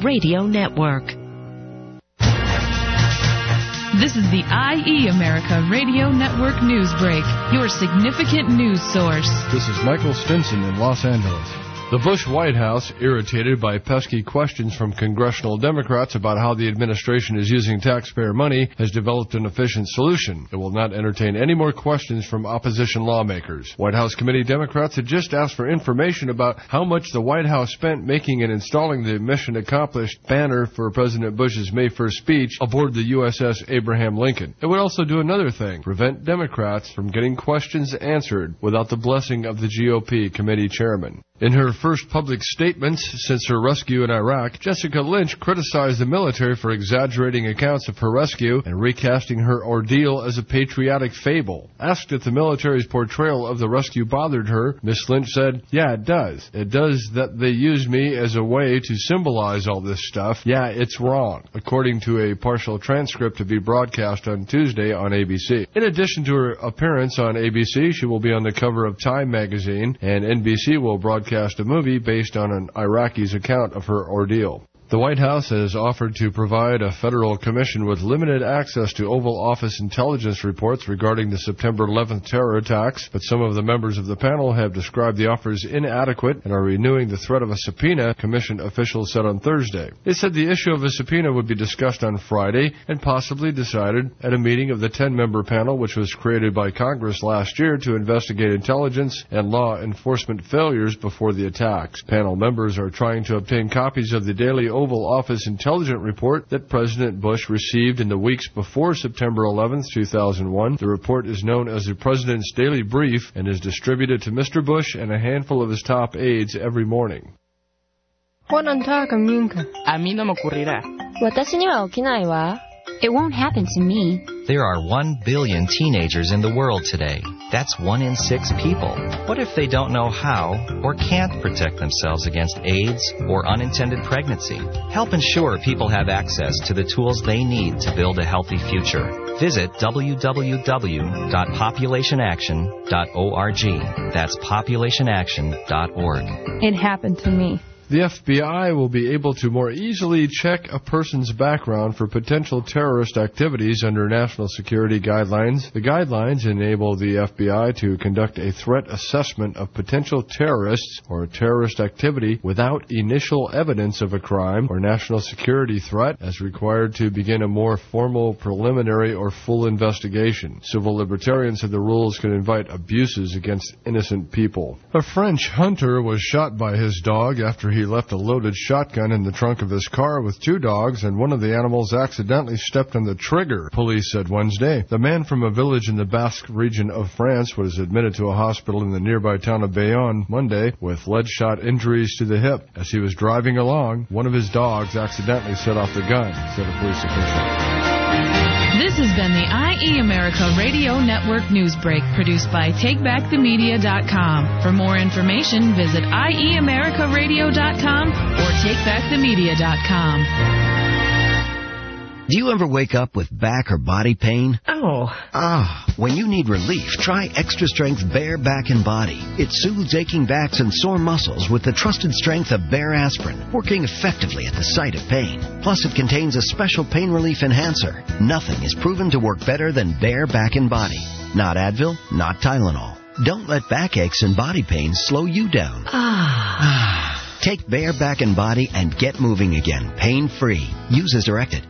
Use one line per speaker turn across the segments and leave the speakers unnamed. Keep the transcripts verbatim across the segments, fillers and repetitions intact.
Radio Network.
This is the I E America Radio Network News Break, your significant news source.
This is Michael Stinson in Los Angeles. The Bush White House, irritated by pesky questions from congressional Democrats about how the administration is using taxpayer money, has developed an efficient solution. It will not entertain any more questions from opposition lawmakers. White House committee Democrats had just asked for information about how much the White House spent making and installing the mission accomplished banner for President Bush's May first speech aboard the U S S Abraham Lincoln. It would also do another thing, prevent Democrats from getting questions answered without the blessing of the G O P committee chairman. In her first public statements since her rescue in Iraq, Jessica Lynch criticized the military for exaggerating accounts of her rescue and recasting her ordeal as a patriotic fable. Asked if the military's portrayal of the rescue bothered her, Miss Lynch said, "Yeah, it does. It does that they use me as a way to symbolize all this stuff. Yeah, it's wrong," according to a partial transcript to be broadcast on Tuesday on A B C. In addition to her appearance on A B C, she will be on the cover of Time magazine, and N B C will broadcast a movie based on an Iraqi's account of her ordeal. The White House has offered to provide a federal commission with limited access to Oval Office intelligence reports regarding the September eleventh terror attacks, but some of the members of the panel have described the offers inadequate and are renewing the threat of a subpoena, commission officials said on Thursday. They said the issue of a subpoena would be discussed on Friday and possibly decided at a meeting of the ten-member panel, which was created by Congress last year to investigate intelligence and law enforcement failures before the attacks. Panel members are trying to obtain copies of the daily Oval Office intelligence report that President Bush received in the weeks before September eleventh, two thousand one. The report is known as the President's Daily Brief and is distributed to Mister Bush and a handful of his top aides every morning.
A mí no me ocurrirá.
私には起きないわ.
It won't happen to me.
There are one billion teenagers in the world today. That's one in six people. What if they don't know how or can't protect themselves against AIDS or unintended pregnancy? Help ensure people have access to the tools they need to build a healthy future. Visit w w w dot population action dot org. That's population action dot org.
It happened to me.
The F B I will be able to more easily check a person's background for potential terrorist activities under national security guidelines. The guidelines enable the F B I to conduct a threat assessment of potential terrorists or terrorist activity without initial evidence of a crime or national security threat, as required to begin a more formal preliminary or full investigation. Civil libertarians said the rules could invite abuses against innocent people. A French hunter was shot by his dog after he He left a loaded shotgun in the trunk of his car with two dogs, and one of the animals accidentally stepped on the trigger, police said Wednesday. The man from a village in the Basque region of France was admitted to a hospital in the nearby town of Bayonne Monday with lead-shot injuries to the hip. As he was driving along, one of his dogs accidentally set off the gun, said a police official.
This has been the I E America Radio Network News Break, produced by take back the media dot com. For more information, visit I E America Radio dot com or take back the media dot com.
Do you ever wake up with back or body pain?
Oh.
Ah, when you need relief, try Extra Strength Bear Back and Body. It soothes aching backs and sore muscles with the trusted strength of Bear Aspirin, working effectively at the site of pain. Plus, it contains a special pain relief enhancer. Nothing is proven to work better than Bear Back and Body. Not Advil, not Tylenol. Don't let backaches and body pains slow you down.
Ah.
Take Bear Back and Body and get moving again, pain-free. Use as directed.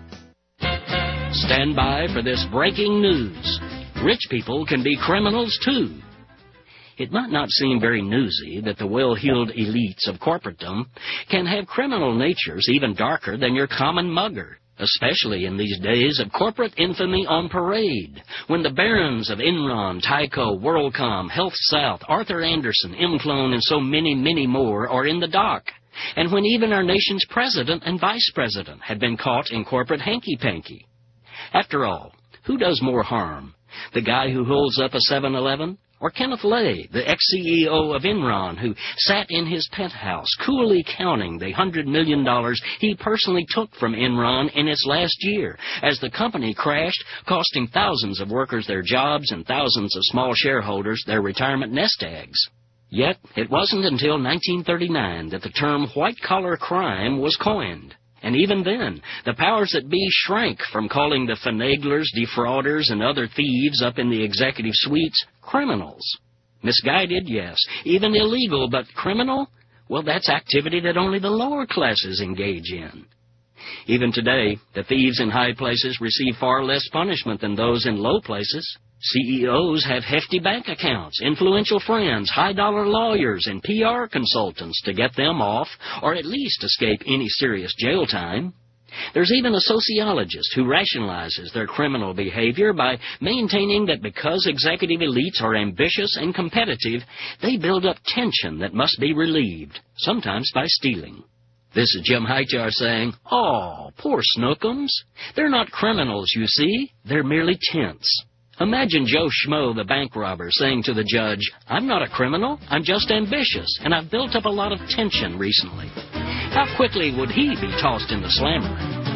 Stand by for this breaking news. Rich people can be criminals, too. It might not seem very newsy that the well-heeled elites of corporatedom can have criminal natures even darker than your common mugger, especially in these days of corporate infamy on parade, when the barons of Enron, Tyco, WorldCom, HealthSouth, Arthur Anderson, Imclone, and so many, many more are in the dock, and when even our nation's president and vice president have been caught in corporate hanky-panky. After all, who does more harm? The guy who holds up a seven eleven? Or Kenneth Lay, the ex-C E O of Enron, who sat in his penthouse coolly counting the one hundred million dollars he personally took from Enron in its last year as the company crashed, costing thousands of workers their jobs and thousands of small shareholders their retirement nest eggs. Yet, it wasn't until nineteen thirty-nine that the term white-collar crime was coined. And even then, the powers that be shrank from calling the finaglers, defrauders, and other thieves up in the executive suites criminals. Misguided, yes. Even illegal, but criminal? Well, that's activity that only the lower classes engage in. Even today, the thieves in high places receive far less punishment than those in low places. C E Os have hefty bank accounts, influential friends, high-dollar lawyers, and P R consultants to get them off, or at least escape any serious jail time. There's even a sociologist who rationalizes their criminal behavior by maintaining that because executive elites are ambitious and competitive, they build up tension that must be relieved, sometimes by stealing. This is Jim Hightower saying, "Oh, poor Snookums. They're not criminals, you see. They're merely tense." Imagine Joe Schmo, the bank robber, saying to the judge, "I'm not a criminal, I'm just ambitious, and I've built up a lot of tension recently." How quickly would he be tossed in the slammer?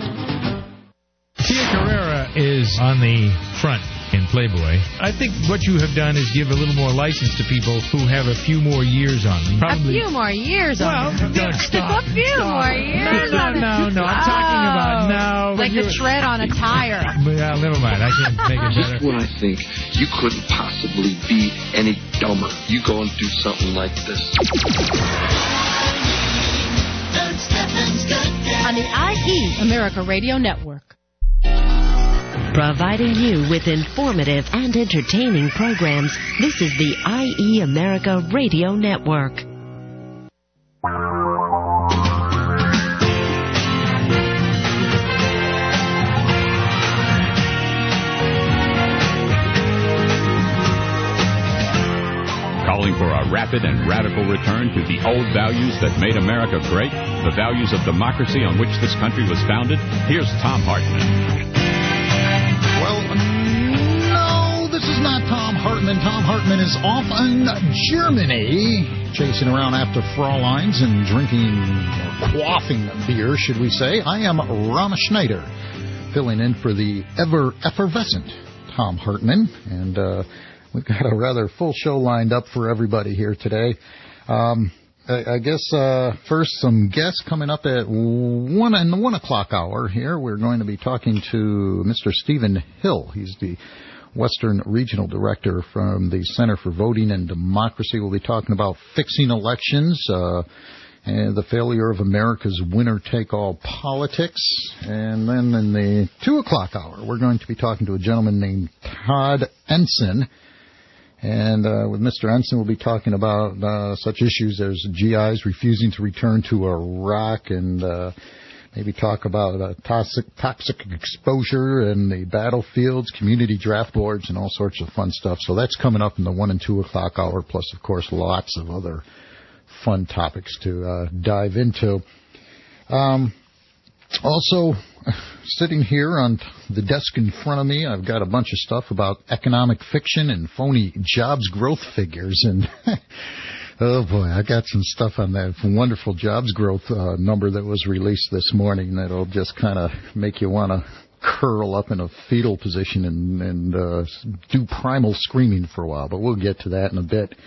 Tia Carrera is on the front in Playboy. I think what you have done is give a little more license to people who have a few more years on them. Probably.
A few more years
well,
on them.
No, stop.
A few
stop.
more years
no,
on them.
No, no, no. I'm talking
oh,
about now.
Like the tread on a tire.
Well, never mind. I can't make it better.
Just when I think you couldn't possibly be any dumber, you go and do something like this.
On the I E America Radio Network.
Providing you with informative and entertaining programs, this is the I E America Radio Network.
Calling for a rapid and radical return to the old values that made America great, the values of democracy on which this country was founded, here's Thom Hartmann.
Well, no, this is not Thom Hartmann. Thom Hartmann is off in Germany, chasing around after Fräuleins and drinking, or quaffing beer, should we say. I am Rama Schneider, filling in for the ever-effervescent Thom Hartmann, and uh, we've got a rather full show lined up for everybody here today. Um, I, I guess uh, first some guests coming up at one in the one o'clock hour here. We're going to be talking to Mister Stephen Hill. He's the Western Regional Director from the Center for Voting and Democracy. We'll be talking about fixing elections uh, and the failure of America's winner-take-all politics. And then in the two o'clock hour, we're going to be talking to a gentleman named Todd Ensign. And uh, with Mister Ensign, we'll be talking about uh, such issues as G Is refusing to return to Iraq, and uh, maybe talk about uh, toxic, toxic exposure in the battlefields, community draft boards, and all sorts of fun stuff. So that's coming up in the one and two o'clock hour, plus, of course, lots of other fun topics to uh, dive into. Um, also, sitting here on the desk in front of me, I've got a bunch of stuff about economic fiction and phony jobs growth figures. And oh, boy, I got some stuff on that wonderful jobs growth uh, number that was released this morning that'll just kind of make you want to curl up in a fetal position and, and uh, do primal screaming for a while. But we'll get to that in a bit.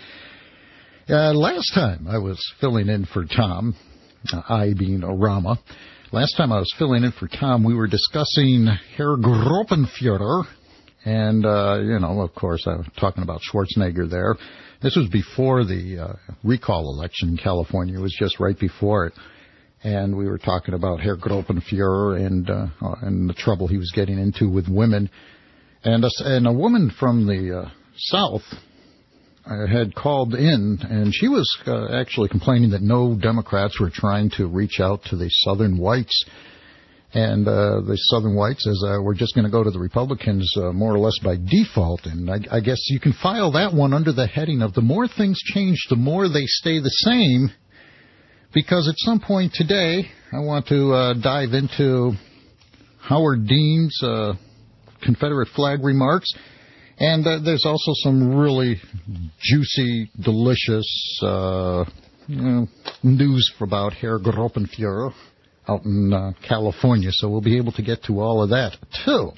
Uh, last time I was filling in for Tom, uh, I being Rama, last time I was filling in for Tom, we were discussing Herr Gruppenführer, and, uh, you know, of course, I was talking about Schwarzenegger there. This was before the uh, recall election in California. It was just right before it. And we were talking about Herr Gruppenführer and, uh, and the trouble he was getting into with women. And a, and a woman from the uh, South uh, had called in, and she was uh, actually complaining that no Democrats were trying to reach out to the Southern whites. And uh, the Southern whites, as uh, we're just going to go to the Republicans uh, more or less by default. And I, I guess you can file that one under the heading of the more things change, the more they stay the same. Because at some point today, I want to uh, dive into Howard Dean's uh, Confederate flag remarks. And uh, there's also some really juicy, delicious uh, you know, news about Herr Gruppenführer out in uh, California. So we'll be able to get to all of that, too.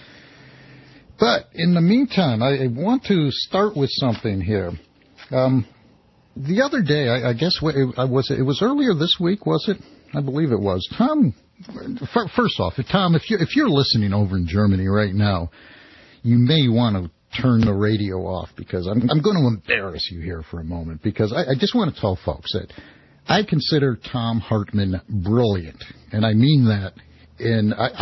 But in the meantime, I, I want to start with something here. Um, the other day, I, I guess it, I was, it was earlier this week, was it? I believe it was. Tom first off, Tom, if you're, if you're listening over in Germany right now, you may want to turn the radio off because I'm, I'm going to embarrass you here for a moment because I, I just want to tell folks that I consider Thom Hartmann brilliant, and I mean that. And I,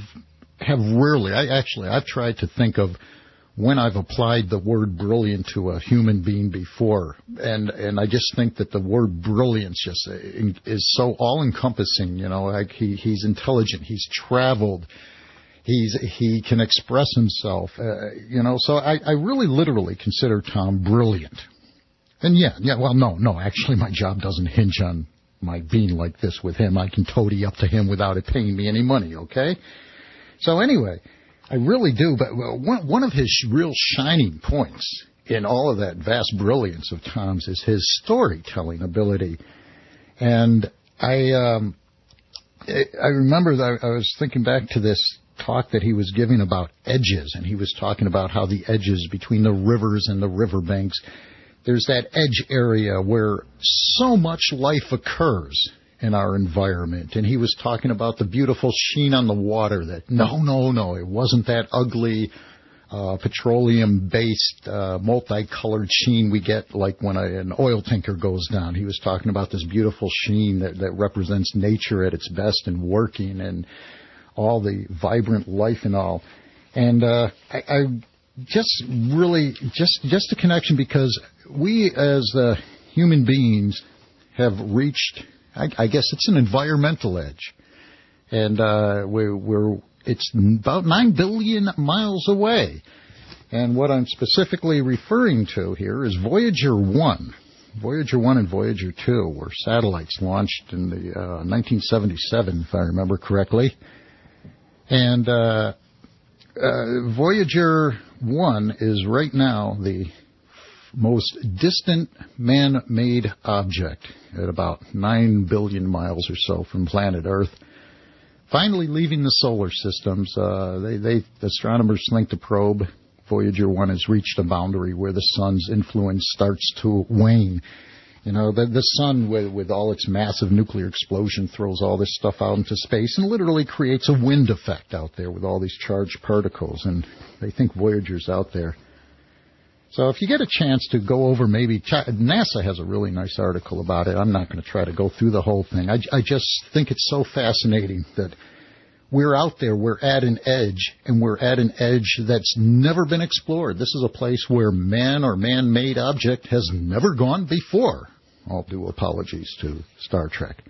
I have rarely, I actually, I've tried to think of when I've applied the word brilliant to a human being before, and and I just think that the word brilliance just is so all-encompassing. You know, like he he's intelligent, he's traveled, he's he can express himself. Uh, you know, so I, I really literally consider Tom brilliant. And yeah, yeah, well, no, no, actually, my job doesn't hinge on my being like this with him. I can toady up to him without it paying me any money. Okay, so anyway. I really do, but one, one of his real shining points in all of that vast brilliance of Tom's is his storytelling ability. And I um, I remember that I was thinking back to this talk that he was giving about edges, and he was talking about how the edges between the rivers and the riverbanks, there's that edge area where so much life occurs in our environment. And he was talking about the beautiful sheen on the water that, no, no, no, it wasn't that ugly uh, petroleum-based uh, multicolored sheen we get like when a, an oil tanker goes down. He was talking about this beautiful sheen that, that represents nature at its best and working and all the vibrant life and all. And uh, I, I just really, just, just a connection because we as uh, human beings have reached... I, I guess it's an environmental edge, and uh, we're, we're it's about nine billion miles away. And what I'm specifically referring to here is Voyager one. Voyager one and Voyager two were satellites launched in the uh, nineteen seventy-seven, if I remember correctly. And uh, uh, Voyager one is right now the most distant man-made object at about nine billion miles or so from planet Earth. Finally leaving the solar systems, uh, they, they, astronomers think the probe, Voyager one, has reached a boundary where the sun's influence starts to wane. You know, the, the sun, with, with all its massive nuclear explosion, throws all this stuff out into space and literally creates a wind effect out there with all these charged particles, and they think Voyager's out there. So if you get a chance to go over maybe, NASA has a really nice article about it. I'm not going to try to go through the whole thing. I, I just think it's so fascinating that we're out there, we're at an edge, and we're at an edge that's never been explored. This is a place where man or man-made object has never gone before. All due apologies to Star Trek.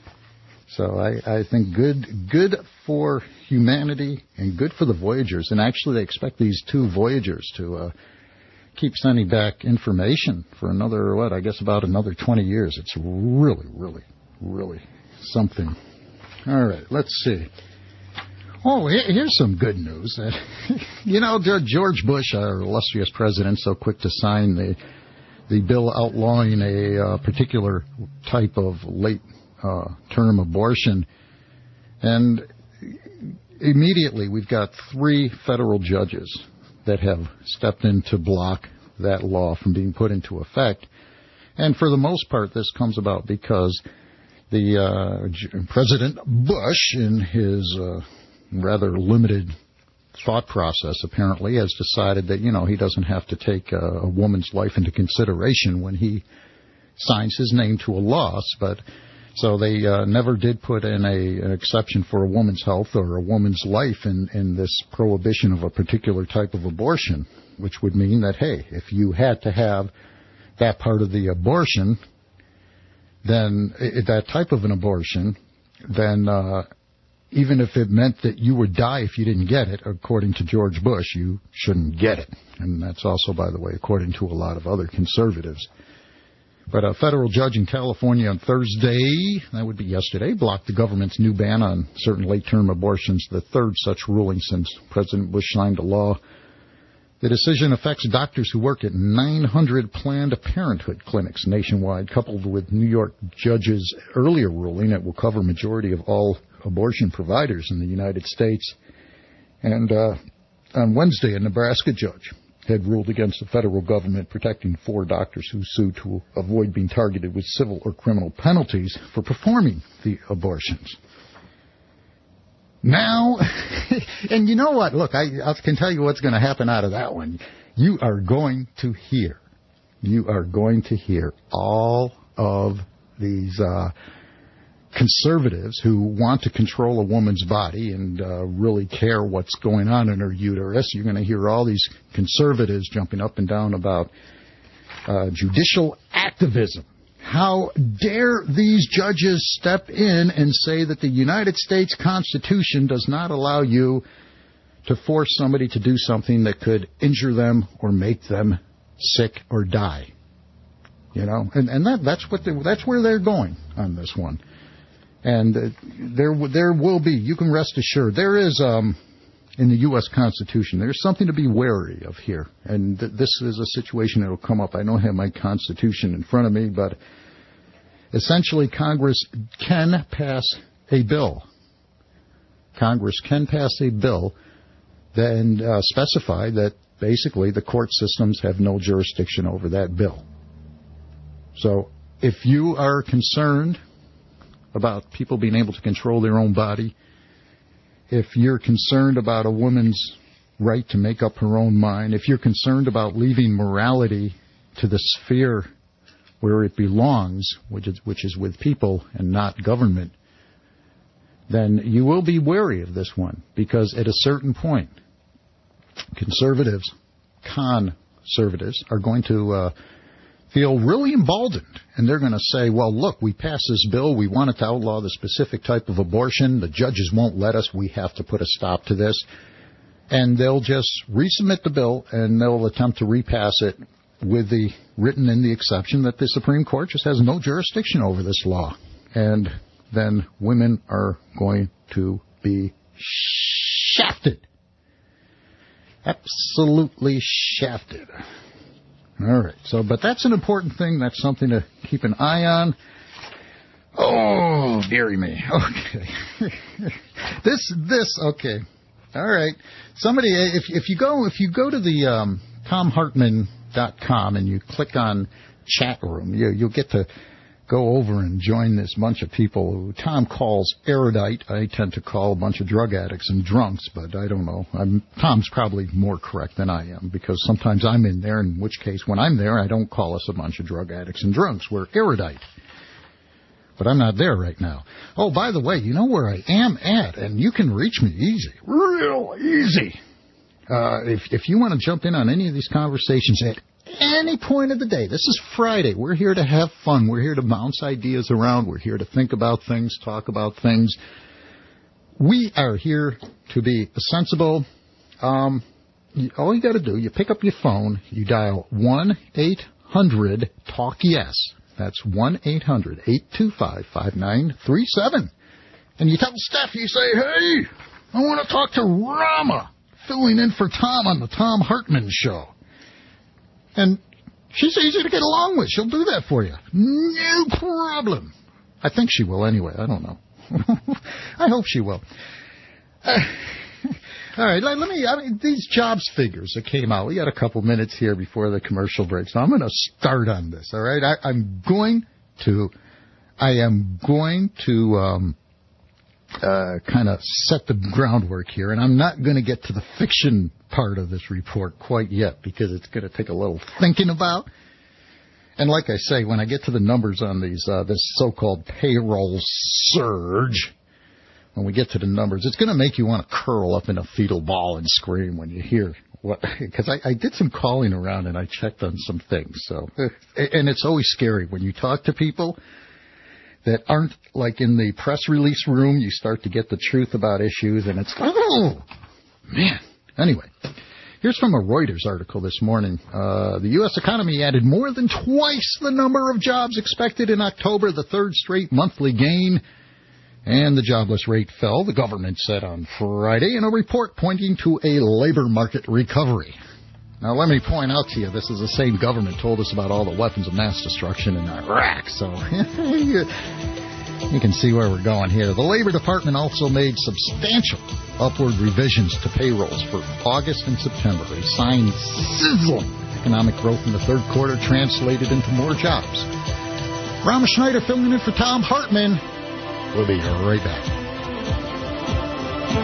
So I, I think good good for humanity and good for the Voyagers. And actually they expect these two Voyagers to... Uh, keep sending back information for another, what, I guess about another twenty years. It's really, really, really something. All right, let's see. Oh, here's some good news. You know, George Bush, our illustrious president, so quick to sign the the bill outlawing a uh, particular type of late-term uh, abortion. And immediately we've got three federal judges that have stepped in to block that law from being put into effect. And for the most part, this comes about because the uh, President Bush, in his uh, rather limited thought process, apparently, has decided that, you know, he doesn't have to take a, a woman's life into consideration when he signs his name to a law. But so they uh, never did put in a, an exception for a woman's health or a woman's life in, in this prohibition of a particular type of abortion, which would mean that, hey, if you had to have that part of the abortion, then that type of an abortion, then uh, even if it meant that you would die if you didn't get it, according to George Bush, you shouldn't get it. And that's also, by the way, according to a lot of other conservatives. But a federal judge in California on Thursday, that would be yesterday, blocked the government's new ban on certain late-term abortions, the third such ruling since President Bush signed a law. The decision affects doctors who work at nine hundred Planned Parenthood clinics nationwide, coupled with New York judge's earlier ruling that will cover a majority of all abortion providers in the United States. And uh, on Wednesday, a Nebraska judge had ruled against the federal government protecting four doctors who sued to avoid being targeted with civil or criminal penalties for performing the abortions. Now, and you know what? Look, I, I can tell you what's going to happen out of that one. You are going to hear, you are going to hear all of these uh, conservatives who want to control a woman's body and uh, really care what's going on in her uterus. You're going to hear all these conservatives jumping up and down about uh, judicial activism. How dare these judges step in and say that the United States Constitution does not allow you to force somebody to do something that could injure them or make them sick or die? You know, and, and that, that's what they, that's where they're going on this one. And uh, there there will be, you can rest assured, there is, um, in the U S Constitution, there's something to be wary of here. And th- this is a situation that will come up. I don't have my Constitution in front of me, but essentially Congress can pass a bill. Congress can pass a bill and uh, specify that basically the court systems have no jurisdiction over that bill. So if you are concerned about people being able to control their own body, if you're concerned about a woman's right to make up her own mind, if you're concerned about leaving morality to the sphere where it belongs, which is, which is with people and not government, then you will be wary of this one, because at a certain point, conservatives, conservatives, are going to uh, feel really emboldened, and they're going to say, well, look, we passed this bill, we wanted to outlaw the specific type of abortion, the judges won't let us, we have to put a stop to this, and they'll just resubmit the bill, and they'll attempt to repass it with the written in the exception that the Supreme Court just has no jurisdiction over this law. And then women are going to be shafted. Absolutely shafted. All right. So, but that's an important thing. That's something to keep an eye on. Oh, dearie me. Okay. this, this, okay. All right. Somebody, if if you go if you go to the um, Thom Hartmann dot com and you click on chat room, you, you'll get to go over and join this bunch of people who Tom calls erudite. I tend to call a bunch of drug addicts and drunks, but I don't know. I'm, Tom's probably more correct than I am, because sometimes I'm in there, in which case when I'm there, I don't call us a bunch of drug addicts and drunks. We're erudite. But I'm not there right now. Oh, by the way, you know where I am at, and you can reach me easy, real easy. Uh, if, if you want to jump in on any of these conversations at any point of the day, this is Friday. We're here to have fun. We're here to bounce ideas around. We're here to think about things, talk about things. We are here to be sensible. Um, you, all you got to do, you pick up your phone, you dial one eight hundred talk yes. That's one eight hundred eight two five five nine three seven. And you tell Steph, you say, hey, I want to talk to Rama, filling in for Tom on the Thom Hartmann Show. And she's easy to get along with. She'll do that for you. No problem. I think she will anyway. I don't know. I hope she will. Uh, all right, let, let me, I mean, these jobs figures that came out. We got a couple minutes here before the commercial break, so I'm going to start on this, all right? I, I'm going to, I am going to um, uh, kind of set the groundwork here, and I'm not going to get to the fiction part of this report quite yet, because it's going to take a little thinking about. And like I say, when I get to the numbers on these, uh, this so-called payroll surge, when we get to the numbers, it's going to make you want to curl up in a fetal ball and scream when you hear what, because I, I did some calling around and I checked on some things. So, and it's always scary when you talk to people that aren't like in the press release room. You start to get the truth about issues, and it's, oh, man. Anyway, here's from a Reuters article this morning. Uh, the U S economy added more than twice the number of jobs expected in October, the third straight monthly gain. And the jobless rate fell, the government said on Friday, in a report pointing to a labor market recovery. Now, let me point out to you, this is the same government told us about all the weapons of mass destruction in Iraq. So you can see where we're going here. The Labor Department also made substantial upward revisions to payrolls for August and September. A sign sizzling economic growth in the third quarter translated into more jobs. Rama Schneider filling in for Thom Hartmann. We'll be right back.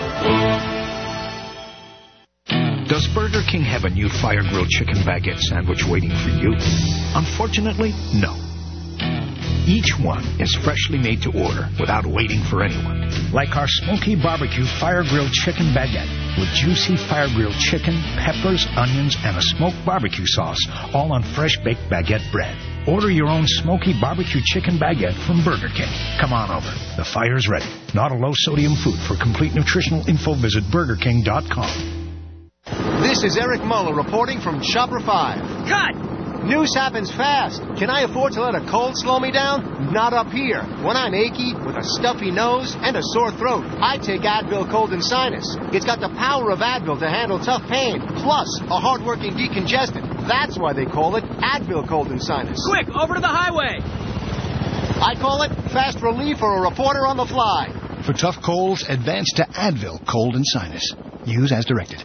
Burger King have a new fire-grilled chicken baguette sandwich waiting for you? Unfortunately, no. Each one is freshly made to order without waiting for anyone. Like our smoky barbecue fire-grilled chicken baguette with juicy fire-grilled chicken, peppers, onions, and a smoked barbecue sauce, all on fresh-baked baguette bread. Order your own smoky barbecue chicken baguette from Burger King. Come on over. The fire's ready. Not a low-sodium food. For complete nutritional info, visit burger king dot com.
This is Eric Muller reporting from Chopper five. Cut! News happens fast. Can I afford to let a cold slow me down? Not up here. When I'm achy, with a stuffy nose, and a sore throat, I take Advil Cold and Sinus. It's got the power of Advil to handle tough pain, plus a hard-working decongestant. That's why they call it Advil Cold and Sinus.
Quick, over to the highway!
I call it fast relief for a reporter on the fly.
For tough colds, advance to Advil Cold and Sinus. Use as directed.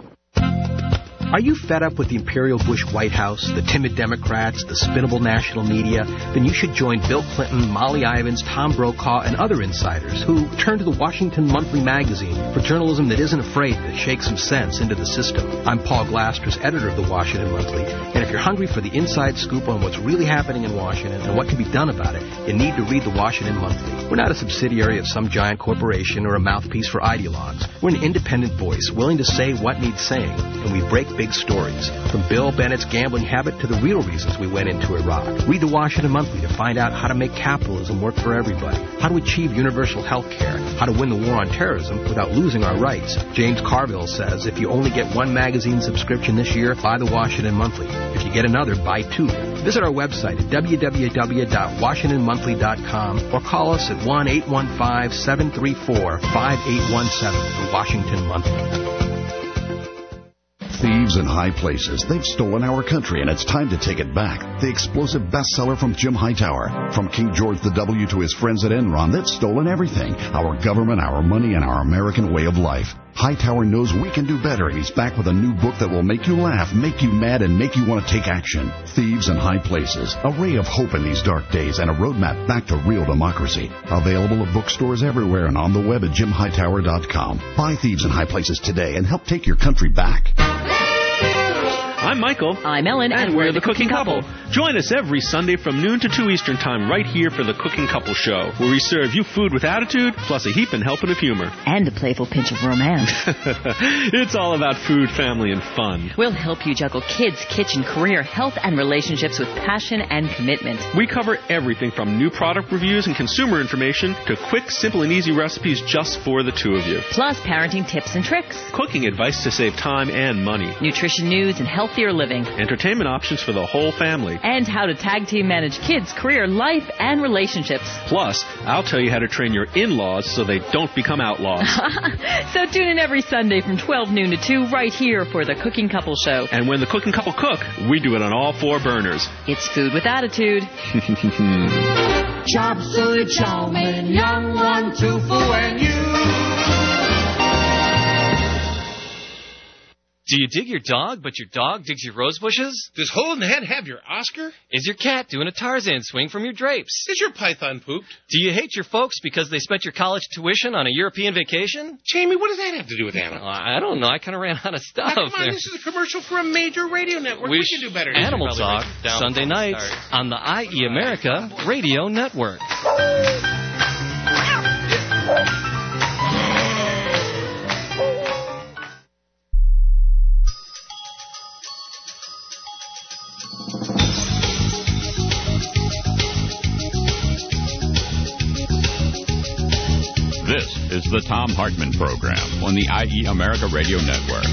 Are you fed up with the Imperial Bush White House, the timid Democrats, the spinnable national media? Then you should join Bill Clinton, Molly Ivins, Tom Brokaw, and other insiders who turn to the Washington Monthly magazine for journalism that isn't afraid to shake some sense into the system. I'm Paul Glasters, editor of the Washington Monthly, and if you're hungry for the inside scoop on what's really happening in Washington and what can be done about it, you need to read the Washington Monthly. We're not a subsidiary of some giant corporation or a mouthpiece for ideologues. We're an independent voice willing to say what needs saying, and we break big stories, from Bill Bennett's gambling habit to the real reasons we went into Iraq. Read the Washington Monthly to find out how to make capitalism work for everybody, how to achieve universal health care, how to win the war on terrorism without losing our rights. James Carville says if you only get one magazine subscription this year, buy the Washington Monthly. If you get another, buy two. Visit our website at w w w dot washington monthly dot com or call us at one eight one five, seven three four, five eight one seven, the Washington Monthly.
Thieves in high places. They've stolen our country, and it's time to take it back. The explosive bestseller from Jim Hightower. From King George the W to his friends at Enron, they've stolen everything. Our government, our money, and our American way of life. Hightower knows we can do better, and he's back with a new book that will make you laugh, make you mad, and make you want to take action. Thieves in High Places. A ray of hope in these dark days and a roadmap back to real democracy. Available at bookstores everywhere and on the web at jim hightower dot com. Buy Thieves in High Places today and help take your country back.
I'm Michael.
I'm Ellen.
And, and we're, we're the Cooking Couple. Couple. Join us every Sunday from noon to two Eastern Time right here for the Cooking Couple Show, where we serve you food with attitude, plus a heap and helping of humor.
And a playful pinch of romance.
It's all about food, family, and fun.
We'll help you juggle kids, kitchen, career, health, and relationships with passion and commitment.
We cover everything from new product reviews and consumer information to quick, simple, and easy recipes just for the two of you.
Plus parenting tips and tricks.
Cooking advice to save time and money.
Nutrition news and healthier living.
Entertainment options for the whole family.
And how to tag team manage kids, career, life, and relationships.
Plus, I'll tell you how to train your in-laws so they don't become outlaws.
So tune in every Sunday from twelve noon to two right here for the Cooking Couple Show.
And when the Cooking Couple cook, we do it on all four burners.
It's food with attitude.
Chop suey chow mein, young one, two for when you.
Do you dig your dog, but your dog digs your rose bushes?
Does Hole in the Head have your Oscar?
Is your cat doing a Tarzan swing from your drapes?
Is your python pooped?
Do you hate your folks because they spent your college tuition on a European vacation?
Jamie, what does that have to do with animals?
Uh, I don't know. I kind of ran out of stuff.
Now, come on,
there.
This is a commercial for a major radio network. We, we can do better.
Animal Talk, Sunday nights on the I E America Radio Network.
This is the Tom Hartman Program on the I E America Radio Network.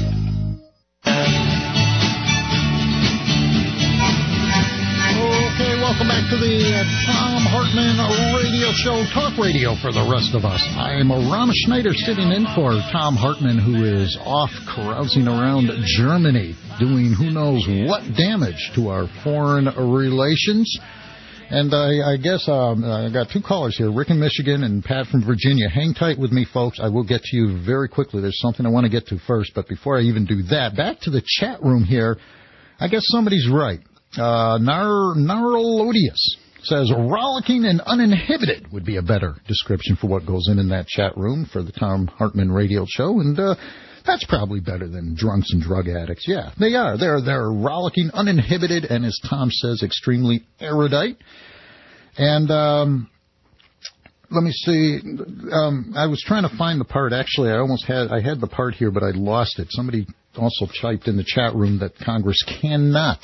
Okay, welcome back to the uh, Tom Hartman Radio Show, talk radio for the rest of us. I'm Rama Schneider sitting in for Tom Hartman, who is off carousing around Germany, doing who knows what damage to our foreign relations. And I, I guess um, I got two callers here, Rick in Michigan and Pat from Virginia. Hang tight with me, folks. I will get to you very quickly. There's something I want to get to first. But before I even do that, back to the chat room here. I guess somebody's right. Uh, Nar- Narolodius says rollicking and uninhibited would be a better description for what goes in in that chat room for the Tom Hartman radio show. And uh, that's probably better than drunks and drug addicts. Yeah, they are. They're, they're rollicking, uninhibited, and as Tom says, extremely erudite. And um, let me see. Um, I was trying to find the part. Actually, I almost had I had the part here, but I lost it. Somebody also typed in the chat room that Congress cannot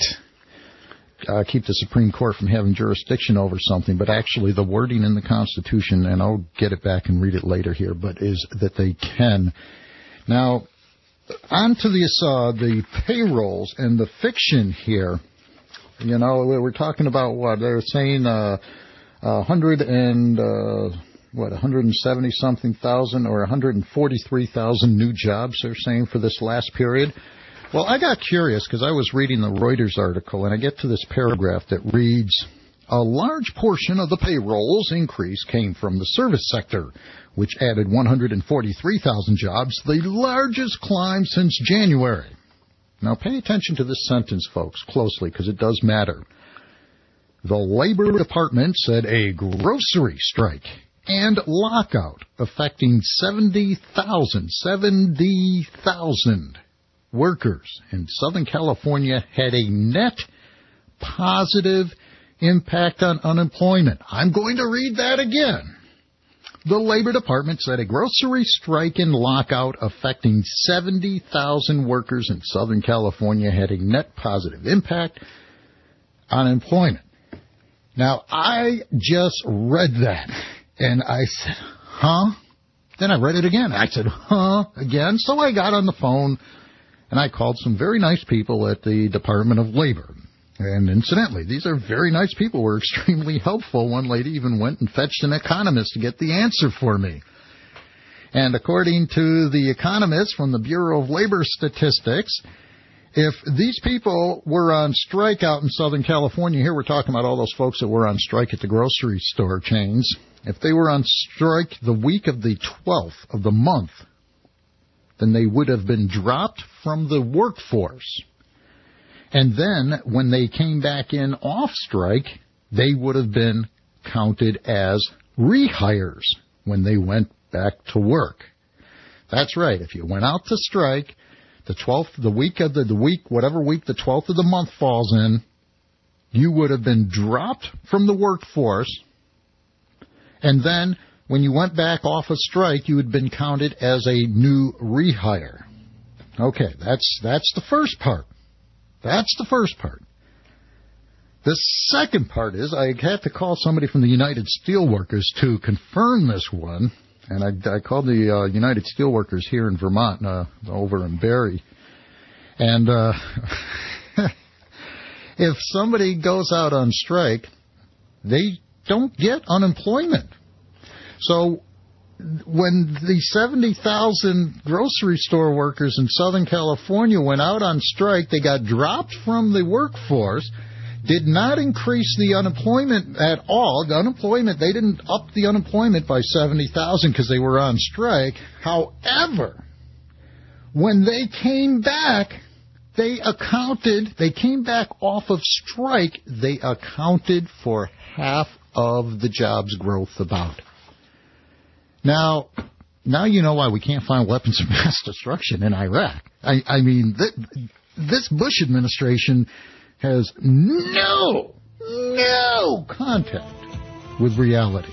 Uh, keep the Supreme Court from having jurisdiction over something, but actually the wording in the Constitution, and I'll get it back and read it later here, but is that they can. Now, on to this, uh, the payrolls and the fiction here. You know, we're talking about what? They're saying uh, one hundred and, uh, what, one hundred seventy something thousand or one hundred forty-three thousand new jobs, they're saying, for this last period. Well, I got curious because I was reading the Reuters article, and I get to this paragraph that reads, a large portion of the payrolls increase came from the service sector, which added one hundred forty-three thousand jobs, the largest climb since January. Now, pay attention to this sentence, folks, closely, because it does matter. The Labor Department said a grocery strike and lockout affecting seventy thousand, seventy thousand workers in Southern California had a net positive impact on unemployment. I'm going to read that again. The Labor Department said a grocery strike and lockout affecting seventy thousand workers in Southern California had a net positive impact on employment. Now, I just read that, and I said, huh? Then I read it again. I said, huh, again. So I got on the phone, and I called some very nice people at the Department of Labor. And incidentally, these are very nice people, were extremely helpful. One lady even went and fetched an economist to get the answer for me. And according to the economist from the Bureau of Labor Statistics, if these people were on strike out in Southern California, here we're talking about all those folks that were on strike at the grocery store chains, if they were on strike the week of the twelfth of the month, then they would have been dropped from the workforce. And then when they came back in off strike, they would have been counted as rehires when they went back to work. That's right. If you went out to strike the twelfth, the week of the, the week, whatever week the twelfth of the month falls in, you would have been dropped from the workforce. And then when you went back off a strike, you had been counted as a new rehire. Okay, that's that's the first part. That's the first part. The second part is I had to call somebody from the United Steelworkers to confirm this one. And I, I called the uh, United Steelworkers here in Vermont, uh, over in Barrie. And uh, if somebody goes out on strike, they don't get unemployment. So when the seventy thousand grocery store workers in Southern California went out on strike, they got dropped from the workforce, did not increase the unemployment at all. The unemployment, they didn't up the unemployment by seventy thousand because they were on strike. However, when they came back, they accounted, they came back off of strike, they accounted for half of the jobs growth about. Now, now you know why we can't find weapons of mass destruction in Iraq. I, I mean, th- this Bush administration has no, no contact with reality.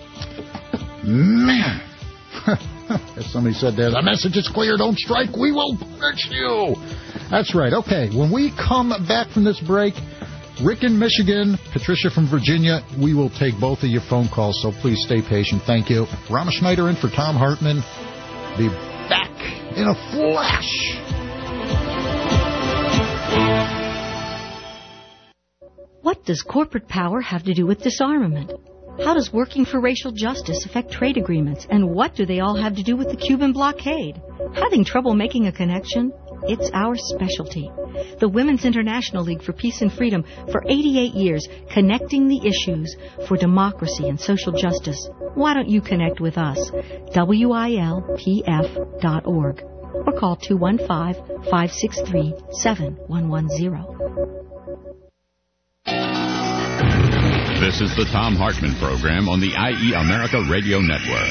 Man. As somebody said there, the message is clear, don't strike, we will punish you. That's right. Okay, when we come back from this break, Rick in Michigan, Patricia from Virginia, we will take both of your phone calls, so please stay patient. Thank you. Rama Schneider in for Tom Hartman. Be back in a flash.
What does corporate power have to do with disarmament? How does working for racial justice affect trade agreements? And what do they all have to do with the Cuban blockade? Having trouble making a connection? It's our specialty. The Women's International League for Peace and Freedom, for eighty-eight years, connecting the issues for democracy and social justice. Why don't you connect with us? W I L P F dot org or call two one five, five six three, seven one one zero.
This is the Thom Hartmann Program on the I E America Radio Network.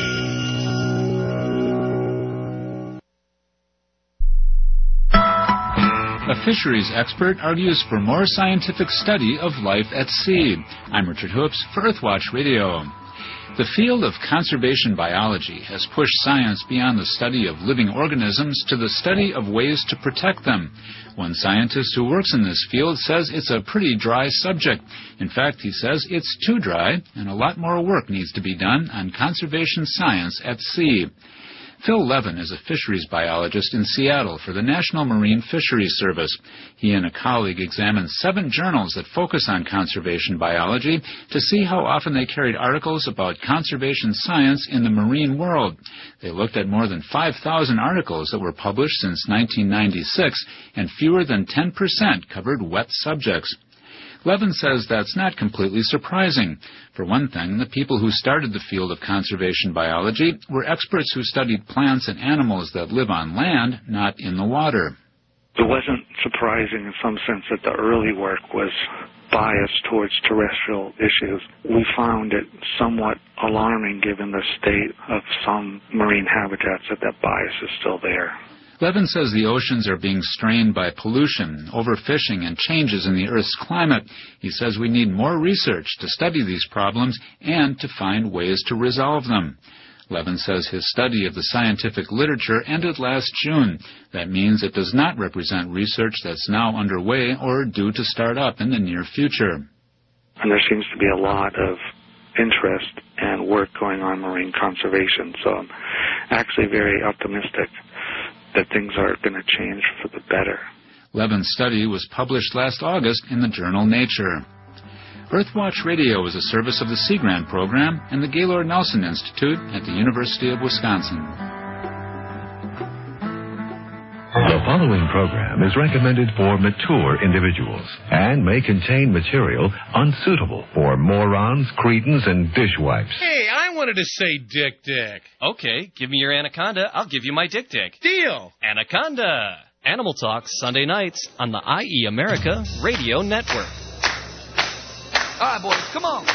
A fisheries expert argues for more scientific study of life at sea. I'm Richard Hoops for Earthwatch Radio. The field of conservation biology has pushed science beyond the study of living organisms to the study of ways to protect them. One scientist who works in this field says it's a pretty dry subject. In fact, he says it's too dry, and a lot more work needs to be done on conservation science at sea. Phil Levin is a fisheries biologist in Seattle for the National Marine Fisheries Service. He and a colleague examined seven journals that focus on conservation biology to see how often they carried articles about conservation science in the marine world. They looked at more than five thousand articles that were published since nineteen ninety-six, and fewer than ten percent covered wet subjects. Levin says that's not completely surprising. For one thing, the people who started the field of conservation biology were experts who studied plants and animals that live on land, not in the water.
It wasn't surprising in some sense that the early work was biased towards terrestrial issues. We found it somewhat alarming given the state of some marine habitats that that bias is still there.
Levin says the oceans are being strained by pollution, overfishing, and changes in the Earth's climate. He says we need more research to study these problems and to find ways to resolve them. Levin says his study of the scientific literature ended last June. That means it does not represent research that's now underway or due to start up in the near future.
And there seems to be a lot of interest and work going on in marine conservation, so I'm actually very optimistic that things are going to change for the better.
Levin's study was published last August in the journal Nature. Earthwatch Radio is a service of the Sea Grant Program and the Gaylord Nelson Institute at the University of Wisconsin.
The following program is recommended for mature individuals and may contain material unsuitable for morons, cretins, and dishwipes.
Hey, I wanted to say Dick Dick.
Okay, give me your anaconda. I'll give you my Dick Dick.
Deal.
Anaconda. Animal Talk, Sunday nights on the I E America Radio Network.
All right, boys, come on.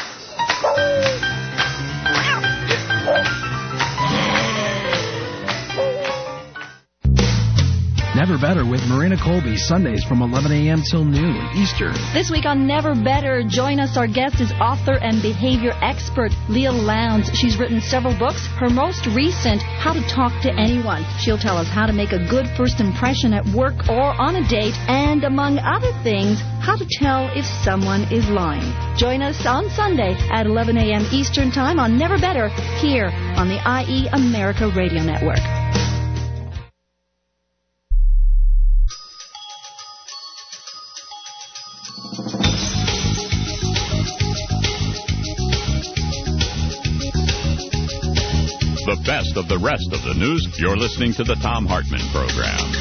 Never Better with Marina Colby, Sundays from eleven a.m. till noon Eastern.
This week on Never Better, join us. Our guest is author and behavior expert Leah Lowndes. She's written several books. Her most recent, How to Talk to Anyone. She'll tell us how to make a good first impression at work or on a date, and among other things, how to tell if someone is lying. Join us on Sunday at eleven a.m. Eastern Time on Never Better here on the I E America Radio Network.
The best of the rest of the news. You're listening to the Thom Hartmann Program.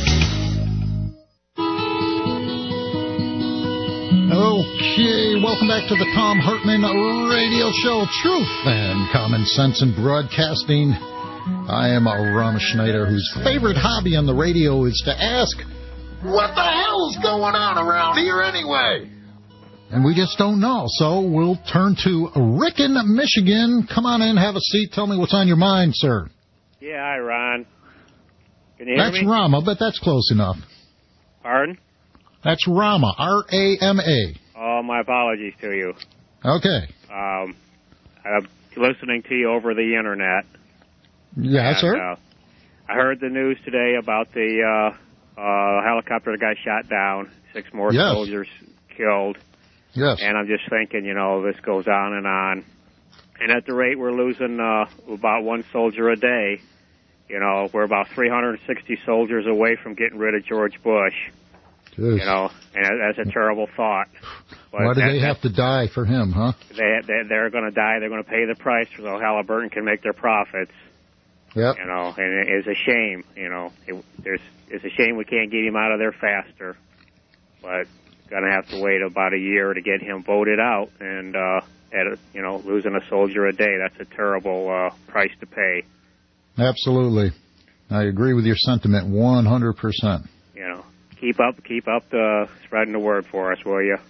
Okay, welcome back to the Thom Hartmann Radio Show. Truth and common sense in broadcasting. I am a Rama Schneider, whose favorite hobby on the radio is to ask, what the hell's going on around here anyway? And we just don't know, so we'll turn to Rick in Michigan. Come on in, have a seat. Tell me what's on your mind, sir.
Yeah, hi, Ron. Can you hear
That's
me?
Rama, but that's close enough.
Pardon?
That's Rama, R A M A.
Oh, my apologies to you.
Okay.
Um, I'm listening to you over the Internet.
Yeah,
and,
sir.
Uh, I heard the news today about the uh, uh, helicopter that got shot down, six more
Yes.
soldiers killed.
Yes.
And I'm just thinking, you know, this goes on and on. And at the rate we're losing uh, about one soldier a day, you know, we're about three hundred sixty soldiers away from getting rid of George Bush.
Jeez.
You know, and that's a terrible thought. But
Why do
that,
they have to die for him, huh?
They, they, they're going to die. They're going to pay the price so Halliburton can make their profits.
Yep.
You know, and it's a shame, you know. It, there's, it's a shame we can't get him out of there faster. But going to have to wait about a year to get him voted out. And, uh, at a, you know, losing a soldier a day, that's a terrible uh, price to pay.
Absolutely. I agree with your sentiment one hundred percent.
You know, keep up, keep up the spreading the word for us, will you?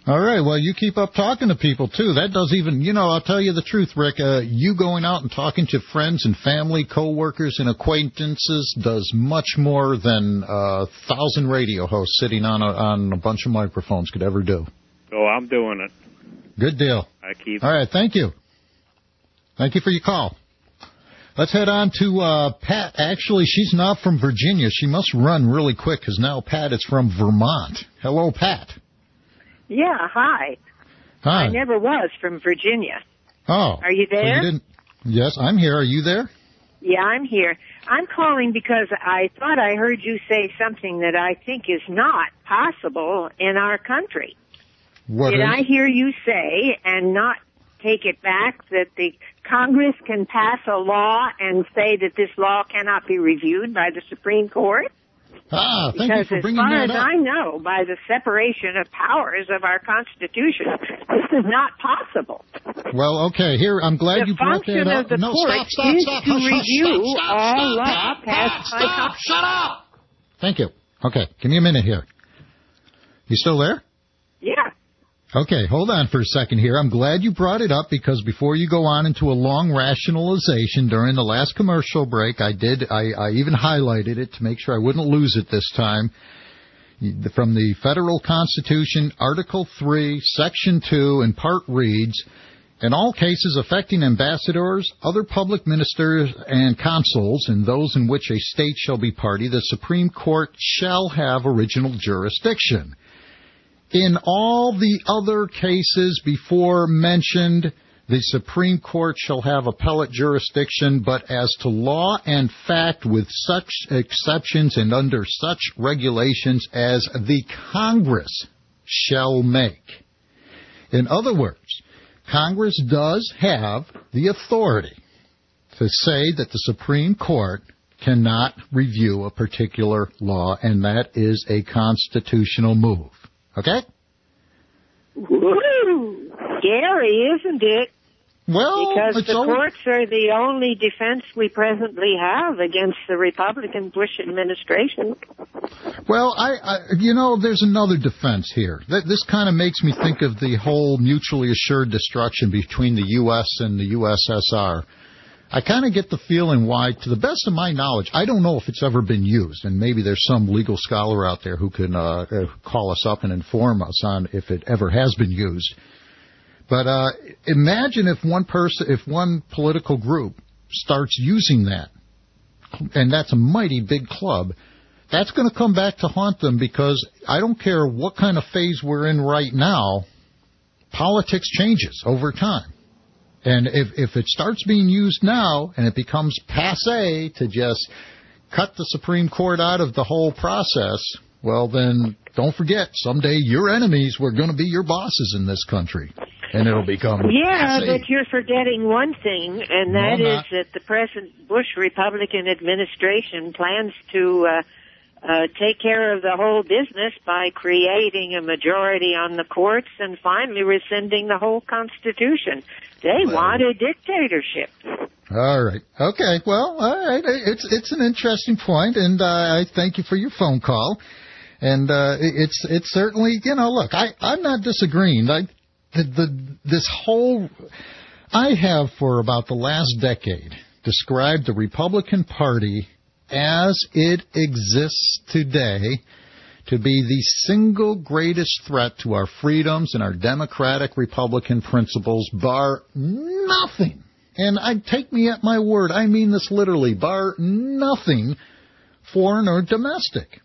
All right, well, you keep up talking to people, too. That does even, you know, I'll tell you the truth, Rick, uh, you going out and talking to friends and family, coworkers and acquaintances does much more than a thousand radio hosts sitting on a, on a bunch of microphones could ever do.
So I'm doing it.
Good deal.
I keep.
All right, thank you. Thank you for your call. Let's head on to uh, Pat. Actually, she's not from Virginia. She must run really quick because now Pat is from Vermont. Hello, Pat.
Yeah, hi.
Hi.
I never was from Virginia.
Oh.
Are you there?
So you didn't... Yes, I'm here. Are you there?
Yeah, I'm here. I'm calling because I thought I heard you say something that I think is not possible in our country.
What
Did
is?
I hear you say, and not take it back, that the Congress can pass a law and say that this law cannot be reviewed by the Supreme Court?
Ah, thank
because
you for bringing
that up. Because as
that
far
up.
as I know, by the separation of powers of our Constitution, this is not possible.
Well, okay, here, I'm glad
the
you brought that up.
function of the
no,
court
stop, stop,
is
stop,
to
hush, hush,
review
stop, stop,
all
stop,
law
stop,
passed
stop,
by
stop,
Congress.
shut up! Thank you. Okay, give me a minute here. You still there?
Yeah.
Okay, hold on for a second here. I'm glad you brought it up because before you go on into a long rationalization during the last commercial break, I did, I, I even highlighted it to make sure I wouldn't lose it this time. From the Federal Constitution, Article three, Section two, and part reads, in all cases affecting ambassadors, other public ministers, and consuls, and those in which a state shall be party, the Supreme Court shall have original jurisdiction. In all the other cases before mentioned, the Supreme Court shall have appellate jurisdiction, but as to law and fact with such exceptions and under such regulations as the Congress shall make. In other words, Congress does have the authority to say that the Supreme Court cannot review a particular law, and that is a constitutional move. Okay?
Woo! Scary, isn't it?
Well,
because
it's
the
all...
courts are the only defense we presently have against the Republican Bush administration.
Well, I, I you know, there's another defense here. This kind of makes me think of the whole mutually assured destruction between the U S and the U S S R. I kind of get the feeling why, to the best of my knowledge, I don't know if it's ever been used, and maybe there's some legal scholar out there who can uh, call us up and inform us on if it ever has been used. But uh, imagine if one person, if one political group starts using that, and that's a mighty big club, that's going to come back to haunt them because I don't care what kind of phase we're in right now, politics changes over time. And if, if it starts being used now and it becomes passé to just cut the Supreme Court out of the whole process, well, then don't forget, someday your enemies were going to be your bosses in this country. And it'll become
Yeah,
passé.
but you're forgetting one thing, and that
No,
is
not.
that the present Bush Republican administration plans to uh, uh, take care of the whole business by creating a majority on the courts and finally rescinding the whole Constitution. They
Well.
want a dictatorship.
All right. Okay. Well, all right. It's it's an interesting point, and uh, I thank you for your phone call. And uh, it's it's certainly, you know, look, I, I'm not disagreeing. I, the, the this whole, I have for about the last decade described the Republican Party as it exists today to be the single greatest threat to our freedoms and our democratic Republican principles, bar nothing. And I take me at my word, I mean this literally, bar nothing foreign or domestic.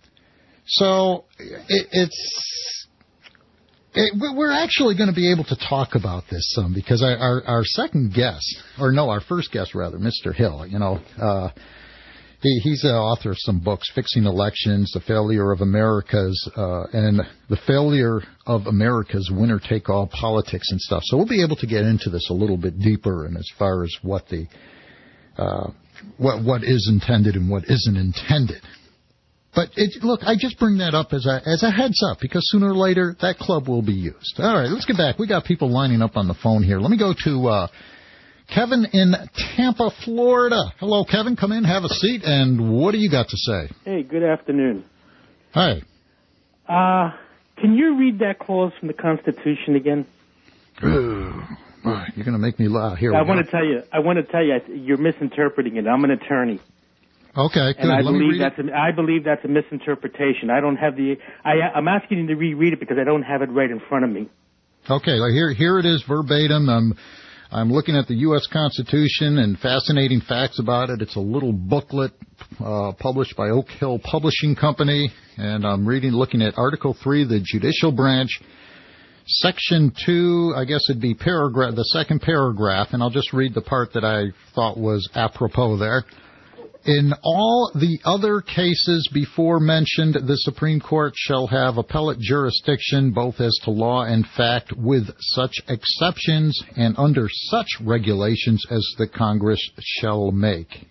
So it, it's it, we're actually going to be able to talk about this some because our, our, our second guest, or no, our first guest rather, Mister Hill, you know, uh, he, he's the author of some books, Fixing Elections, The Failure of America's, uh, and The Failure of America's Winner-Take-All Politics and stuff. So we'll be able to get into this a little bit deeper and as far as what the uh, what what is intended and what isn't intended. But it, look, I just bring that up as a as a heads up because sooner or later that club will be used. All right, let's get back. We got people lining up on the phone here. Let me go to uh, Kevin in Tampa, Florida. Hello, Kevin. Come in, have a seat, and what do you got to say?
Hey, good afternoon.
Hi.
Uh, can you read that clause from the Constitution again?
Uh, you're going to make me laugh. Here,
I
we
want
go.
to tell you. I want to tell you. You're misinterpreting it. I'm an attorney.
Okay, good.
And I
Let me
believe
read
that's
it.
a, I believe that's a misinterpretation. I don't have the. I, I'm asking you to reread it because I don't have it right in front of me.
Okay, well, here here it is verbatim. I'm I'm looking at the U S Constitution and fascinating facts about it. It's a little booklet uh, published by Oak Hill Publishing Company, and I'm reading, looking at Article Three, the Judicial Branch. Section two, I guess it'd be paragraph, the second paragraph, and I'll just read the part that I thought was apropos there. In all the other cases before mentioned, the Supreme Court shall have appellate jurisdiction both as to law and fact, with such exceptions and under such regulations as the Congress shall make.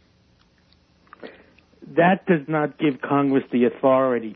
That does not give Congress the authority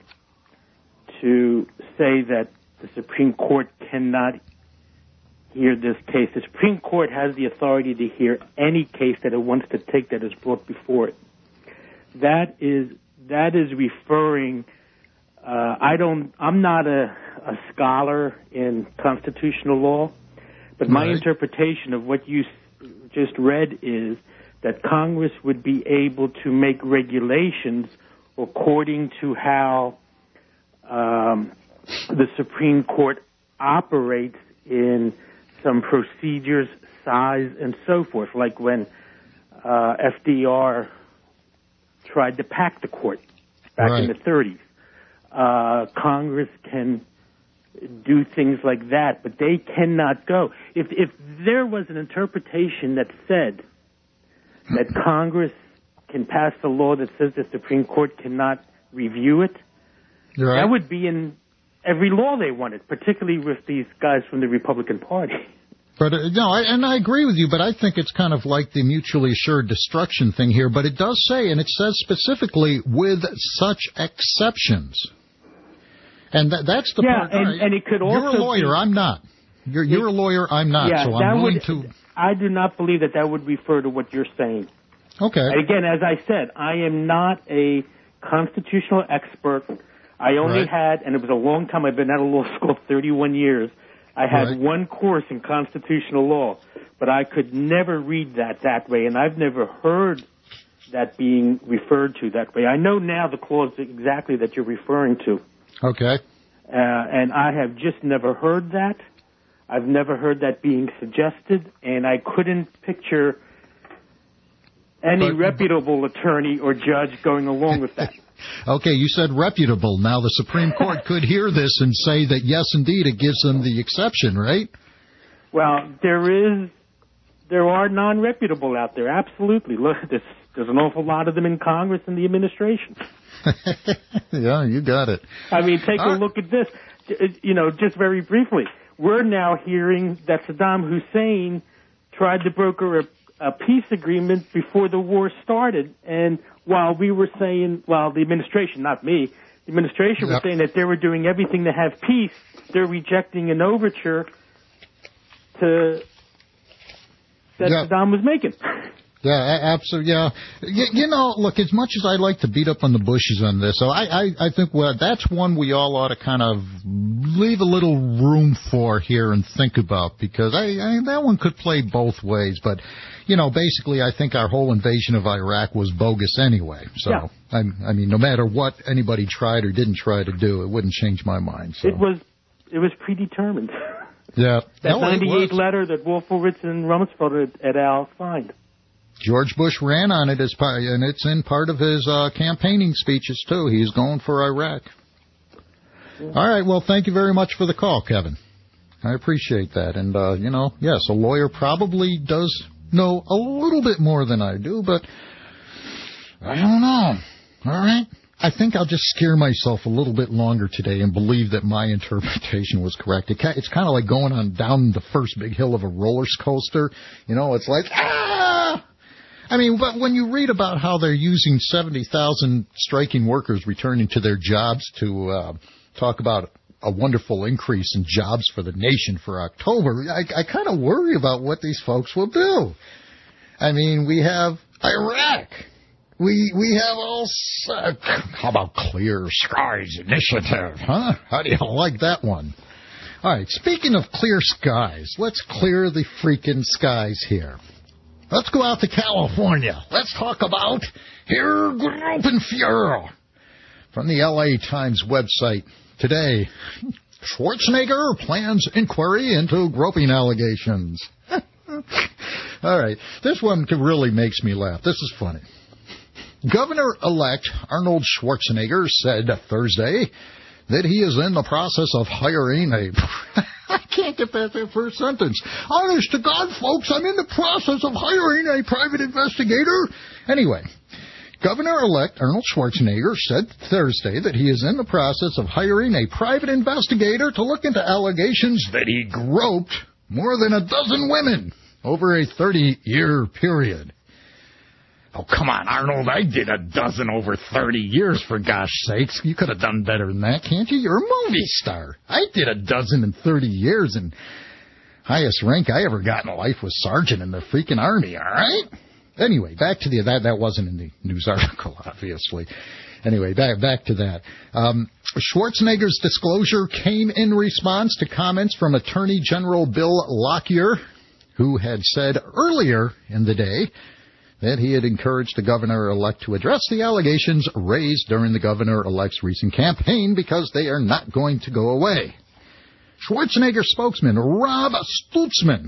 to say that the Supreme Court cannot hear this case. The Supreme Court has the authority to hear any case that it wants to take that is brought before it. That is that is referring. Uh, I don't. I'm not a, a scholar in constitutional law, but my
Right.
interpretation of what you s- just read is that Congress would be able to make regulations according to how um, the Supreme Court operates in some procedures, size, and so forth, like when uh, F D R tried to pack the court back
Right.
in the thirties. Uh, Congress can do things like that, but they cannot go. If, if there was an interpretation that said that Congress can pass a law that says the Supreme Court cannot review it,
Right.
that would be in every law they wanted, particularly with these guys from the Republican Party.
But uh, no, I, and I agree with you, but I think it's kind of like the mutually assured destruction thing here. But it does say, and it says specifically, with such exceptions. And that, that's the
Yeah,
part.
and-
right,
and it could
You're
also
a lawyer,
be-
I'm not. You're, you're a lawyer, I'm not.
yeah,
so
that
I'm willing
would,
to.
I do not believe that that would refer to what you're saying.
Okay.
And again, as I said, I am not a constitutional expert. I only
Right.
had, and it was a long time, I've been out of law school thirty-one years. I had
Right.
one course in constitutional law, but I could never read that that way, and I've never heard that being referred to that way. I know now the clause exactly that you're referring to,
Okay.
uh, and I have just never heard that. I've never heard that being suggested, and I couldn't picture any
But-
reputable attorney or judge going along with that.
Okay, you said reputable. Now the Supreme Court could hear this and say that, yes, indeed, it gives them the exception, right?
Well, there is, there are non-reputable out there, absolutely. Look, there's, there's an awful lot of them in Congress and the administration.
Yeah, you got it.
I mean, take
All
a
right.
look at this. J- You know, just very briefly, we're now hearing that Saddam Hussein tried to broker a, a peace agreement before the war started, and while we were saying, well, the administration, not me, the administration was
Yep.
saying that they were doing everything to have peace, they're rejecting an overture to that
Yep.
Saddam was making.
Yeah, absolutely. Yeah, you, you know, look, as much as I like to beat up on the bushes on this, so I, I, I think well, that's one we all ought to kind of leave a little room for here and think about, because I, I that one could play both ways. But you know, basically, I think our whole invasion of Iraq was bogus anyway. So
Yeah.
I, I mean, no matter what anybody tried or didn't try to do, it wouldn't change my mind. So.
It was it was predetermined.
Yeah,
That
no, it
ninety-eight
was.
letter that Wolfowitz and Rumsfeld et al. signed.
George Bush ran on it as part, and it's in part of his uh, campaigning speeches too. He's going for Iraq. All right. Well, thank you very much for the call, Kevin. I appreciate that. And uh, you know, yes, a lawyer probably does know a little bit more than I do, but I don't know. All right. I think I'll just scare myself a little bit longer today and believe that my interpretation was correct. It, it's kind of like going on down the first big hill of a roller coaster. You know, it's like, ah! I mean, but when you read about how they're using seventy thousand striking workers returning to their jobs to uh, talk about a wonderful increase in jobs for the nation for October, I, I kind of worry about what these folks will do. I mean, we have Iraq. we we have all... Uh, how about Clear Skies Initiative, huh? How do you like that one? All right, speaking of clear skies, let's clear the freaking skies here. Let's go out to California. Let's talk about Herr Gruppenführer. From the L A Times website today, Schwarzenegger plans inquiry into groping allegations. All right, this one really makes me laugh. This is funny. Governor-elect Arnold Schwarzenegger said Thursday that he is in the process of hiring a... I can't get past that first sentence. Honest to God, folks, I'm in the process of hiring a private investigator. Anyway, Governor-elect Arnold Schwarzenegger said Thursday that he is in the process of hiring a private investigator to look into allegations that he groped more than a dozen women over a thirty-year period. Oh, come on, Arnold. I did a dozen over thirty years, for gosh sakes. You could have done better than that, can't you? You're a movie star. I did a dozen in thirty years, and highest rank I ever got in life was sergeant in the freaking Army, all right? Anyway, back to the... That, that wasn't in the news article, obviously. Anyway, back, back to that. Um, Schwarzenegger's disclosure came in response to comments from Attorney General Bill Lockyer, who had said earlier in the day that he had encouraged the governor-elect to address the allegations raised during the governor-elect's recent campaign because they are not going to go away. Schwarzenegger spokesman Rob Stutzman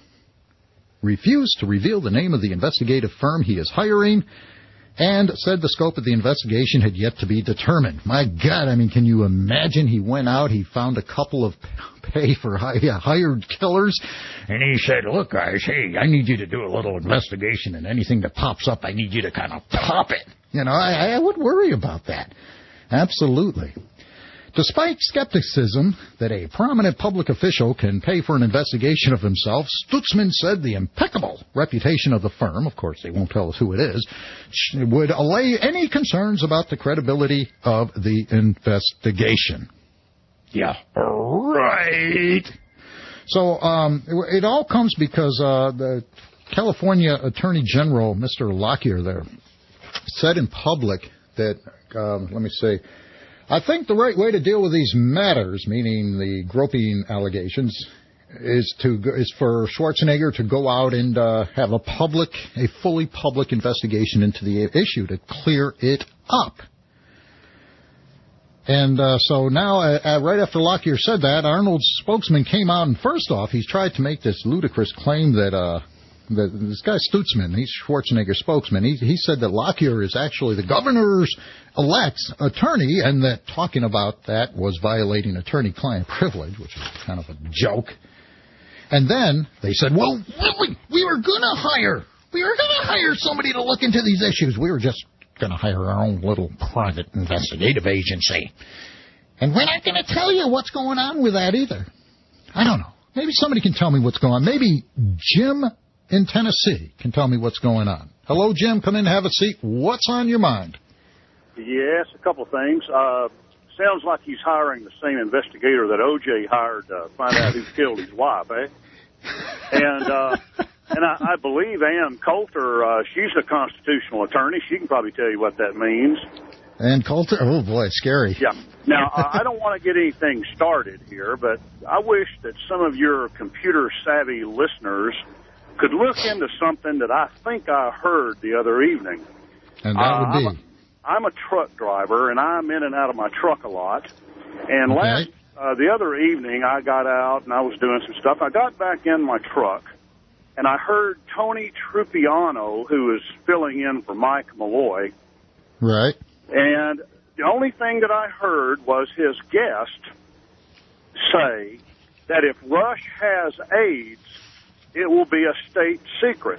refused to reveal the name of the investigative firm he is hiring and said the scope of the investigation had yet to be determined. My God, I mean, can you imagine? He went out, he found a couple of pay for hired killers, and he said, look, guys, hey, I need you to do a little investigation, and anything that pops up, I need you to kind of pop it. You know, I, I would worry about that. Absolutely. Despite skepticism that a prominent public official can pay for an investigation of himself, Stutzman said the impeccable reputation of the firm, of course they won't tell us who it is, would allay any concerns about the credibility of the investigation. Yeah, right. So um, it, it all comes because uh, the California Attorney General, Mister Lockyer there, said in public that, um, let me say, I think the right way to deal with these matters, meaning the groping allegations, is to is for Schwarzenegger to go out and uh, have a public, a fully public investigation into the issue to clear it up. And uh, so now, uh, right after Lockyer said that, Arnold's spokesman came out, and first off, he's tried to make this ludicrous claim that uh, that this guy Stutzman, he's Schwarzenegger's spokesman, he, he said that Lockyer is actually the governor's-elect's attorney, and that talking about that was violating attorney-client privilege, which is kind of a joke. And then they said, well, really, we were going to hire, we were going to hire somebody to look into these issues. We were just going to hire our own little private investigative agency. And we're not going to tell you what's going on with that either. I don't know. Maybe somebody can tell me what's going on. Maybe Jim in Tennessee can tell me what's going on. Hello, Jim. Come in, have a seat. What's on your mind?
Yes, a couple of things. Uh, sounds like he's hiring the same investigator that O J hired to find out who killed his wife, eh? And uh, and I, I believe Ann Coulter, uh, she's a constitutional attorney. She can probably tell you what that means.
Ann Coulter? Oh, boy, scary.
Yeah. Now, I don't want to get anything started here, but I wish that some of your computer-savvy listeners could look into something that I think I heard the other evening.
And that would be?
Uh, I'm, a, I'm a truck driver, and I'm in and out of my truck a lot. And
okay.
last uh, the other evening, I got out, and I was doing some stuff. I got back in my truck, and I heard Tony Trupiano, who was filling in for Mike Malloy.
Right.
And the only thing that I heard was his guest say that if Rush has AIDS, it will be a state secret.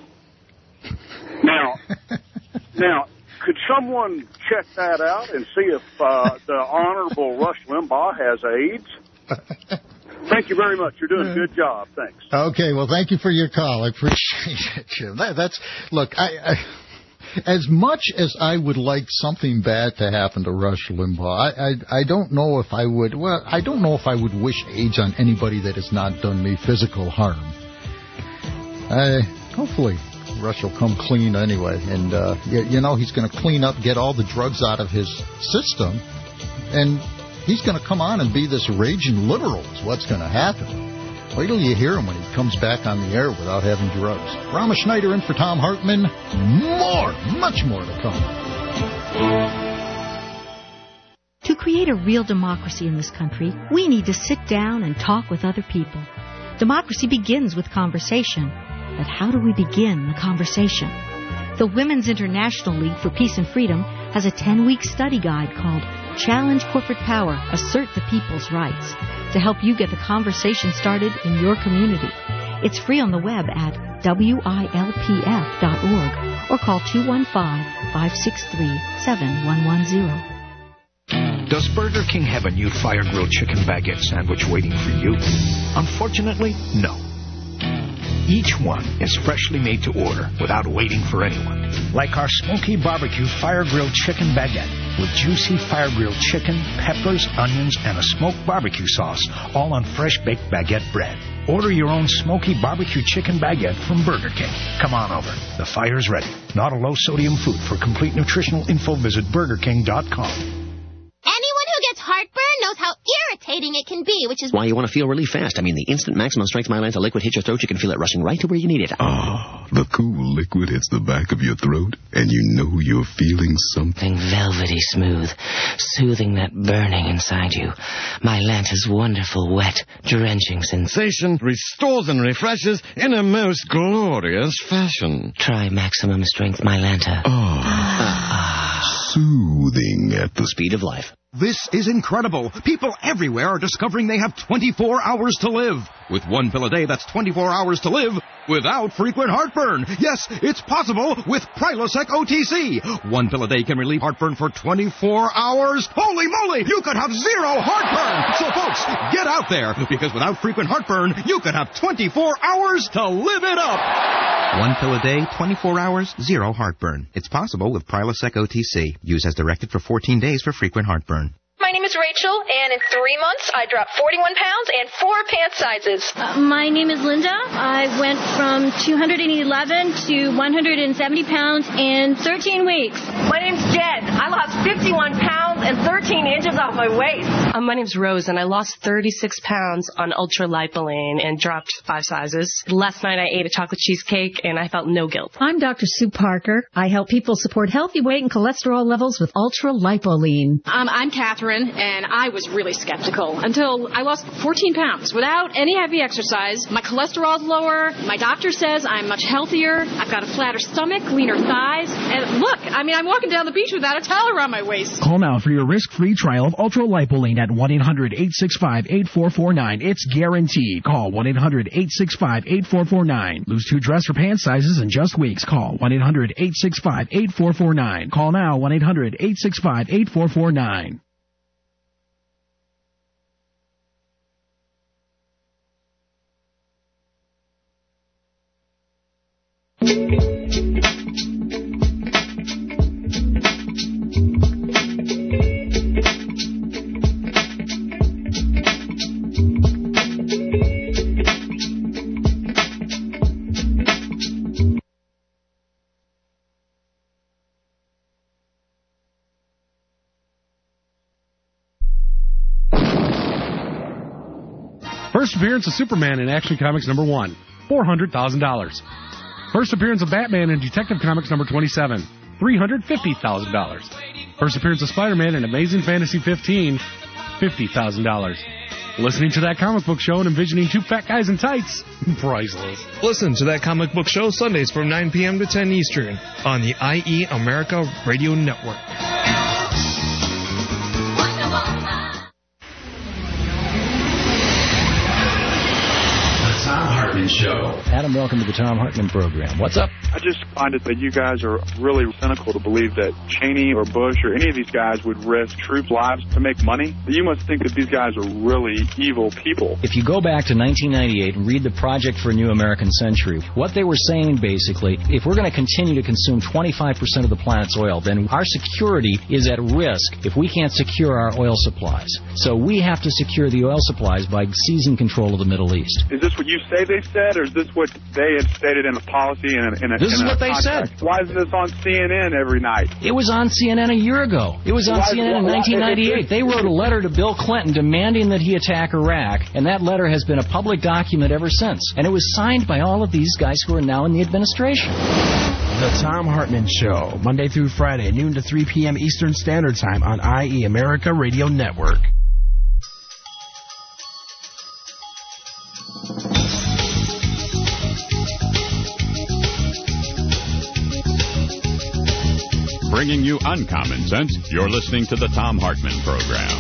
Now, now, could someone check that out and see if uh, the Honorable Rush Limbaugh has AIDS? Thank you very much. You're doing a good job. Thanks.
Okay. Well, thank you for your call. I appreciate it, Jim. That, that's look. I, I as much as I would like something bad to happen to Rush Limbaugh, I, I I don't know if I would. Well, I don't know if I would wish AIDS on anybody that has not done me physical harm. I hopefully, Rush will come clean anyway. And, uh, you, you know, he's going to clean up, get all the drugs out of his system, and he's going to come on and be this raging liberal is what's going to happen. Wait till you hear him when he comes back on the air without having drugs. Rama Schneider in for Tom Hartman. More, much more to come.
To create a real democracy in this country, we need to sit down and talk with other people. Democracy begins with conversation. But how do we begin the conversation? The Women's International League for Peace and Freedom has a ten-week study guide called Challenge Corporate Power, Assert the People's Rights, to help you get the conversation started in your community. It's free on the web at W I L P F dot org or call two one five, five six three, seven one one zero.
Does Burger King have a new fire-grilled chicken baguette sandwich waiting for you? Unfortunately, no. Each one is freshly made to order without waiting for anyone. Like our smoky barbecue fire-grilled chicken baguette with juicy fire-grilled chicken, peppers, onions, and a smoked barbecue sauce, all on fresh-baked baguette bread. Order your own smoky barbecue chicken baguette from Burger King. Come on over. The fire's ready. Not a low-sodium food. For complete nutritional info, visit burger king dot com.
Anyone who gets heartburn knows how irritating it can be, which is
why you want to feel relief fast. I mean, the instant maximum strength Mylanta liquid hits your throat, you can feel it rushing right to where you need it.
Ah, the cool liquid hits the back of your throat, and you know you're feeling something
velvety smooth, soothing that burning inside you. Mylanta's wonderful, wet, drenching sensation
restores and refreshes in a most glorious fashion.
Try maximum strength Mylanta.
Ah, ah. Soothing at the
speed of life.
This is incredible. People everywhere are discovering they have twenty-four hours to live. With one pill a day, that's twenty-four hours to live without frequent heartburn. Yes, it's possible with Prilosec O T C. One pill a day can relieve heartburn for twenty-four hours. Holy moly, you could have zero heartburn. So, folks, get out there, because without frequent heartburn, you could have twenty-four hours to live it up.
One pill a day, twenty-four hours, zero heartburn. It's possible with Prilosec O T C. Use as directed for fourteen days for frequent heartburn.
My name is Rachel, and in three months, I dropped forty-one pounds and four pant sizes.
Uh, my name is Linda. I went from two hundred eleven to one hundred seventy pounds in thirteen weeks.
My name's Jen. I lost fifty-one pounds and thirteen inches off my waist.
Uh, my name's Rose, and I lost thirty-six pounds on Ultra Lipoline and dropped five sizes. Last night, I ate a chocolate cheesecake, and I felt no guilt.
I'm Doctor Sue Parker. I help people support healthy weight and cholesterol levels with Ultra Lipoline.
Um, I'm Catherine. And I was really skeptical until I lost fourteen pounds without any heavy exercise. My cholesterol's lower. My doctor says I'm much healthier. I've got a flatter stomach, leaner thighs. And look, I mean, I'm walking down the beach without a towel around my waist.
Call now for your risk-free trial of Ultra Lipoline at one eight hundred, eight six five, eight four four nine. It's guaranteed. Call one eight hundred, eight six five, eight four four nine. Lose two dress or pant sizes in just weeks. Call one eight hundred, eight six five, eight four four nine. Call now, one eight hundred, eight six five, eight four four nine.
First appearance of Superman in Action Comics number one, four hundred thousand dollars. First appearance of Batman in Detective Comics number twenty-seven, three hundred fifty thousand dollars. First appearance of Spider-Man in Amazing Fantasy fifteen, fifty thousand dollars. Listening to That Comic Book Show and envisioning two fat guys in tights, priceless.
Listen to That Comic Book Show Sundays from nine p.m. to ten Eastern on the I E America Radio Network.
Tom Hartman Show. Adam, welcome to the Tom Hartman program. What's up?
I just find it that you guys are really cynical to believe that Cheney or Bush or any of these guys would risk troops' lives to make money. You must think that these guys are really evil people.
If you go back to nineteen ninety-eight and read the Project for a New American Century, what they were saying basically, if we're going to continue to consume twenty-five percent of the planet's oil, then our security is at risk if we can't secure our oil supplies. So we have to secure the oil supplies by seizing control of the Middle East.
Is this what you say they said, or is this what they had stated in a policy and in a,
This
in
is
a
what they
contract?
said.
Why is this on C N N every night?
It was on C N N a year ago. It was on
Why-
C N N in
why-
nineteen ninety-eight. They wrote a letter to Bill Clinton demanding that he attack Iraq, and that letter has been a public document ever since. And it was signed by all of these guys who are now in the administration. The Tom Hartman Show, Monday through Friday, noon to three p.m. Eastern Standard Time on I E America Radio Network.
Bringing you uncommon sense, you're listening to the Tom Hartman Program.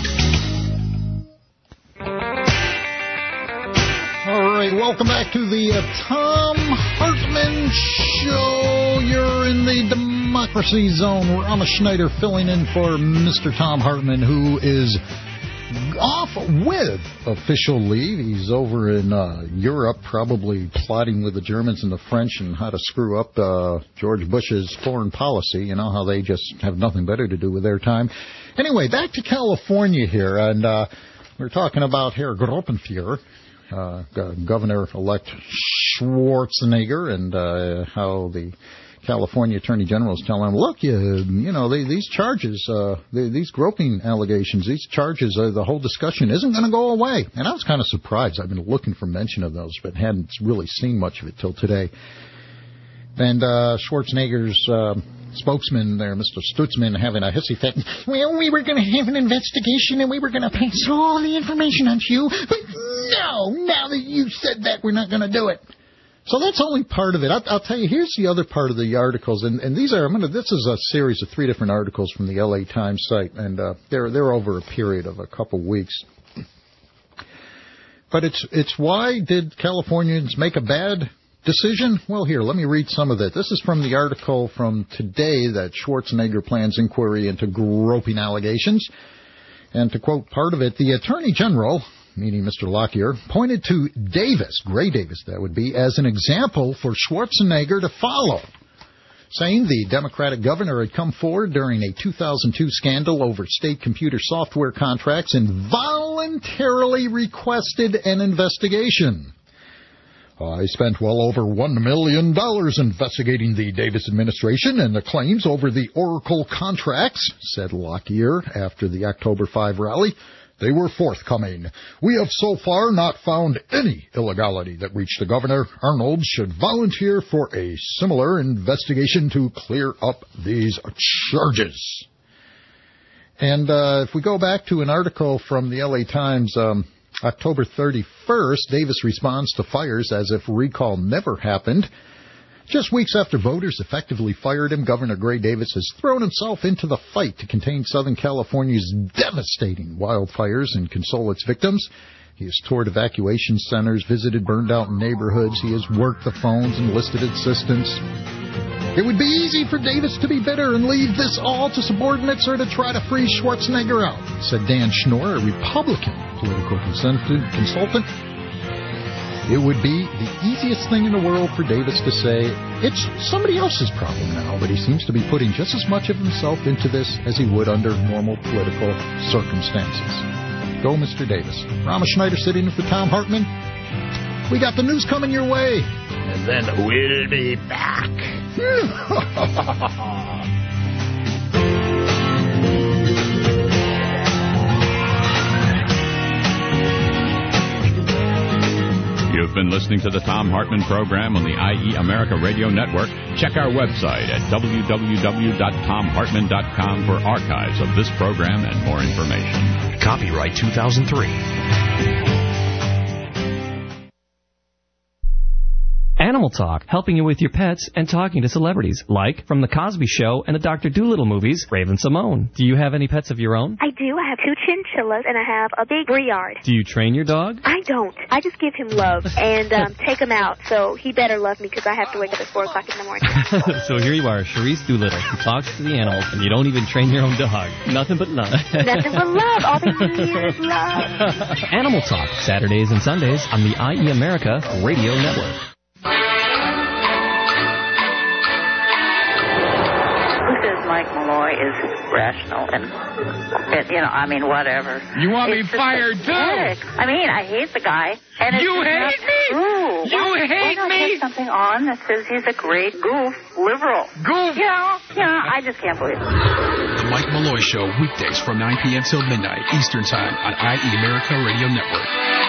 All right, welcome back to the uh, Tom Hartman Show. You're in the Democracy Zone. Rama Schneider filling in for Mister Tom Hartman, who is off with official leave. He's over in uh, Europe, probably plotting with the Germans and the French and how to screw up uh, George Bush's foreign policy. You know how they just have nothing better to do with their time. Anyway, back to California here, and uh, we're talking about Herr Gruppenführer, uh, Governor-elect Schwarzenegger, and uh, how the California Attorney General is telling him, look, you, you know, they, these charges, uh, they, these groping allegations, these charges, uh, the whole discussion isn't going to go away. And I was kind of surprised. I've been looking for mention of those, but hadn't really seen much of it till today. And uh, Schwarzenegger's uh, spokesman there, Mister Stutzman, having a hissy fit. Well, we were going to have an investigation and we were going to pass all the information on to you, but no, now that you said that, we're not going to do it. So that's only part of it. I'll, I'll tell you, here's the other part of the articles, and, and these are, I'm gonna, this is a series of three different articles from the L A Times site, and uh, they're, they're over a period of a couple weeks. But it's, it's why did Californians make a bad decision? Well, here, let me read some of it. This is from the article from today that Schwarzenegger plans inquiry into groping allegations. And to quote part of it, the Attorney General, meaning Mister Lockyer, pointed to Davis, Gray Davis that would be, as an example for Schwarzenegger to follow, saying the Democratic governor had come forward during a two thousand two scandal over state computer software contracts and voluntarily requested an investigation. I spent well over one million dollars investigating the Davis administration and the claims over the Oracle contracts, said Lockyer after the October fifth rally. They were forthcoming. We have so far not found any illegality that reached the governor. Arnold should volunteer for a similar investigation to clear up these charges. And uh, if we go back to an article from the L A Times, um, October thirty-first, Davis responds to fires as if recall never happened. Just weeks after voters effectively fired him, Governor Gray Davis has thrown himself into the fight to contain Southern California's devastating wildfires and console its victims. He has toured evacuation centers, visited burned-out neighborhoods. He has worked the phones, enlisted assistance. It would be easy for Davis to be bitter and leave this all to subordinates or to try to freeze Schwarzenegger out, said Dan Schnorr, a Republican political consultant. It would be the easiest thing in the world for Davis to say, it's somebody else's problem now, but he seems to be putting just as much of himself into this as he would under normal political circumstances. Go, Mister Davis. Rama Schneider sitting in for Tom Hartman. We got the news coming your way, and then we'll be back.
You've been listening to the Tom Hartman Program on the I E America Radio Network. Check our website at w w w dot tom hartman dot com for archives of this program and more information.
Copyright two thousand three.
Animal Talk, helping you with your pets and talking to celebrities, like from The Cosby Show and the Doctor Dolittle movies, Raven Simone. Do you have any pets of your own?
I do. I have two chinchillas, and I have a big Briard.
Do you train your dog?
I don't. I just give him love and um, take him out, so he better love me because I have to wake up at four o'clock in the morning.
So here you are, Charisse Doolittle, who talks to the animals, and you don't even train your own dog. Nothing but love.
Nothing but love. All they need is love.
Animal Talk, Saturdays and Sundays on the I E America Radio Network.
Mike Malloy is rational and, and, you know, I mean, whatever.
You want
it's
me fired, too?
Pathetic. I mean, I hate the guy. And it's
you hate me?
True. You
why,
hate
why not
me?
put something on that says he's a great goof liberal?
Goof?
Yeah, yeah, I just can't believe it.
The Mike Malloy Show, weekdays from nine p.m. till midnight Eastern Time on I E America Radio Network.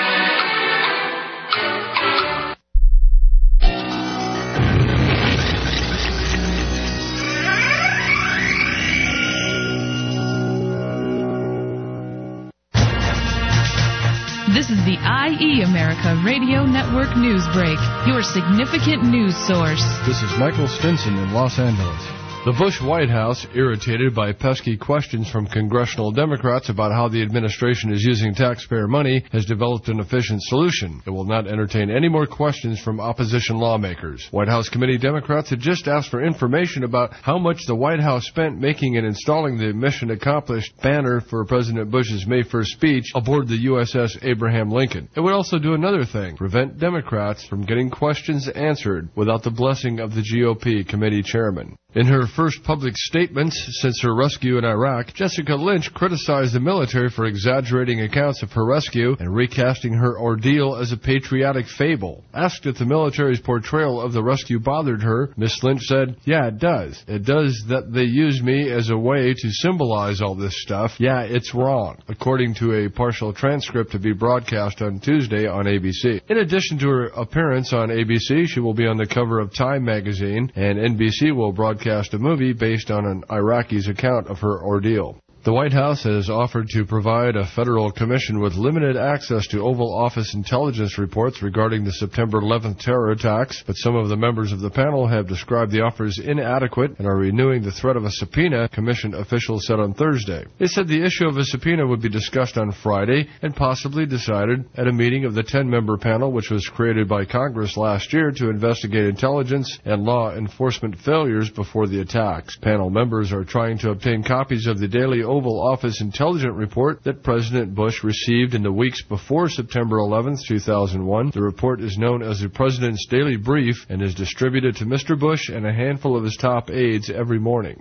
This is the I E America Radio Network News Break, your significant news source.
This is Michael Stinson in Los Angeles. The Bush White House, irritated by pesky questions from congressional Democrats about how the administration is using taxpayer money, has developed an efficient solution. It will not entertain any more questions from opposition lawmakers. White House committee Democrats had just asked for information about how much the White House spent making and installing the mission accomplished banner for President Bush's May first speech aboard the U S S Abraham Lincoln. It would also do another thing, prevent Democrats from getting questions answered without the blessing of the G O P committee chairman. In her first public statements since her rescue in Iraq, Jessica Lynch criticized the military for exaggerating accounts of her rescue and recasting her ordeal as a patriotic fable. Asked if the military's portrayal of the rescue bothered her, Miss Lynch said, "Yeah, it does. It does that they use me as a way to symbolize all this stuff. Yeah, it's wrong," according to a partial transcript to be broadcast on Tuesday on A B C. In addition to her appearance on A B C, she will be on the cover of Time magazine, and N B C will broadcast a movie based on an Iraqi's account of her ordeal. The White House has offered to provide a federal commission with limited access to Oval Office intelligence reports regarding the September eleventh terror attacks, but some of the members of the panel have described the offers inadequate and are renewing the threat of a subpoena, commission officials said on Thursday. They said the issue of a subpoena would be discussed on Friday and possibly decided at a meeting of the ten-member panel, which was created by Congress last year to investigate intelligence and law enforcement failures before the attacks. Panel members are trying to obtain copies of the daily Oval Office intelligence report that President Bush received in the weeks before September eleventh, two thousand one. The report is known as the President's Daily Brief and is distributed to Mister Bush and a handful of his top aides every morning.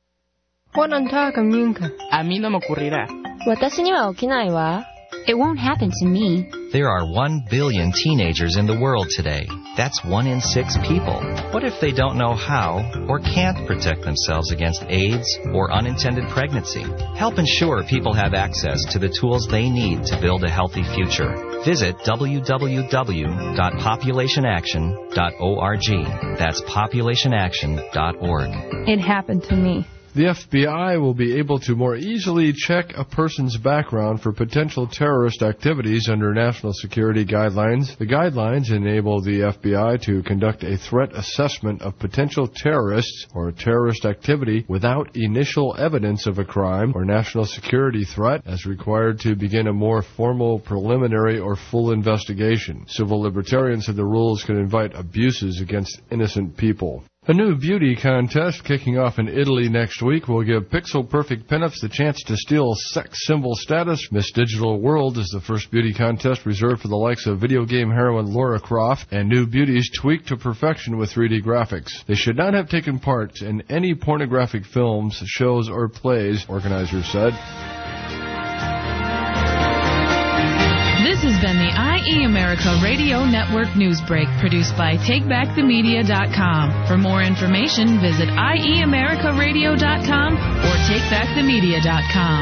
A mí no me ocurrirá. 私には起きないわ. It won't happen to me.
There are one billion teenagers in the world today. That's one in six people. What if they don't know how or can't protect themselves against AIDS or unintended pregnancy? Help ensure people have access to the tools they need to build a healthy future. Visit w w w dot population action dot org. That's population action dot org.
It happened to me.
The F B I will be able to more easily check a person's background for potential terrorist activities under national security guidelines. The guidelines enable the F B I to conduct a threat assessment of potential terrorists or terrorist activity without initial evidence of a crime or national security threat, as required to begin a more formal preliminary or full investigation. Civil libertarians said the rules could invite abuses against innocent people. A new beauty contest kicking off in Italy next week will give pixel-perfect pinups the chance to steal sex symbol status. Miss Digital World is the first beauty contest reserved for the likes of video game heroine Lara Croft, and new beauties tweaked to perfection with three D graphics. They should not have taken part in any pornographic films, shows, or plays, organizers said.
This has been the I E America Radio Network News Break, produced by take back the media dot com. For more information, visit I E America Radio dot com or take back the media dot com.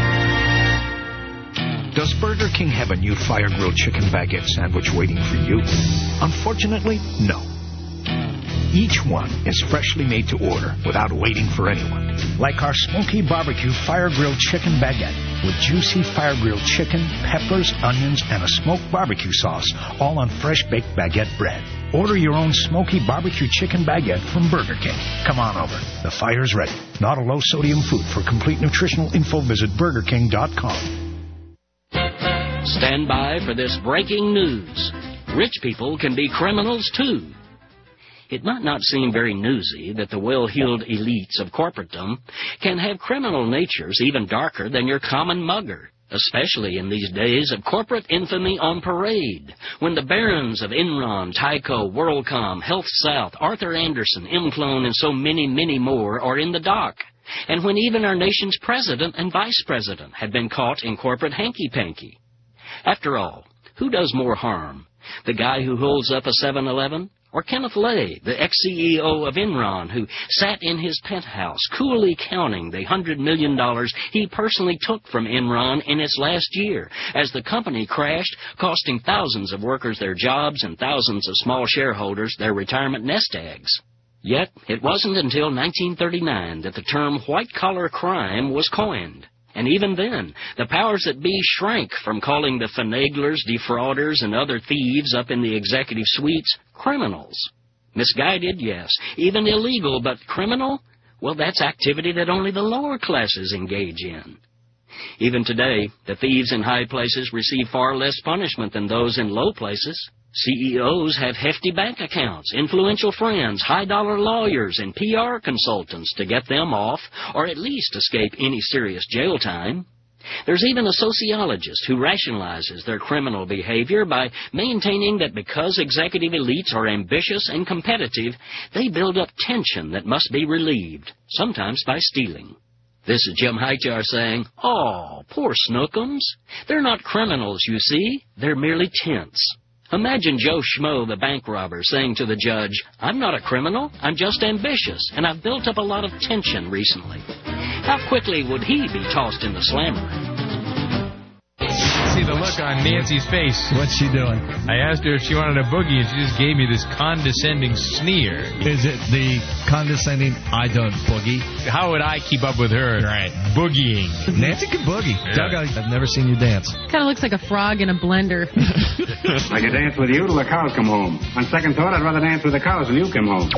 Does Burger King have a new fire-grilled chicken baguette sandwich waiting for you? Unfortunately, no. Each one is freshly made to order without waiting for anyone. Like our smoky barbecue fire-grilled chicken baguette with juicy fire-grilled chicken, peppers, onions, and a smoked barbecue sauce, all on fresh-baked baguette bread. Order your own smoky barbecue chicken baguette from Burger King. Come on over. The fire's ready. Not a low-sodium food. For complete nutritional info, visit burger king dot com.
Stand by for this breaking news. Rich people can be criminals, too. It might not seem very newsy that the well-heeled elites of corporatedom can have criminal natures even darker than your common mugger, especially in these days of corporate infamy on parade, when the barons of Enron, Tyco, WorldCom, HealthSouth, Arthur Anderson, Imclone, and so many, many more are in the dock, and when even our nation's president and vice president have been caught in corporate hanky-panky. After all, who does more harm? The guy who holds up a seven eleven? Or Kenneth Lay, the ex-C E O of Enron, who sat in his penthouse coolly counting the one hundred million dollars he personally took from Enron in its last year as the company crashed, costing thousands of workers their jobs and thousands of small shareholders their retirement nest eggs. Yet, it wasn't until nineteen thirty-nine that the term white-collar crime was coined. And even then, the powers that be shrank from calling the finaglers, defrauders, and other thieves up in the executive suites criminals. Misguided, yes. Even illegal, but criminal? Well, that's activity that only the lower classes engage in. Even today, the thieves in high places receive far less punishment than those in low places. C E Os have hefty bank accounts, influential friends, high-dollar lawyers, and P R consultants to get them off, or at least escape any serious jail time. There's even a sociologist who rationalizes their criminal behavior by maintaining that because executive elites are ambitious and competitive, they build up tension that must be relieved, sometimes by stealing. This is Jim Hightower saying, "Oh, poor Snookums. They're not criminals, you see. They're merely tense." Imagine Joe Schmo, the bank robber, saying to the judge, "I'm not a criminal, I'm just ambitious, and I've built up a lot of tension recently." How quickly would he be tossed in the slammer?
See the look on Nancy's face.
What's she doing?
I asked her if she wanted a boogie, and she just gave me this condescending sneer.
Is it the condescending, I don't boogie?
How would I keep up with her?
Right.
Boogieing.
Nancy can boogie.
Yeah.
Doug, I've never seen you dance.
Kind of looks like a frog in a blender.
I could dance with you till the cows come home. On second thought, I'd rather dance with the cows than you come home.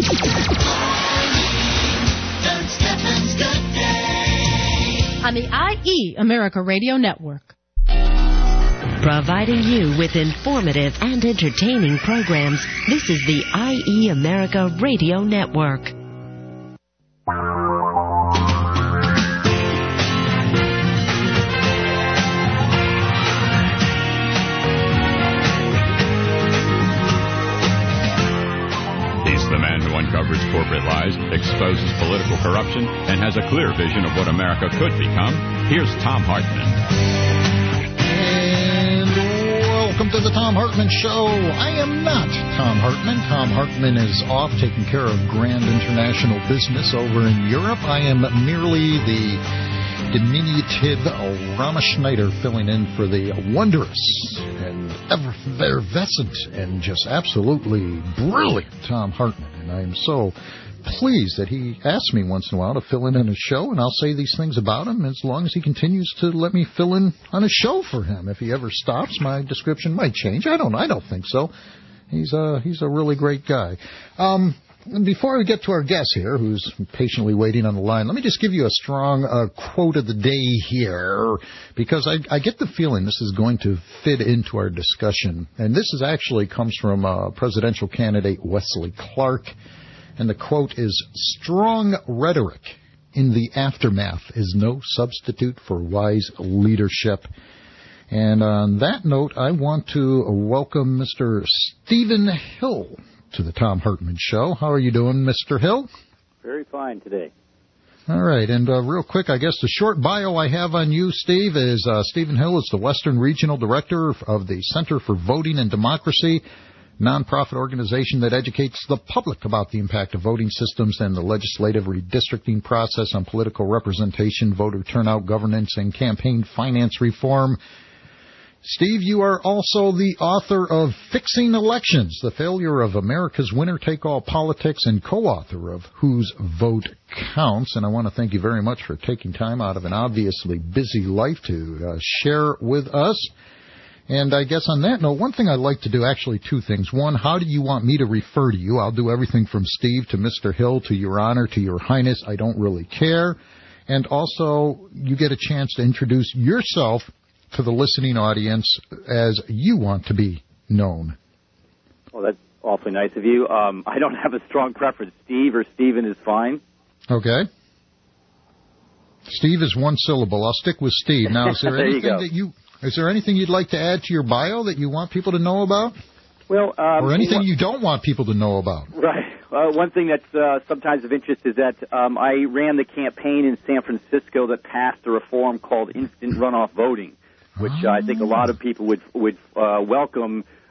Doug Steffens' Good Day. On the I E America Radio Network.
Providing you with informative and entertaining programs, this is the I E America Radio Network.
He's the man who uncovers corporate lies, exposes political corruption, and has a clear vision of what America could become. Here's Thom Hartmann.
Welcome to the Thom Hartmann Show. I am not Thom Hartmann. Thom Hartmann is off taking care of grand international business over in Europe. I am merely the diminutive Rama Schneider filling in for the wondrous and effervescent and just absolutely brilliant Thom Hartmann. And I am so pleased that he asks me once in a while to fill in on a show, and I'll say these things about him as long as he continues to let me fill in on a show for him. If he ever stops, my description might change. I don't I don't think so. He's a, he's a really great guy. Um, before we get to our guest here, who's patiently waiting on the line, let me just give you a strong uh, quote of the day here, because I, I get the feeling this is going to fit into our discussion. And this is actually comes from uh, presidential candidate Wesley Clark. And the quote is, "Strong rhetoric in the aftermath is no substitute for wise leadership." And on that note, I want to welcome Mister Stephen Hill to the Thom Hartmann Show. How are you doing, Mister Hill?
Very fine today.
All right, and uh, real quick, I guess the short bio I have on you, Steve, is uh, Stephen Hill is the Western Regional Director of the Center for Voting and Democracy, nonprofit organization that educates the public about the impact of voting systems and the legislative redistricting process on political representation, voter turnout, governance, and campaign finance reform. Steve, you are also the author of Fixing Elections, The Failure of America's Winner-Take-All Politics, and co-author of Whose Vote Counts. And I want to thank you very much for taking time out of an obviously busy life to uh, share with us. And I guess on that note, one thing I'd like to do, actually two things. One, how do you want me to refer to you? I'll do everything from Steve to Mister Hill to Your Honor to Your Highness. I don't really care. And also, you get a chance to introduce yourself to the listening audience as you want to be known.
Well, that's awfully nice of you. Um, I don't have a strong preference. Steve or Stephen is fine.
Okay. Steve is one syllable. I'll stick with Steve. Now, is there,
there
anything
you
that you... Is there anything you'd like to add to your bio that you want people to know about?
Well, um,
or anything
well,
you don't want people to know about?
Right. Uh, one thing that's uh, sometimes of interest is that um, I ran the campaign in San Francisco that passed a reform called instant runoff voting, which oh. I think a lot of people would would uh, welcome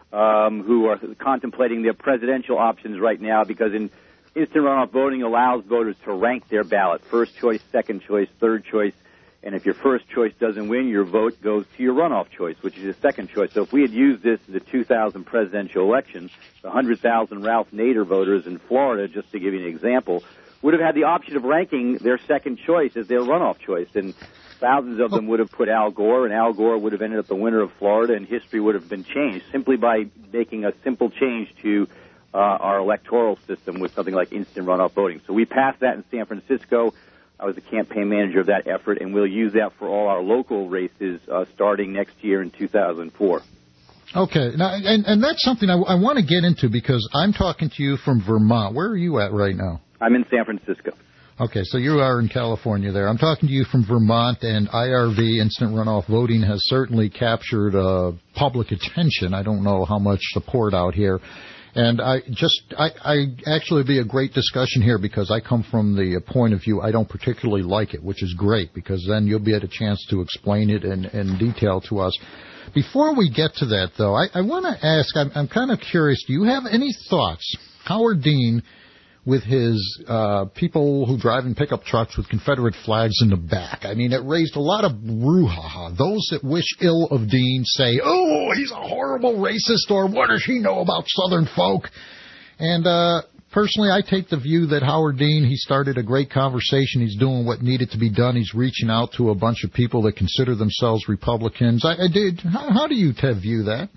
um, who are contemplating their presidential options right now, because in instant runoff voting allows voters to rank their ballot, first choice, second choice, third choice, and if your first choice doesn't win, your vote goes to your runoff choice, which is your second choice. So if we had used this in the two thousand presidential election, the one hundred thousand Ralph Nader voters in Florida, just to give you an example, would have had the option of ranking their second choice as their runoff choice, and thousands of them would have put Al Gore, and Al Gore would have ended up the winner of Florida, and history would have been changed simply by making a simple change to uh, our electoral system with something like instant runoff voting. So we passed that in San Francisco. I was the campaign manager of that effort, and we'll use that for all our local races uh, starting next year in two thousand four.
Okay, now, and, and that's something I, I want to get into, because I'm talking to you from Vermont. Where are you at right now?
I'm in San Francisco.
Okay, so you are in California there. I'm talking to you from Vermont, and I R V, instant runoff voting, has certainly captured uh, public attention. I don't know how much support out here. And I just, I, I actually be a great discussion here, because I come from the point of view I don't particularly like it, which is great, because then you'll be at a chance to explain it in, in detail to us. Before we get to that, though, I, I want to ask, I'm, I'm kind of curious, do you have any thoughts, Howard Dean, with his uh, people who drive in pickup trucks with Confederate flags in the back? I mean, it raised a lot of brouhaha. Those that wish ill of Dean say, oh, he's a horrible racist, or what does he know about Southern folk? And uh, personally, I take the view that Howard Dean, he started a great conversation. He's doing what needed to be done. He's reaching out to a bunch of people that consider themselves Republicans. I, I did. How, how do you t- view that?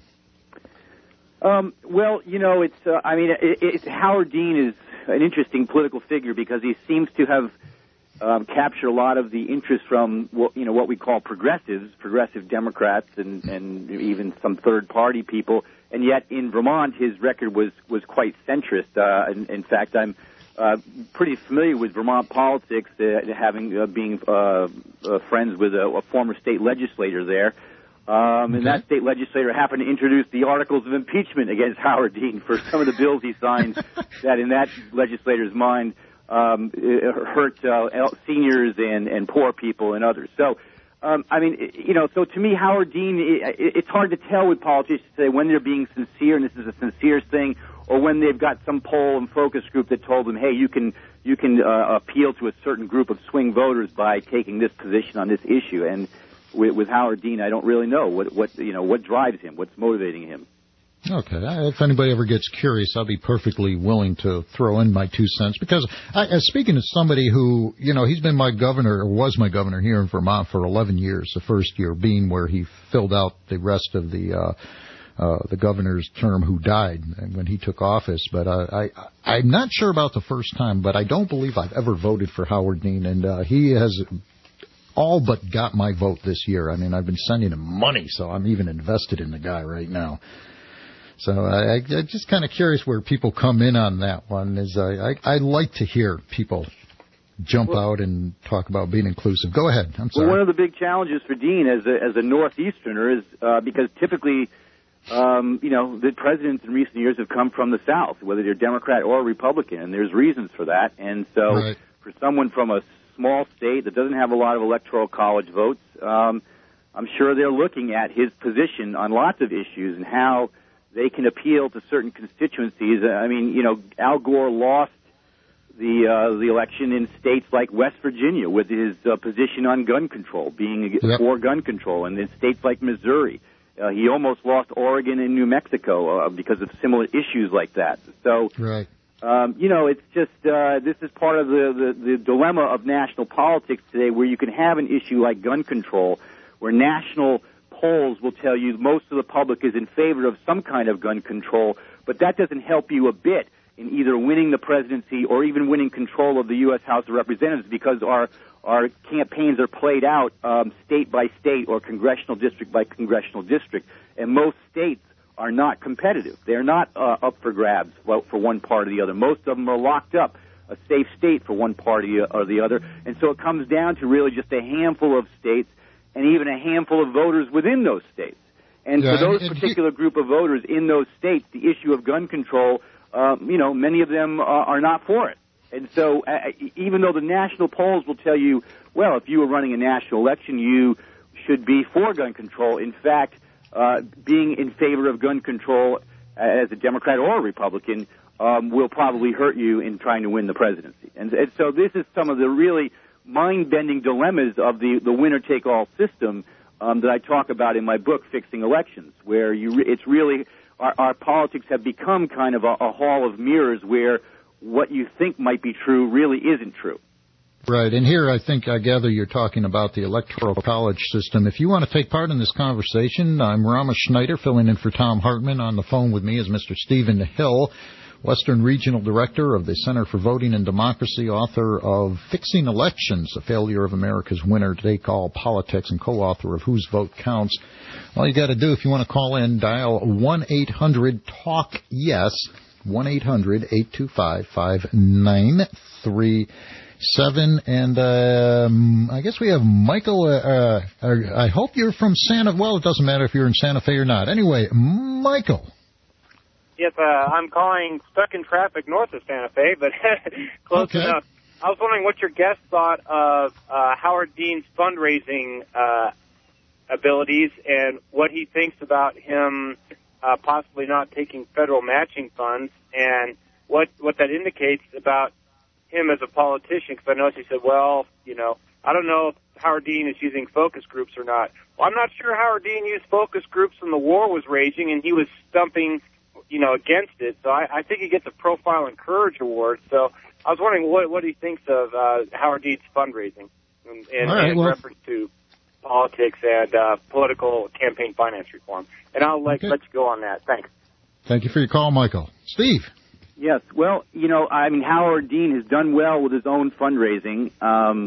Um, well, you know, it's. Uh, I mean, it, it's Howard Dean is an interesting political figure, because he seems to have um, captured a lot of the interest from what, you know, what we call progressives, progressive Democrats, and, and even some third-party people. And yet, in Vermont, his record was was quite centrist. Uh, in, in fact, I'm uh, pretty familiar with Vermont politics, uh, having uh, being uh, uh, friends with a, a former state legislator there. Um, and that state legislator happened to introduce the articles of impeachment against Howard Dean for some of the bills he signed that, in that legislator's mind, um, hurt uh, seniors and, and poor people and others. So, um, I mean, you know, so to me, Howard Dean, it, it's hard to tell with politicians today when they're being sincere, and this is a sincere thing, or when they've got some poll and focus group that told them, hey, you can you can uh, appeal to a certain group of swing voters by taking this position on this issue. And With, with Howard Dean, I don't really know what, what you know what drives him, what's motivating him.
Okay, if anybody ever gets curious, I'll be perfectly willing to throw in my two cents, because I, as speaking to somebody who, you know, he's been my governor, or was my governor here in Vermont for eleven years. The first year being where he filled out the rest of the uh, uh, the governor's term, who died when he took office. But uh, I, I'm not sure about the first time, but I don't believe I've ever voted for Howard Dean, and uh, he has all but got my vote this year. I mean, I've been sending him money, so I'm even invested in the guy right now. So I, I'm just kind of curious where people come in on that one. Is I, I, I like to hear people jump well, out and talk about being inclusive. Go ahead. I'm sorry.
Well, one of the big challenges for Dean as a, as a Northeasterner is uh, because typically, um, you know, the presidents in recent years have come from the South, whether they're Democrat or Republican, and there's reasons for that. And so right. for someone from a small state that doesn't have a lot of electoral college votes, um, I'm sure they're looking at his position on lots of issues and how they can appeal to certain constituencies. I mean, you know, Al Gore lost the uh, the election in states like West Virginia with his uh, position on gun control, being yep. for gun control, and in states like Missouri. Uh, he almost lost Oregon and New Mexico uh, because of similar issues like that. So.
Right.
Um, you know, it's just, uh, this is part of the, the, the dilemma of national politics today, where you can have an issue like gun control, where national polls will tell you most of the public is in favor of some kind of gun control, but that doesn't help you a bit in either winning the presidency or even winning control of the U S House of Representatives, because our, our campaigns are played out um, state by state or congressional district by congressional district, and most states are not competitive. They're not uh, up for grabs for one part or the other. Most of them are locked up, a safe state for one party or the other. And so it comes down to really just a handful of states and even a handful of voters within those states. And
yeah,
for those
and, and
particular
he,
group of voters in those states, the issue of gun control, um, you know, many of them uh, are not for it. And so uh, even though the national polls will tell you, well, if you were running a national election, you should be for gun control, in fact, uh, being in favor of gun control as a Democrat or a Republican um, will probably hurt you in trying to win the presidency. And, and so this is some of the really mind-bending dilemmas of the, the winner-take-all system um, that I talk about in my book, Fixing Elections, where you re- it's really our, our politics have become kind of a, a hall of mirrors where what you think might be true really isn't true.
Right, and here I think, I gather you're talking about the Electoral College system. If you want to take part in this conversation, I'm Rama Schneider, filling in for Thom Hartmann. On the phone with me is Mister Stephen Hill, Western Regional Director of the Center for Voting and Democracy, author of Fixing Elections, A Failure of America's Winner-Take-All Politics, and co-author of Whose Vote Counts. All you got to do, if you want to call in, dial one eight hundred talk yes, one eight hundred eight two five five nine three seven, and um, I guess we have Michael. Uh, uh, I hope you're from Santa. Well, it doesn't matter if you're in Santa Fe or not. Anyway, Michael.
Yes, uh, I'm calling stuck in traffic north of Santa Fe, but close
okay.
enough. I was wondering what your guest thought of uh, Howard Dean's fundraising uh, abilities and what he thinks about him uh, possibly not taking federal matching funds, and what what that indicates about him as a politician, because I noticed he said, well, you know, I don't know if Howard Dean is using focus groups or not. Well, I'm not sure Howard Dean used focus groups when the war was raging and he was stumping, you know, against it. So I, I think he gets a Profile and Courage Award. So I was wondering what, what he thinks of uh, Howard Dean's fundraising in, in,
right,
in
well,
reference to politics and uh, political campaign finance reform. And I'll let,
okay.
let you go on that. Thanks.
Thank you for your call, Michael. Steve.
Yes, well, you know, I mean, Howard Dean has done well with his own fundraising, um,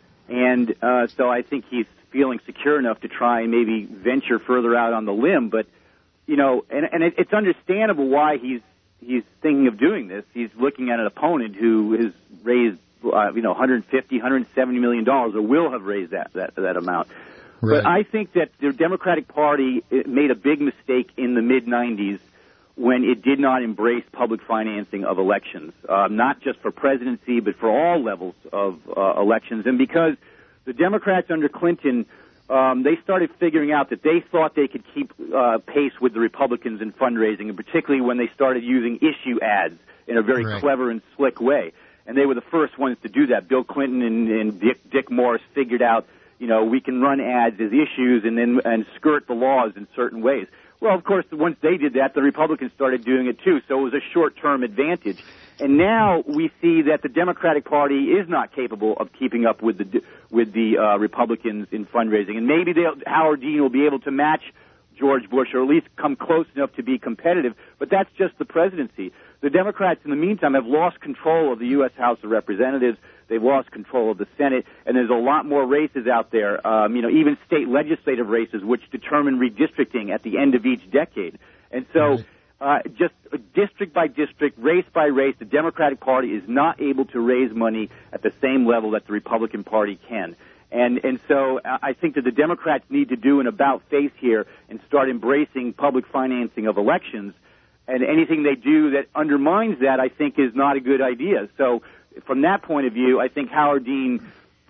and uh, so I think he's feeling secure enough to try and maybe venture further out on the limb. But, you know, and, and it, it's understandable why he's he's thinking of doing this. He's looking at an opponent who has raised, uh, you know, one hundred fifty, one hundred seventy million dollars, or will have raised that that, that amount. Right. But I think that the Democratic Party made a big mistake in the mid nineties when it did not embrace public financing of elections, uh, not just for presidency, but for all levels of uh, elections. And because the Democrats under Clinton, um, they started figuring out that they thought they could keep uh, pace with the Republicans in fundraising, and particularly when they started using issue ads in a very right. clever and slick way. And they were the first ones to do that. Bill Clinton and, and Dick, Dick Morris figured out, you know, we can run ads as issues and then and skirt the laws in certain ways. Well, of course, once they did that, the Republicans started doing it too, so it was a short-term advantage. And now we see that the Democratic Party is not capable of keeping up with the with the uh, Republicans in fundraising, and maybe Howard Dean will be able to match George Bush, or at least come close enough to be competitive. But that's just the presidency. The Democrats, in the meantime, have lost control of the U S House of Representatives. They've lost control of the Senate, and there's a lot more races out there, um, you know, even state legislative races, which determine redistricting at the end of each decade. And so uh, just district by district, race by race, the Democratic Party is not able to raise money at the same level that the Republican Party can. And and so I think that the Democrats need to do an about-face here and start embracing public financing of elections. And anything they do that undermines that, I think, is not a good idea. So from that point of view, I think Howard Dean,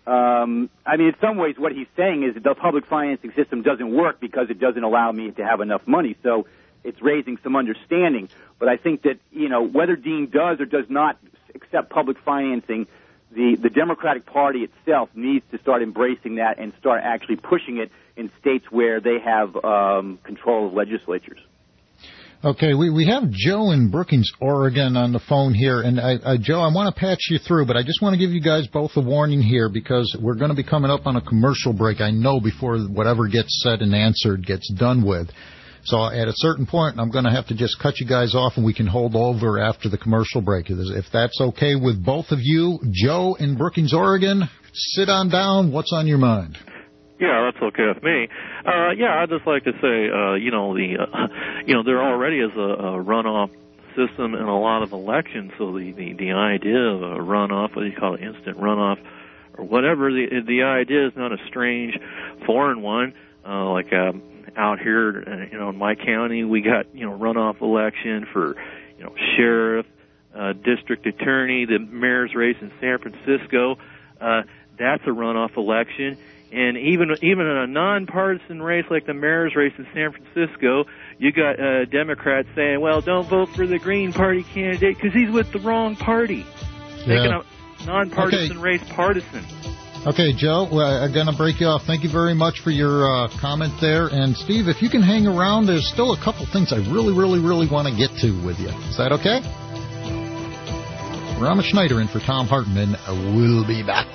um, I mean, in some ways what he's saying is that the public financing system doesn't work because it doesn't allow me to have enough money. So it's raising some understanding. But I think that, you know, whether Dean does or does not accept public financing, the, the Democratic Party itself needs to start embracing that and start actually pushing it in states where they have um, control of legislatures.
Okay, we, we have Joe in Brookings, Oregon on the phone here. And, I, I, Joe, I want to patch you through, but I just want to give you guys both a warning here because we're going to be coming up on a commercial break, I know, before whatever gets said and answered gets done with. So at a certain point, I'm going to have to just cut you guys off, and we can hold over after the commercial break. If that's okay with both of you, Joe in Brookings, Oregon, sit on down. What's on your mind?
Yeah, that's okay with me. Uh, yeah, I'd just like to say, uh, you know, the, uh, you know, there already is a, a runoff system in a lot of elections. So the, the, the idea of a runoff, what do you call it, instant runoff, or whatever, the the idea is not a strange, foreign one. Uh, like um, out here, uh, you know, in my county, we got, you know, runoff election for, you know, sheriff, uh, district attorney, the mayor's race in San Francisco. Uh, that's a runoff election. And even even in a nonpartisan race like the mayor's race in San Francisco, you got uh, Democrats saying, well, don't vote for the Green Party candidate because he's with the wrong party.
Yeah.
Making a nonpartisan
okay.
race partisan.
Okay, Joe, well, I'm going to break you off. Thank you very much for your uh, comment there. And, Steve, if you can hang around, there's still a couple things I really, really, really want to get to with you. Is that okay? Rama Schneider in for Tom Hartman. We'll be back.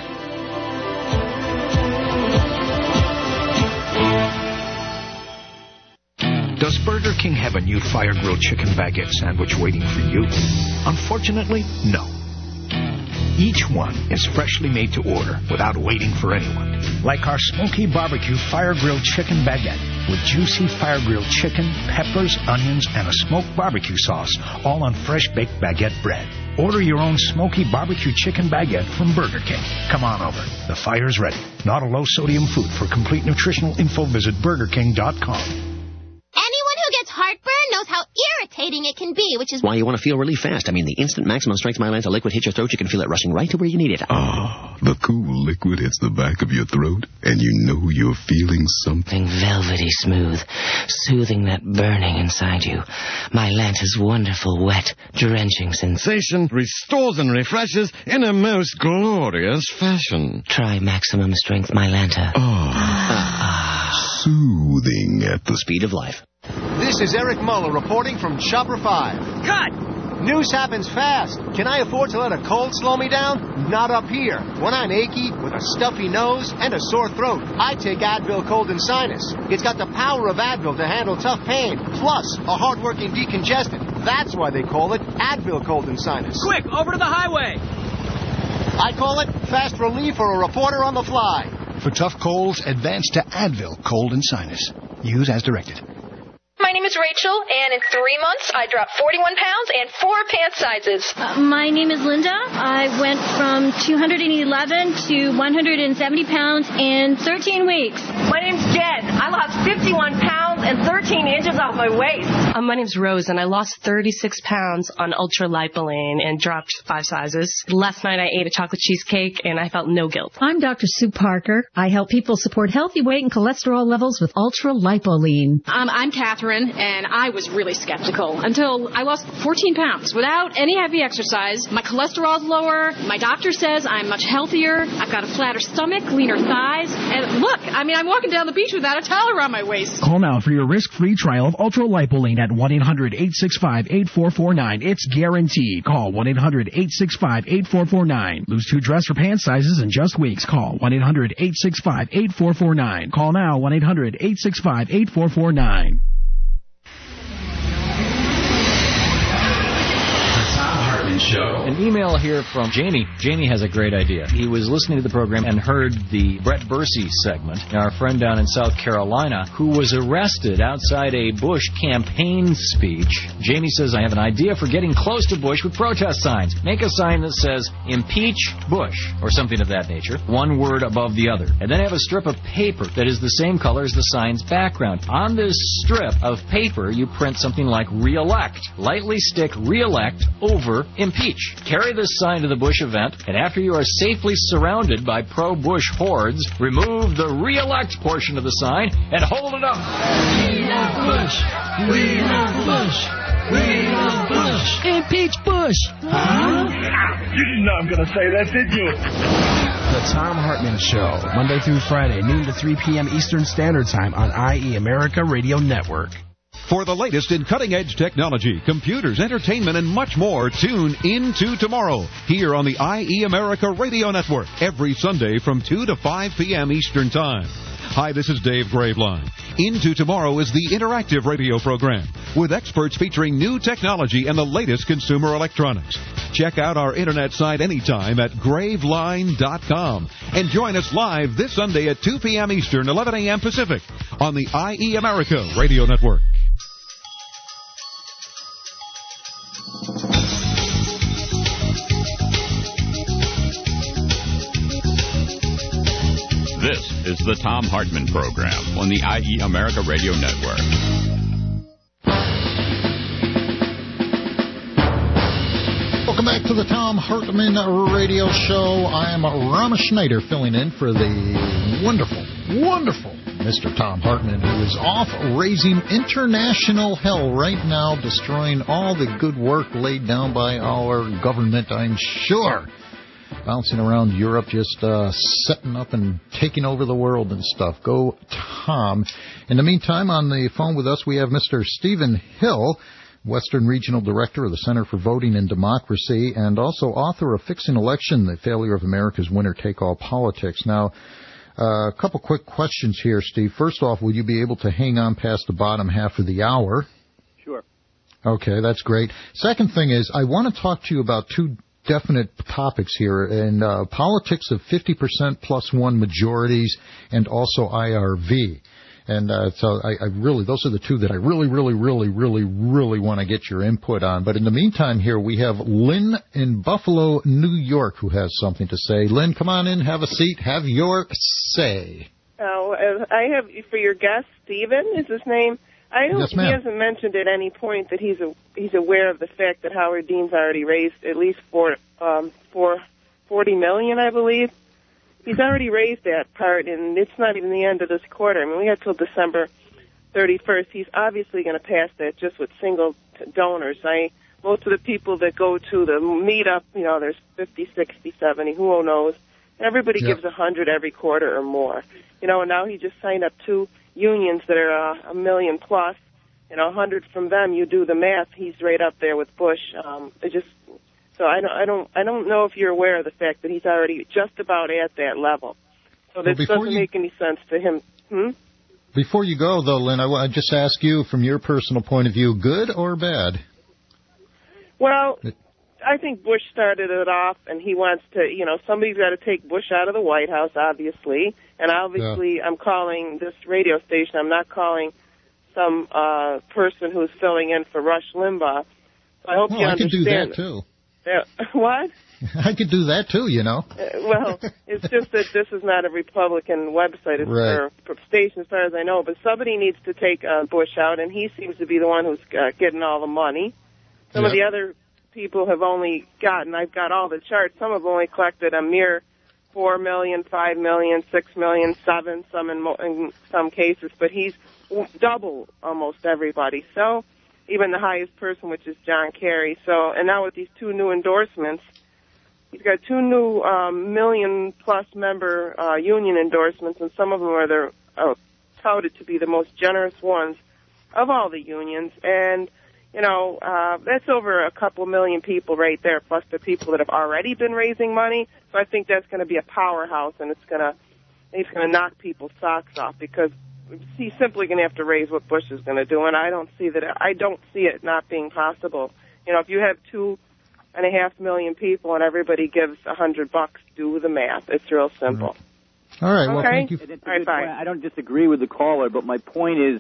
Does Burger King have a new fire-grilled chicken baguette sandwich waiting for you? Unfortunately, no. Each one is freshly made to order without waiting for anyone. Like our smoky barbecue fire-grilled chicken baguette with juicy fire-grilled chicken, peppers, onions, and a smoked barbecue sauce, all on fresh-baked baguette bread. Order your own smoky barbecue chicken baguette from Burger King. Come on over. The fire's ready. Not a low-sodium food. For complete nutritional info, visit burger king dot com.
Anyone who gets heartburn knows how irritating it can be, which is
why you want to feel relief fast. I mean, the instant maximum strength Mylanta liquid hits your throat, you can feel it rushing right to where you need it.
Ah, the cool liquid hits the back of your throat, and you know you're feeling something
velvety smooth, soothing that burning inside you. Mylanta's wonderful, wet, drenching sensation restores and refreshes in a most glorious fashion. Try maximum strength Mylanta.
Ah,
ah.
Soothing at the
speed of life.
This is Eric Muller reporting from Chopper five.
Cut!
News happens fast. Can I afford to let a cold slow me down? Not up here. When I'm achy, with a stuffy nose, and a sore throat, I take Advil Cold and Sinus. It's got the power of Advil to handle tough pain, plus a hard-working decongestant. That's why they call it Advil Cold and Sinus.
Quick, over to the highway!
I call it fast relief for a reporter on the fly.
For tough colds, advance to Advil Cold and Sinus. Use as directed.
My name is Rachel, and in three months, I dropped forty-one pounds and four pant sizes.
Uh, my name is Linda. I went from two hundred eleven to one hundred seventy pounds in thirteen weeks.
My name's Jen. I lost fifty-one pounds and thirteen inches off my waist.
Uh, my name's Rose, and I lost thirty-six pounds on Ultra Lipoline and dropped five sizes. Last night, I ate a chocolate cheesecake, and I felt no guilt.
I'm Doctor Sue Parker. I help people support healthy weight and cholesterol levels with Ultra Lipoline.
Um, I'm Catherine. And I was really skeptical until I lost fourteen pounds without any heavy exercise. My cholesterol's lower. My doctor says I'm much healthier. I've got a flatter stomach, leaner thighs. And look, I mean, I'm walking down the beach without a towel around my waist.
Call now for your risk-free trial of Ultra Lipoline at one eight hundred eight six five eight four four nine. It's guaranteed. Call one eight hundred eight six five eight four four nine. Lose two dress or pant sizes in just weeks. Call one eight hundred eight six five eight four four nine. Call now one eight hundred eight six five eight four four nine.
Show. An email here from Jamie. Jamie has a great idea. He was listening to the program and heard the Brett Bursey segment, our friend down in South Carolina, who was arrested outside a Bush campaign speech. Jamie says, I have an idea for getting close to Bush with protest signs. Make a sign that says, impeach Bush, or something of that nature, one word above the other. And then have a strip of paper that is the same color as the sign's background. On this strip of paper, you print something like re-elect. Lightly stick re-elect over impeach. Carry this sign to the Bush event, and after you are safely surrounded by pro-Bush hordes, remove the re-elect portion of the sign and hold it up.
We love Bush. We love Bush. We love Bush.
Impeach Bush.
Huh? You didn't know I'm going to say that, did you?
The Tom Hartman Show, Monday through Friday, noon to three p.m. Eastern Standard Time on I E America Radio Network.
For the latest in cutting-edge technology, computers, entertainment, and much more, tune into tomorrow here on the I E America Radio Network every Sunday from two to five p.m. Eastern Time. Hi, this is Dave Graveline. Into Tomorrow is the interactive radio program with experts featuring new technology and the latest consumer electronics. Check out our internet site anytime at graveline dot com and join us live this Sunday at two p.m. Eastern, eleven a.m. Pacific on the I E America Radio Network.
This is the Tom Hartman Program on the I E America Radio Network.
Welcome back to the Thom Hartmann Radio Show. I am Rama Schneider filling in for the wonderful, wonderful Mister Thom Hartmann, who is off raising international hell right now, destroying all the good work laid down by our government, I'm sure. Bouncing around Europe, just uh, setting up and taking over the world and stuff. Go, Tom. In the meantime, on the phone with us, we have Mister Stephen Hill, Western Regional Director of the Center for Voting and Democracy, and also author of Fixing Election, The Failure of America's Winner-Take-All Politics. Now, uh, a couple quick questions here, Steve. First off, will you be able to hang on past the bottom half of the hour?
Sure.
Okay, that's great. Second thing is, I want to talk to you about two definite topics here, and uh, politics of fifty percent plus one majorities, and also I R V. And uh, so I, I really, those are the two that I really, really, really, really, really want to get your input on. But in the meantime here, we have Lynn in Buffalo, New York, who has something to say. Lynn, come on in, have a seat, have your say.
Oh, I have, for your guest, Stephen is his name. I don't,
yes,
he hasn't mentioned at any point that he's a, he's aware of the fact that Howard Dean's already raised at least four, um, four, forty million, I believe. He's already raised that part, and it's not even the end of this quarter. I mean, we had till December thirty-first. He's obviously going to pass that just with single donors. I most of the people that go to the meetup, you know, there's fifty, sixty, seventy, who knows. Everybody yep. gives a hundred every quarter or more. You know, and now he just signed up two unions that are uh, a million plus. You know, a hundred from them. You do the math. He's right up there with Bush. Um, it just. So I don't, I don't, I don't know if you're aware of the fact that he's already just about at that level. So this well, doesn't you, make any sense to him. Hmm?
Before you go, though, Lynn, I want to just ask you, from your personal point of view, good or bad?
Well, I think Bush started it off, and he wants to, you know, somebody's got to take Bush out of the White House, obviously. And obviously, yeah. I'm calling this radio station. I'm not calling some uh, person who's filling in for Rush Limbaugh. So I hope
well,
you
I
understand.
I can do that, too.
Yeah. What?
I could do that, too, you know.
Uh, well, it's just that this is not a Republican website. It's
right.
for, for station, as far as I know. But somebody needs to take uh, Bush out, and he seems to be the one who's uh, getting all the money. Some yep. of the other people have only gotten, I've got all the charts, some have only collected a mere four million, five million, six million, seven, some in, mo- in some cases. But he's double almost everybody. So even the highest person, which is John Kerry. So, and now with these two new endorsements, he's got two new um, million-plus member uh, union endorsements, and some of them are the, uh, touted to be the most generous ones of all the unions. And, you know, uh, that's over a couple million people right there, plus the people that have already been raising money. So I think that's going to be a powerhouse, and it's going to it's going to knock people's socks off, because he's simply going to have to raise what Bush is going to do, and I don't see that. I don't see it not being possible. You know, if you have two and a half million people and everybody gives a hundred bucks, do the math. It's real simple.
All right. Well,
okay?
thank you.
All right, bye.
I don't disagree with the caller, but my point is,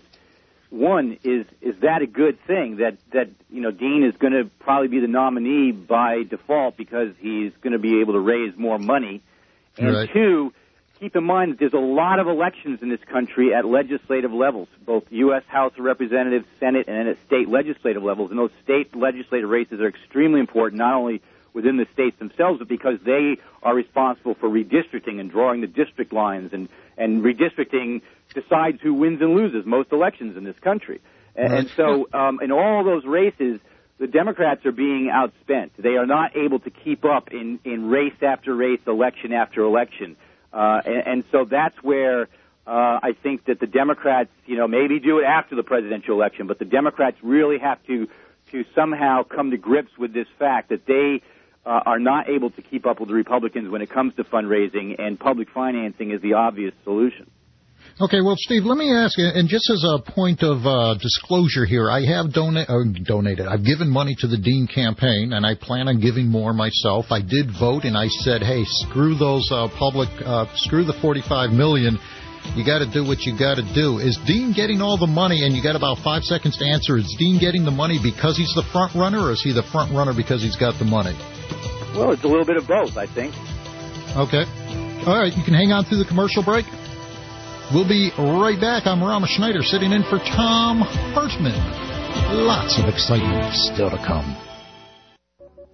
one is is that a good thing that that you know Dean is going to probably be the nominee by default because he's going to be able to raise more money, and
right.
two, keep in mind that there's a lot of elections in this country at legislative levels, both U S House of Representatives, Senate, and at state legislative levels. And those state legislative races are extremely important, not only within the states themselves, but because they are responsible for redistricting and drawing the district lines. And, and redistricting decides who wins and loses most elections in this country. And, and so um, in all those races, the Democrats are being outspent. They are not able to keep up in, in race after race, election after election. Uh, and, and so that's where uh, I think that the Democrats, you know, maybe do it after the presidential election, but the Democrats really have to to somehow come to grips with this fact that they uh, are not able to keep up with the Republicans when it comes to fundraising, and public financing is the obvious solution.
Okay, well, Steve, let me ask you, and just as a point of uh, disclosure here, I have dona- uh, donated. I've given money to the Dean campaign, and I plan on giving more myself. I did vote, and I said, hey, screw those uh, public, uh, screw the forty-five million dollars. You got to do what you got to do. Is Dean getting all the money, and you got about five seconds to answer, is Dean getting the money because he's the front runner, or is he the front runner because he's got the money?
Well, it's a little bit of both, I think.
Okay. All right, you can hang on through the commercial break. We'll be right back. I'm Rama Schneider, sitting in for Thom Hartmann. Lots of excitement still to come.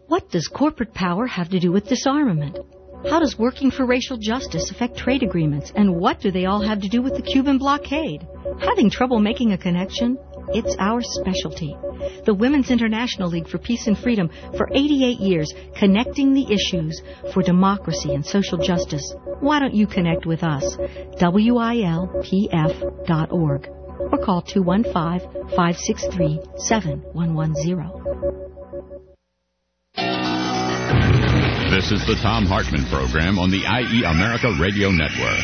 What does corporate power have to do with disarmament? How does working for racial justice affect trade agreements? And what do they all have to do with the Cuban blockade? Having trouble making a connection? It's our specialty. The Women's International League for Peace and Freedom for eighty-eight years, connecting the issues for democracy and social justice. Why don't you connect with us? W I L P F dot org or call two one five, five six three, seven one one zero.
This is the Thom Hartmann Program on the I E America Radio Network.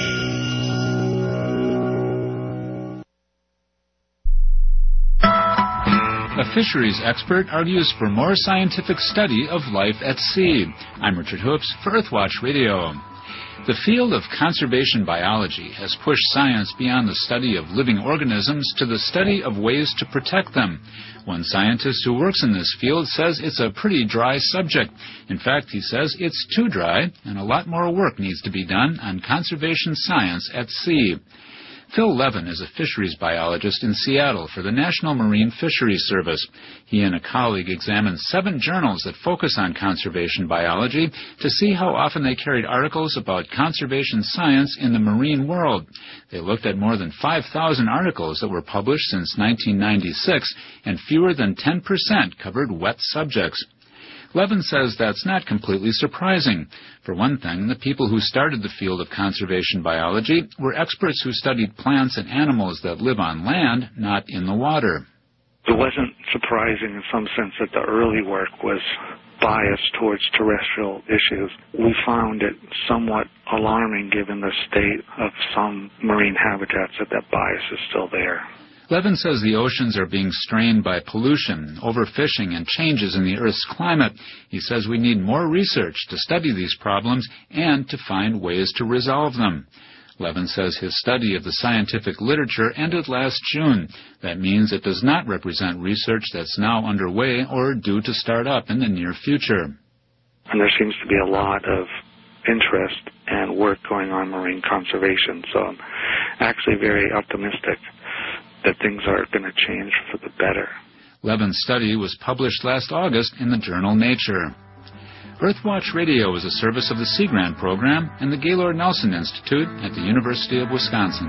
A fisheries expert argues for more scientific study of life at sea. I'm Richard Hoops for Earthwatch Radio. The field of conservation biology has pushed science beyond the study of living organisms to the study of ways to protect them. One scientist who works in this field says it's a pretty dry subject. In fact, he says it's too dry, and a lot more work needs to be done on conservation science at sea. Phil Levin is a fisheries biologist in Seattle for the National Marine Fisheries Service. He and a colleague examined seven journals that focus on conservation biology to see how often they carried articles about conservation science in the marine world. They looked at more than five thousand articles that were published since nineteen ninety-six, and fewer than ten percent covered wet subjects. Levin says that's not completely surprising. For one thing, the people who started the field of conservation biology were experts who studied plants and animals that live on land, not in the water.
It wasn't surprising in some sense that the early work was biased towards terrestrial issues. We found it somewhat alarming given the state of some marine habitats that that bias is still there.
Levin says the oceans are being strained by pollution, overfishing, and changes in the Earth's climate. He says we need more research to study these problems and to find ways to resolve them. Levin says his study of the scientific literature ended last June. That means it does not represent research that's now underway or due to start up in the near future.
And there seems to be a lot of interest and work going on marine conservation, so I'm actually very optimistic that things are going to change for the better.
Levin's study was published last August in the journal Nature. Earthwatch Radio is a service of the Sea Grant Program and the Gaylord Nelson Institute at the University of Wisconsin.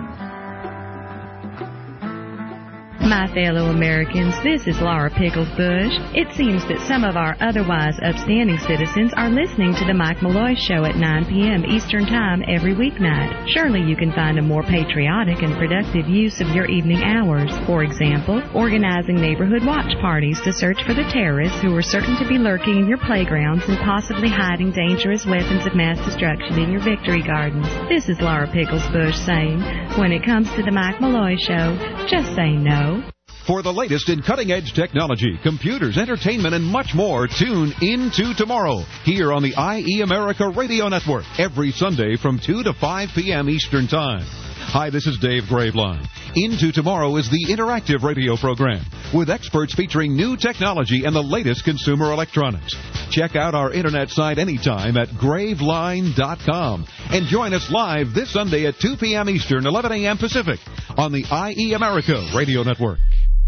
My fellow Americans, this is Laura Pickles Bush. It seems that some of our otherwise upstanding citizens are listening to the Mike Malloy Show at nine p.m. Eastern Time every weeknight. Surely you can find a more patriotic and productive use of your evening hours. For example, organizing neighborhood watch parties to search for the terrorists who are certain to be lurking in your playgrounds and possibly hiding dangerous weapons of mass destruction in your victory gardens. This is Laura Pickles Bush saying, when it comes to the Mike Malloy Show, just say no.
For the latest in cutting-edge technology, computers, entertainment, and much more, tune into tomorrow here on the I E America Radio Network every Sunday from two to five p.m. Eastern Time. Hi, this is Dave Graveline. Into Tomorrow is the interactive radio program with experts featuring new technology and the latest consumer electronics. Check out our internet site anytime at graveline dot com and join us live this Sunday at two p.m. Eastern, eleven a.m. Pacific on the I E America Radio Network.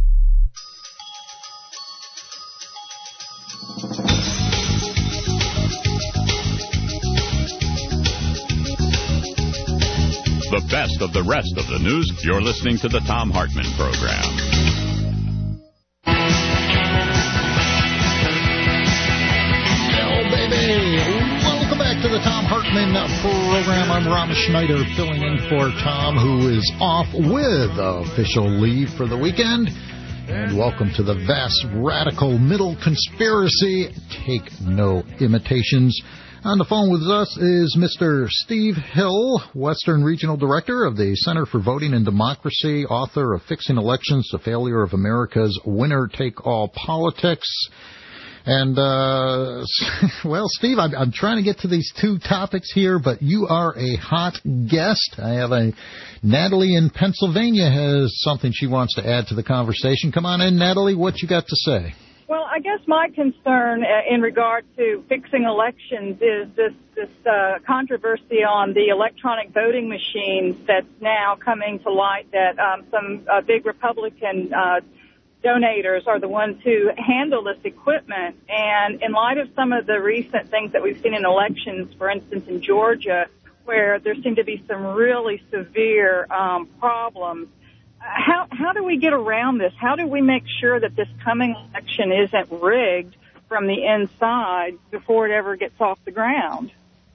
The best of the rest of the news. You're listening to the Thom Hartmann Program.
Hello, baby. Welcome back to the Thom Hartmann Program. I'm Ron Schneider filling in for Tom, who is off with official leave for the weekend. And welcome to the vast radical middle conspiracy. Take no imitations. On the phone with us is Mister Steve Hill, Western Regional Director of the Center for Voting and Democracy, author of Fixing Elections, The Failure of America's Winner-Take-All Politics. And, uh, well, Steve, I'm, I'm trying to get to these two topics here, but you are a hot guest. I have a Natalie in Pennsylvania has something she wants to add to the conversation. Come on in, Natalie. What you got to say?
Well, I guess my concern uh, in regard to fixing elections is this this uh, controversy on the electronic voting machines that's now coming to light that um, some uh, big Republican uh, donators are the ones who handle this equipment. And in light of some of the recent things that we've seen in elections, for instance, in Georgia, where there seem to be some really severe um, problems, how how do we get around this? How do we make sure that this coming election isn't rigged from the inside before it ever gets off the ground?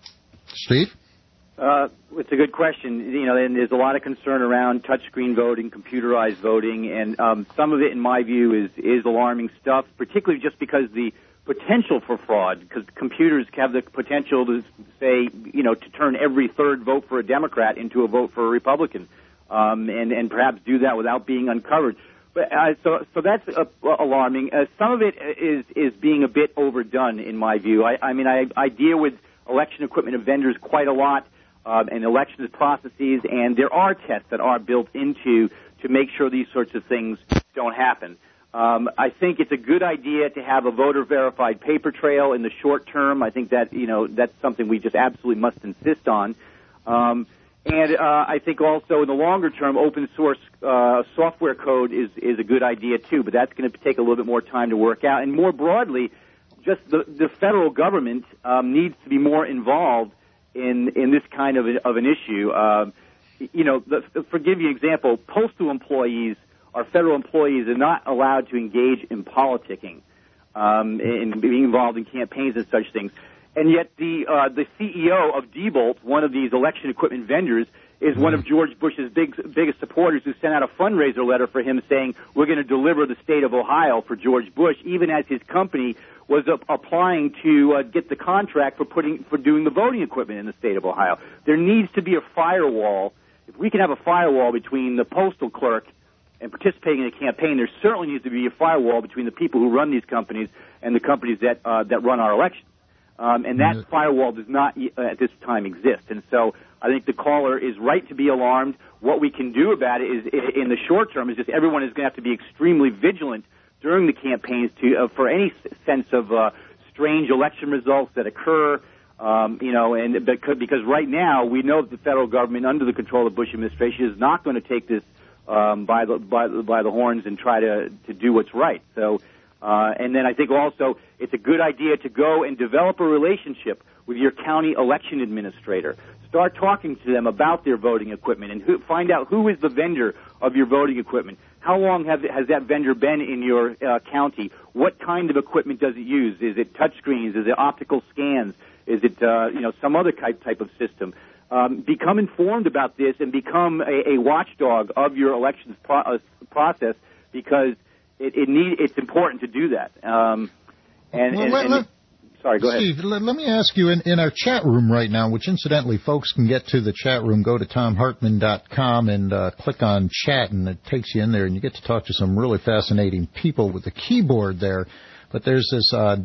Steve?
Uh, it's a good question. You know, and there's a lot of concern around touchscreen voting, computerized voting, and um, some of it, in my view, is is alarming stuff, particularly just because the potential for fraud, because computers have the potential to say, you know, to turn every third vote for a Democrat into a vote for a Republican, um, and and perhaps do that without being uncovered. But uh, so so that's uh, alarming. Uh, some of it is is being a bit overdone, in my view. I, I mean, I, I deal with election equipment vendors quite a lot. Uh, and elections processes, and there are tests that are built into to make sure these sorts of things don't happen. Um, I think it's a good idea to have a voter-verified paper trail in the short term. I think that, you know, that's something we just absolutely must insist on. Um, and uh, I think also in the longer term, open source uh, software code is, is a good idea too, but that's going to take a little bit more time to work out. And more broadly, just the, the federal government um, needs to be more involved in in this kind of, a, of an issue. Um, you know, the, for give you an example, postal employees or federal employees are not allowed to engage in politicking, um, in being involved in campaigns and such things. And yet the uh, the C E O of Diebold, one of these election equipment vendors, is one of George Bush's big, biggest supporters, who sent out a fundraiser letter for him saying, we're going to deliver the state of Ohio for George Bush, even as his company was uh, applying to uh, get the contract for putting for doing the voting equipment in the state of Ohio. There needs to be a firewall. If we can have a firewall between the postal clerk and participating in a campaign, there certainly needs to be a firewall between the people who run these companies and the companies that uh, that run our elections. Um, and that firewall does not uh, at this time exist. And so I think the caller is right to be alarmed. What we can do about it is, in the short term, is just everyone is going to have to be extremely vigilant during the campaigns to uh, for any sense of uh, strange election results that occur. Um, you know, and because, because right now we know that the federal government, under the control of the Bush administration, is not going to take this um, by the by, by the horns and try to to do what's right. So. Uh, and then I think also it's a good idea to go and develop a relationship with your county election administrator. Start talking to them about their voting equipment and who, find out who is the vendor of your voting equipment. How long have, has that vendor been in your uh, county? What kind of equipment does it use? Is it touchscreens? Is it optical scans? Is it uh, you know some other type type of system? Um, become informed about this and become a, a watchdog of your elections pro- uh, process, because It, it need, it's important to do that. Um, and,
well,
and,
let,
and
let,
sorry, go
Steve,
ahead.
Let, let me ask you, in, in our chat room right now, which incidentally folks can get to the chat room, go to tom hartman dot com and uh, click on chat, and it takes you in there, and you get to talk to some really fascinating people with the keyboard there. But there's this uh,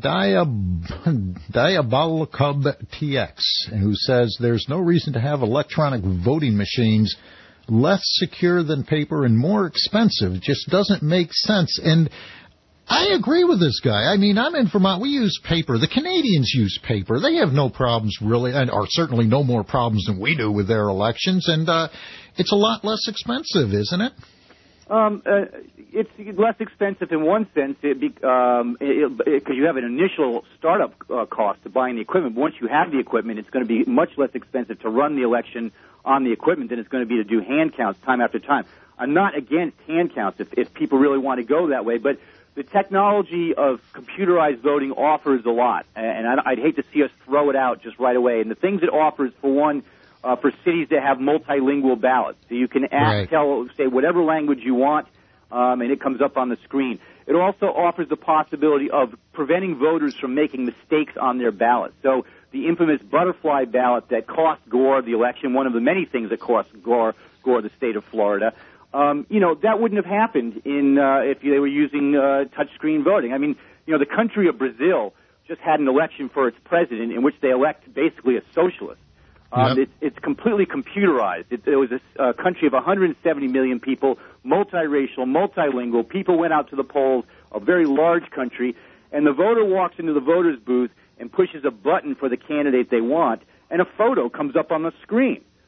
Diab- Diabolicub T X, who says there's no reason to have electronic voting machines less secure than paper and more expensive. It just doesn't make sense. And I agree with this guy. I mean, I'm in Vermont. We use paper. The Canadians use paper. They have no problems, really, and or certainly no more problems than we do with their elections. And uh, it's a lot less expensive, isn't it?
Um, uh, it's less expensive in one sense, because um, you have an initial startup uh, cost to buying the equipment. Once you have the equipment, it's going to be much less expensive to run the election on the equipment than it's going to be to do hand counts time after time. I'm not against hand counts if, if people really want to go that way, but the technology of computerized voting offers a lot, and I'd hate to see us throw it out just right away. And the things it offers, for one, uh, for cities that have multilingual ballots, so you can ask, right. tell, say whatever language you want, um, and it comes up on the screen. It also offers the possibility of preventing voters from making mistakes on their ballot. So the infamous butterfly ballot that cost Gore the election, one of the many things that cost Gore, Gore the state of Florida, um, you know, that wouldn't have happened in uh, if they were using uh, touchscreen voting. I mean, you know, the country of Brazil just had an election for its president in which they elect basically a socialist. Um, yep. it's, it's completely computerized. It, it was a uh, country of one hundred seventy million people, multiracial, multilingual. People went out to the polls, a very large country, and the voter walks into the voter's booth and pushes a button for the candidate they want, and a photo comes up on the screen.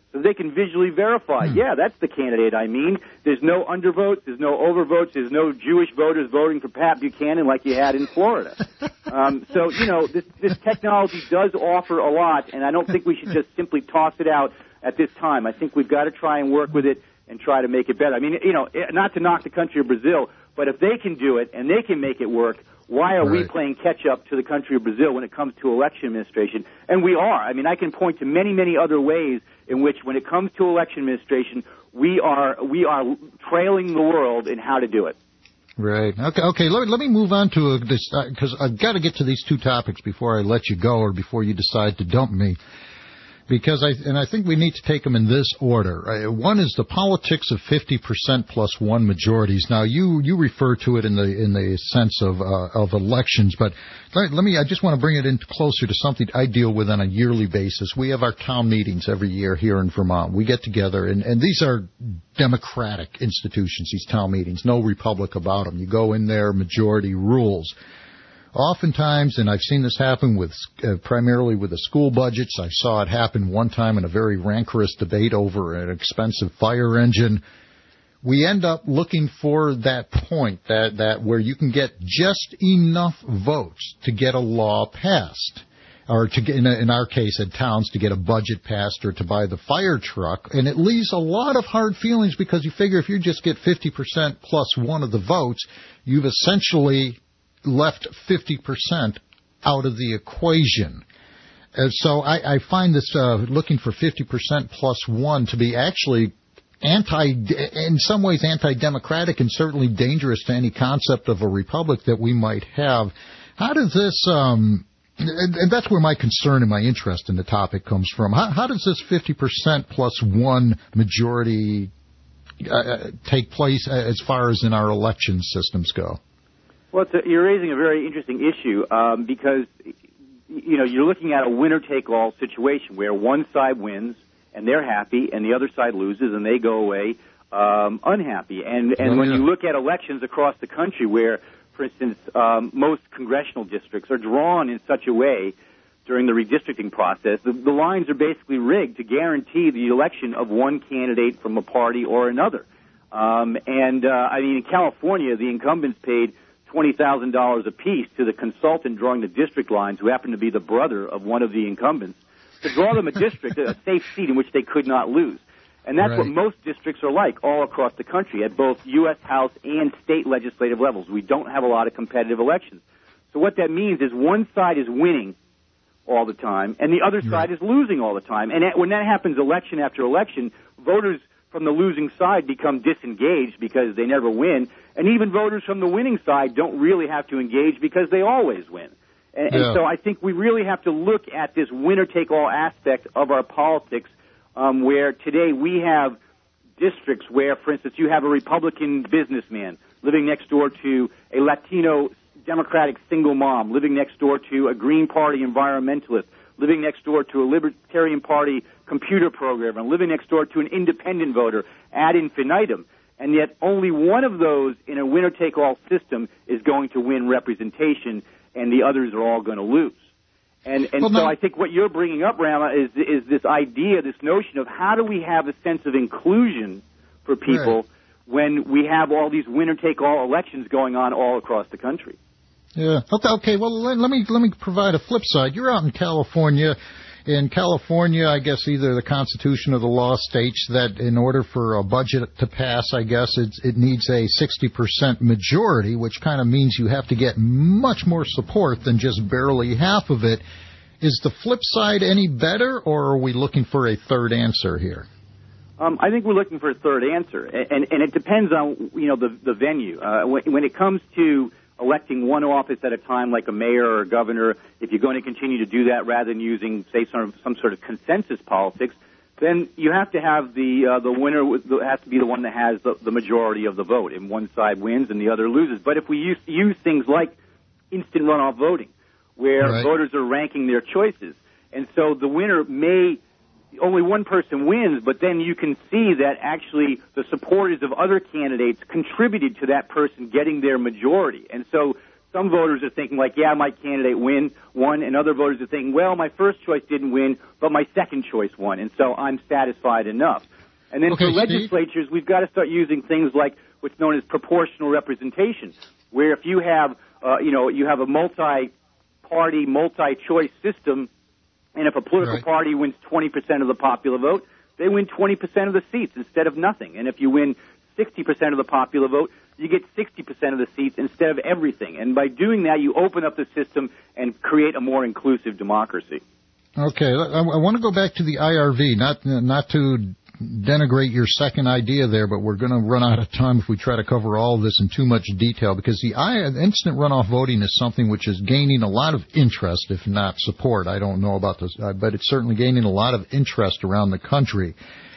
so they can visually verify, hmm. yeah, that's the candidate I mean. There's no undervotes, there's no overvotes, there's no Jewish voters voting for Pat Buchanan like you had in Florida. um, so, you know, this, this technology does offer a lot, and I don't think we should just simply toss it out at this time. I think we've got to try and work with it and try to make it better. I mean, you know, not to knock the country of Brazil, but if they can do it and they can make it work, why are right. we playing catch-up to the country of Brazil when it comes to election administration? And we are. I mean, I can point to many, many other ways in which, when it comes to election administration, we are we are trailing the world in how to do it.
Right. Okay. Okay. Let me, let me move on to a, this because uh, I've got to get to these two topics before I let you go, or before you decide to dump me. Because I and I think we need to take them in this order. Uh, one is the politics of fifty percent plus one majorities. Now you you refer to it in the in the sense of uh, of elections, but let, let me. I just want to bring it in closer to something I deal with on a yearly basis. We have our town meetings every year here in Vermont. We get together, and and these are democratic institutions. These town meetings, no republic about them. You go in there, majority rules. Oftentimes, and I've seen this happen with uh, primarily with the school budgets. I saw it happen one time in a very rancorous debate over an expensive fire engine. We end up looking for that point, that, that where you can get just enough votes to get a law passed, or to get, in, a, in our case at towns, to get a budget passed or to buy the fire truck. And it leaves a lot of hard feelings, because you figure if you just get fifty percent plus one of the votes, you've essentially left fifty percent out of the equation. And so I, I find this uh, looking for fifty percent plus one to be actually anti, in some ways anti-democratic, and certainly dangerous to any concept of a republic that we might have. How does this, um, and, and that's where my concern and my interest in the topic comes from. How, how does this fifty percent plus one majority uh, take place as far as in our election systems go?
Well, it's a, you're raising a very interesting issue um, because, you know, you're looking at a winner-take-all situation where one side wins and they're happy, and the other side loses and they go away um, unhappy. And and oh, when yeah. you look at elections across the country where, for instance, um, most congressional districts are drawn in such a way during the redistricting process, the, the lines are basically rigged to guarantee the election of one candidate from a party or another. Um, and, uh, I mean, in California, the incumbents paid twenty thousand dollars apiece to the consultant drawing the district lines, who happened to be the brother of one of the incumbents, to draw them a district, a safe seat in which they could not lose. And that's right. what most districts are like all across the country at both U S House and state legislative levels. We don't have a lot of competitive elections. So what that means is one side is winning all the time, and the other side right. is losing all the time. And when that happens election after election, voters from the losing side become disengaged because they never win, and even voters from the winning side don't really have to engage because they always win. And, yeah. and so I think we really have to look at this winner-take-all aspect of our politics, um, where today we have districts where, for instance, you have a Republican businessman living next door to a Latino Democratic single mom, living next door to a Green Party environmentalist, living next door to a Libertarian Party computer programmer, living next door to an independent voter ad infinitum. And yet only one of those in a winner-take-all system is going to win representation, and the others are all going to lose. And, and well, so no. I think what you're bringing up, Rama, is, is this idea, this notion of how do we have a sense of inclusion for people right. when we have all these winner-take-all elections going on all across the country.
Yeah. Okay. Okay. Well, let, let me let me provide a flip side. You're out in California. In California, I guess either the Constitution or the law states that in order for a budget to pass, I guess it, it needs a sixty percent majority, which kind of means you have to get much more support than just barely half of it. Is the flip side any better, or are we looking for a third answer here?
Um, I think we're looking for a third answer, and, and it depends on you know the the venue. Uh, when, when it comes to electing one office at a time, like a mayor or a governor, if you're going to continue to do that rather than using, say, some, some sort of consensus politics, then you have to have the uh, the winner has to be the one that has the, the majority of the vote, and one side wins and the other loses. But if we use, use things like instant runoff voting, where right. voters are ranking their choices, and so the winner may only one person wins, but then you can see that actually the supporters of other candidates contributed to that person getting their majority. And so some voters are thinking like, yeah, my candidate win won, and other voters are thinking, well, my first choice didn't win, but my second choice won, and so I'm satisfied enough. And then
okay,
for
Steve?
legislatures, we've got to start using things like what's known as proportional representation, where if you have, uh, you know, you have a multi-party, multi-choice system, and if a political
right.
party wins twenty percent of the popular vote, they win twenty percent of the seats instead of nothing. And if you win sixty percent of the popular vote, you get sixty percent of the seats instead of everything. And by doing that, you open up the system and create a more inclusive democracy.
Okay, I, I want to go back to the I R V, not not to denigrate your second idea there, but we're going to run out of time if we try to cover all of this in too much detail, because the I, instant runoff voting is something which is gaining a lot of interest, if not support. I don't know about this, uh, but it's certainly gaining a lot of interest around the country.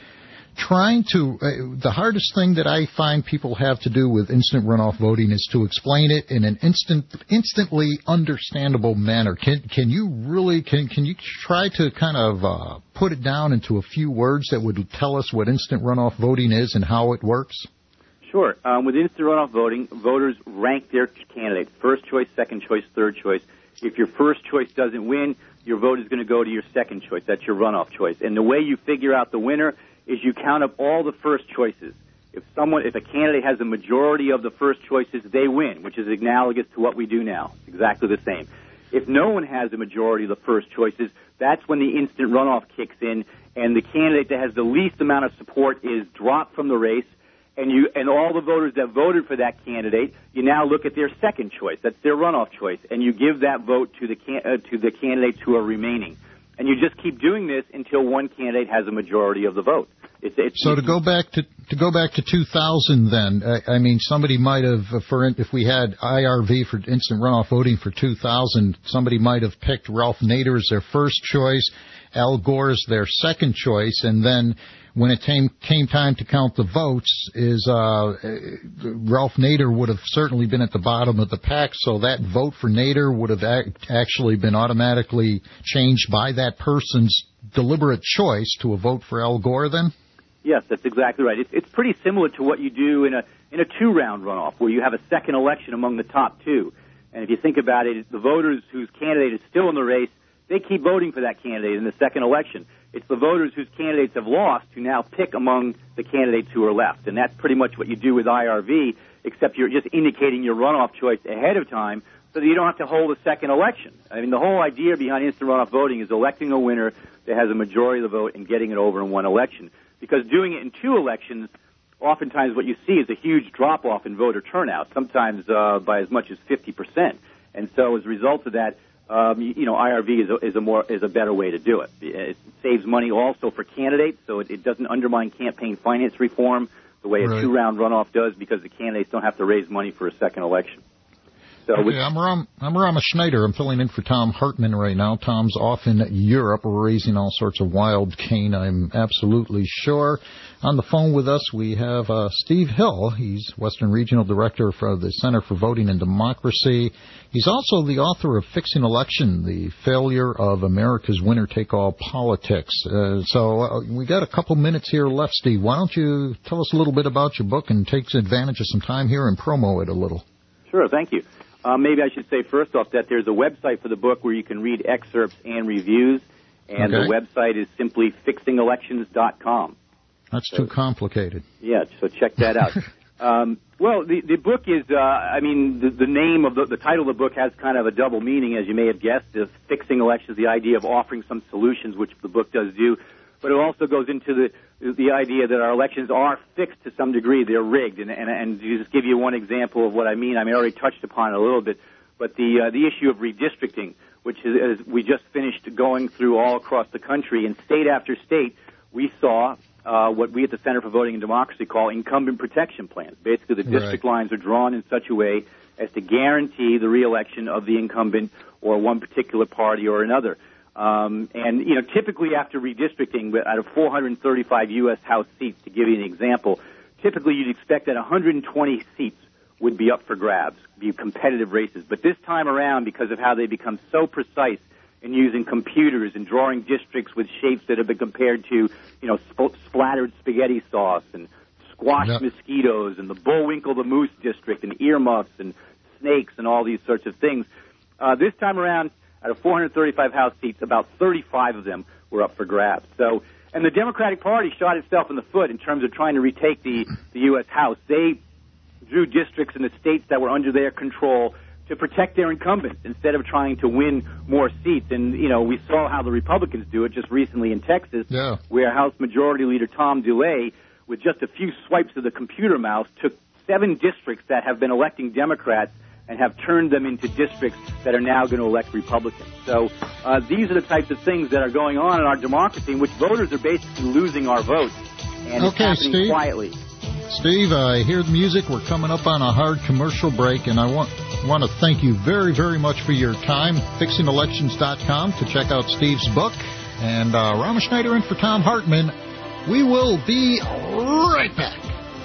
Trying to, uh, the hardest thing that I find people have to do with instant runoff voting is to explain it in an instant, instantly understandable manner. Can can you really, can can you try to kind of uh, put it down into a few words that would tell us what instant runoff voting is and how it works?
Sure. Um, with instant runoff voting, voters rank their candidates, first choice, second choice, third choice. If your first choice doesn't win, your vote is going to go to your second choice. That's your runoff choice. And the way you figure out the winner is you count up all the first choices. If someone, if a candidate has a majority of the first choices, they win, which is analogous to what we do now. It's exactly the same. If no one has a majority of the first choices, that's when the instant runoff kicks in, and the candidate that has the least amount of support is dropped from the race, and you and all the voters that voted for that candidate, you now look at their second choice. That's their runoff choice, and you give that vote to the can, uh, to the candidates who are remaining. And you just keep doing this until one candidate has a majority of the vote. It's, it's,
so to go back to to go back to two thousand, then I, I mean, somebody might have, for if we had I R V for instant runoff voting for two thousand, somebody might have picked Ralph Nader as their first choice, Al Gore as their second choice, and then when it came came time to count the votes, is uh, Ralph Nader would have certainly been at the bottom of the pack, so that vote for Nader would have ac- actually been automatically changed by that person's deliberate choice to a vote for Al Gore then?
Yes, that's exactly right. It's, it's pretty similar to what you do in a in a two-round runoff, where you have a second election among the top two. And if you think about it, the voters whose candidate is still in the race, they keep voting for that candidate in the second election. It's the voters whose candidates have lost who now pick among the candidates who are left. And that's pretty much what you do with I R V, except you're just indicating your runoff choice ahead of time so that you don't have to hold a second election. I mean, the whole idea behind instant runoff voting is electing a winner that has a majority of the vote and getting it over in one election. Because doing it in two elections, oftentimes what you see is a huge drop-off in voter turnout, sometimes uh, by as much as fifty percent. And so as a result of that, Um, you, you know, I R V is a, is a more is a better way to do it. It saves money also for candidates, so it, it doesn't undermine campaign finance reform the way a
right.
two-round runoff does, because the candidates don't have to raise money for a second election. So
okay,
with,
I'm Ram, I'm Rama Schneider. I'm filling in for Tom Hartman right now. Tom's off in Europe raising all sorts of wild cane, I'm absolutely sure. On the phone with us, we have uh, Steve Hill. He's Western Regional Director for the Center for Voting and Democracy. He's also the author of Fixing Election, The Failure of America's Winner-Take-All Politics. Uh, so uh, we got a couple minutes here left, Steve. Why don't you tell us a little bit about your book and take advantage of some time here and promo it a little?
Sure, thank you. Uh, maybe I should say first off that there's a website for the book where you can read excerpts and reviews, and
okay.
the website is simply fixing elections dot com.
That's
so,
too complicated.
Yeah, so check that out. um, well, the, the book is, uh, I mean, the, the name of the, the title of the book has kind of a double meaning, as you may have guessed. Is fixing elections, the idea of offering some solutions, which the book does do. But it also goes into the the idea that our elections are fixed to some degree. They're rigged. And, and, and to just give you one example of what I mean, I mean, I already touched upon it a little bit, but the uh, the issue of redistricting, which is, is we just finished going through all across the country, and state after state, we saw uh, what we at the Center for Voting and Democracy call incumbent protection plans. Basically, the district right. lines are drawn in such a way as to guarantee the reelection of the incumbent or one particular party or another. Um, and, you know, typically after redistricting, out of four hundred thirty-five U S House seats, to give you an example, typically you'd expect that one hundred twenty seats would be up for grabs, be competitive races. But this time around, because of how they become so precise in using computers and drawing districts with shapes that have been compared to, you know, sp- splattered spaghetti sauce and squashed yep. mosquitoes and the Bullwinkle the Moose district and earmuffs and snakes and all these sorts of things. Uh, this time around, out of four hundred thirty-five House seats, about thirty-five of them were up for grabs. So, and the Democratic Party shot itself in the foot in terms of trying to retake the, the U S House. They drew districts in the states that were under their control to protect their incumbents instead of trying to win more seats. And, you know, we saw how the Republicans do it just recently in Texas,
yeah.
where House Majority Leader Tom DeLay, with just a few swipes of the computer mouse, took seven districts that have been electing Democrats and have turned them into districts that are now going to elect Republicans. So uh, these are the types of things that are going on in our democracy in which voters are basically losing our votes. And
okay,
it's happening
Steve.
quietly.
Steve, I hear the music. We're coming up on a hard commercial break, and I want want to thank you very, very much for your time. fixing elections dot com to check out Steve's book. And uh, Rama Schneider in for Tom Hartman. We will be right back.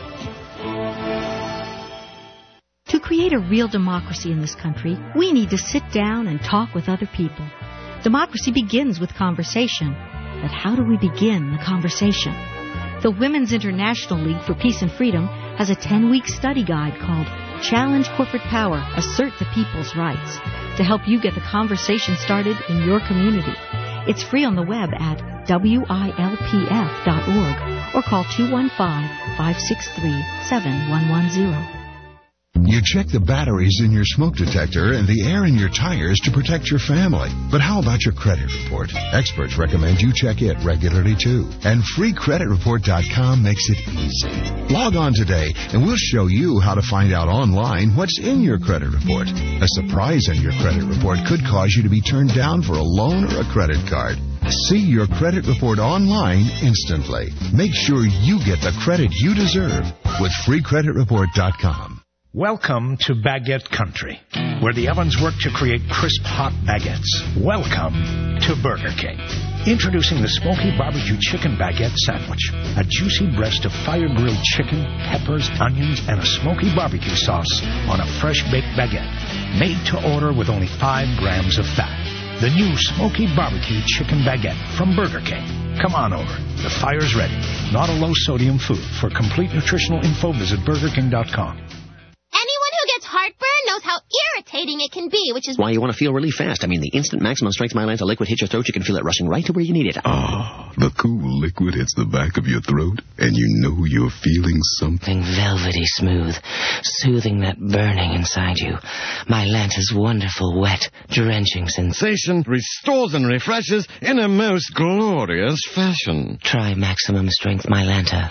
To create a real democracy in this country, we need to sit down and talk with other people. Democracy begins with conversation. But how do we begin the conversation? The Women's International League for Peace and Freedom has a ten-week study guide called Challenge Corporate Power, Assert the People's Rights, to help you get the conversation started in your community. It's free on the web at W I L P F dot org or call two one five, five six three, seven one one zero.
You check the batteries in your smoke detector and the air in your tires to protect your family. But how about your credit report? Experts recommend you check it regularly, too. And free credit report dot com makes it easy. Log on today, and we'll show you how to find out online what's in your credit report. A surprise in your credit report could cause you to be turned down for a loan or a credit card. See your credit report online instantly. Make sure you get the credit you deserve with free credit report dot com.
Welcome to Baguette Country, where the ovens work to create crisp, hot baguettes. Welcome to Burger King. Introducing the Smoky Barbecue Chicken Baguette Sandwich, a juicy breast of fire-grilled chicken, peppers, onions, and a smoky barbecue sauce on a fresh-baked baguette, made to order with only five grams of fat. The new Smoky Barbecue Chicken Baguette from Burger King. Come on over. The fire's ready. Not a low-sodium food. For complete nutritional info, visit burger king dot com.
Anyone who gets heartburn knows how irritating it can be, which is
why you want to feel really fast. I mean, the instant maximum strength Mylanta liquid hits your throat, you can feel it rushing right to where you need it.
Ah, the cool liquid hits the back of your throat, and you know you're feeling something
velvety smooth, soothing that burning inside you. Mylanta's wonderful, wet, drenching sensation
restores and refreshes in a most glorious fashion.
Try maximum strength Mylanta.
Oh,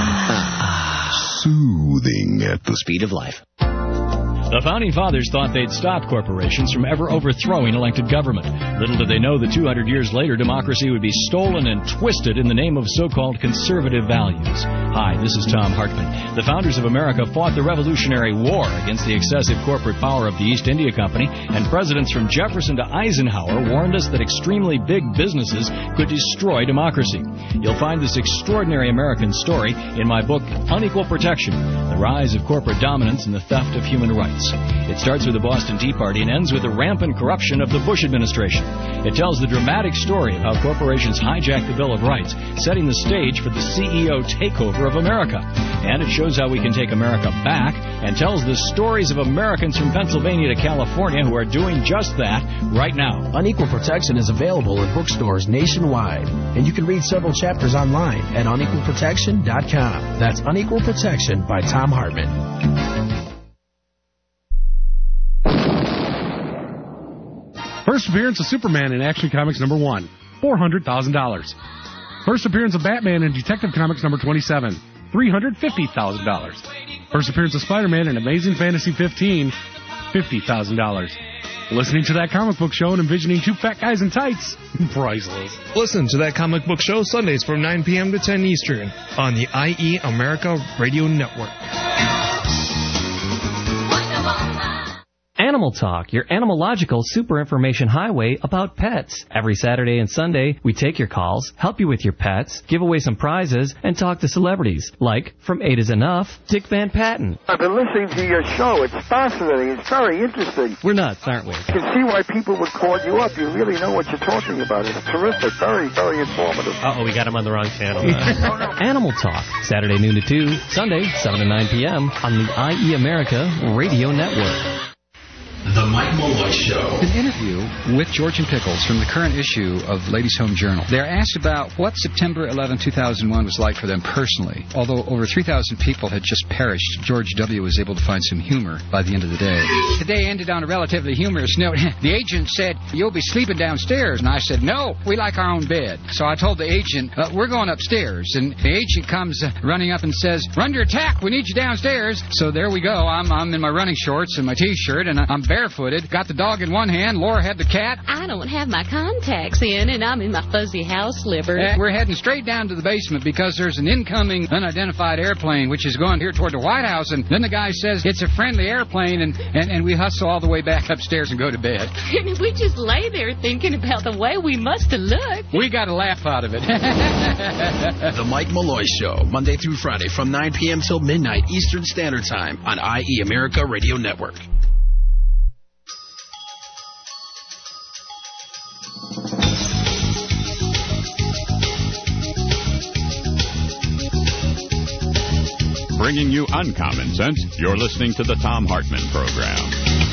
ah. Soothing at the
speed of life.
The Founding Fathers thought they'd stop corporations from ever overthrowing elected government. Little did they know that two hundred years later, democracy would be stolen and twisted in the name of so-called conservative values. Hi, this is Tom Hartman. The founders of America fought the Revolutionary War against the excessive corporate power of the East India Company, and presidents from Jefferson to Eisenhower warned us that extremely big businesses could destroy democracy. You'll find this extraordinary American story in my book, Unequal Protection, The Rise of Corporate Dominance and the Theft of Human Rights. It starts with the Boston Tea Party and ends with the rampant corruption of the Bush administration. It tells the dramatic story of how corporations hijacked the Bill of Rights, setting the stage for the C E O takeover of America. And it shows how we can take America back and tells the stories of Americans from Pennsylvania to California who are doing just that right now.
Unequal Protection is available in bookstores nationwide, and you can read several chapters online at unequal protection dot com. That's Unequal Protection by Tom Hartman.
First appearance of Superman in Action Comics number one, four hundred thousand dollars. First appearance of Batman in Detective Comics number twenty-seven, three hundred fifty thousand dollars. First appearance of Spider-Man in Amazing Fantasy fifteen, fifty thousand dollars. Listening to That Comic Book Show and envisioning two fat guys in tights, priceless.
Listen to That Comic Book Show Sundays from nine p.m. to ten Eastern on the I E America Radio Network.
Animal Talk, your animalogical super information highway about pets. Every Saturday and Sunday, we take your calls, help you with your pets, give away some prizes, and talk to celebrities, like From Eight Is Enough, Dick Van Patten.
I've been listening to your show. It's fascinating. It's very interesting.
We're nuts, aren't we?
I can see why people would call you up. You really know what you're talking about. It's terrific. Very, very informative.
Uh-oh, we got him on the wrong channel. Animal Talk, Saturday noon to two, Sunday seven to nine p.m. on the I E America Radio Network.
The Mike Malloy Show.
An interview with George and Pickles from the current issue of Ladies' Home Journal. They're asked about what September eleventh, two thousand one was like for them personally. Although over three thousand people had just perished, George W. was able to find some humor by the end of the day. The day ended on a relatively humorous note. The agent said, "You'll be sleeping downstairs." And I said, "No, we like our own bed." So I told the agent, uh, "We're going upstairs." And the agent comes uh, running up and says, "We're under attack. We need you downstairs." So there we go. I'm, I'm in my running shorts and my T-shirt, and I'm barefooted. Got the dog in one hand. Laura had the cat.
I don't have my contacts in, and I'm in my fuzzy house slippers.
Uh, we're heading straight down to the basement because there's an incoming unidentified airplane which is going here toward the White House. And then the guy says it's a friendly airplane, and, and, and we hustle all the way back upstairs and go to bed.
And we just lay there thinking about the way we must have looked.
We got a laugh out of it.
The Mike Malloy Show, Monday through Friday from nine p.m. till midnight Eastern Standard Time on I E America Radio Network.
Bringing you uncommon sense, you're listening to the Thom Hartmann Program.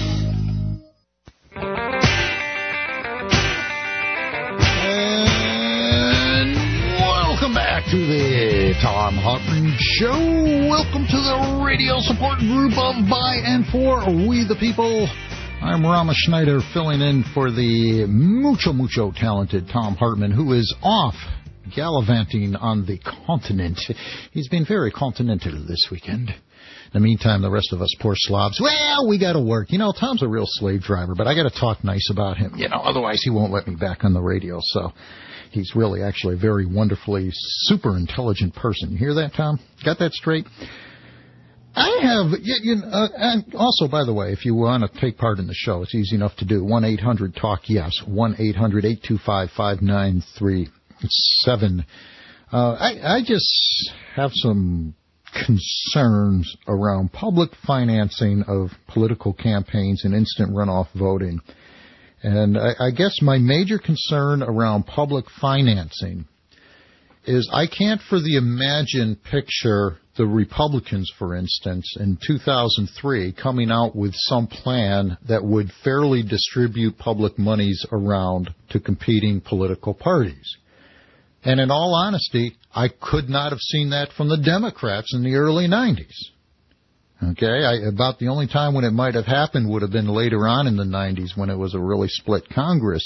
And welcome back to the Thom Hartmann Show. Welcome to the radio support group of By and For We the People. I'm Rama Schneider, filling in for the mucho, mucho talented Thom Hartmann, who is off gallivanting on the continent. He's been very continental this weekend. In the meantime, the rest of us poor slobs, well, we got to work. You know, Tom's a real slave driver, but I got to talk nice about him. You know, otherwise he won't let me back on the radio. So he's really actually a very wonderfully super intelligent person. You hear that, Tom? Got that straight? I have, you, you, uh, and also, by the way, if you want to take part in the show, it's easy enough to do. one eight hundred talk yes, one eight hundred eight two five five nine three seven. Uh, I, I just have some concerns around public financing of political campaigns and instant runoff voting. And I, I guess my major concern around public financing is I can't for the imagined picture the Republicans, for instance, in two thousand three coming out with some plan that would fairly distribute public monies around to competing political parties. And in all honesty, I could not have seen that from the Democrats in the early nineties. Okay, I, about the only time when it might have happened would have been later on in the nineties when it was a really split Congress.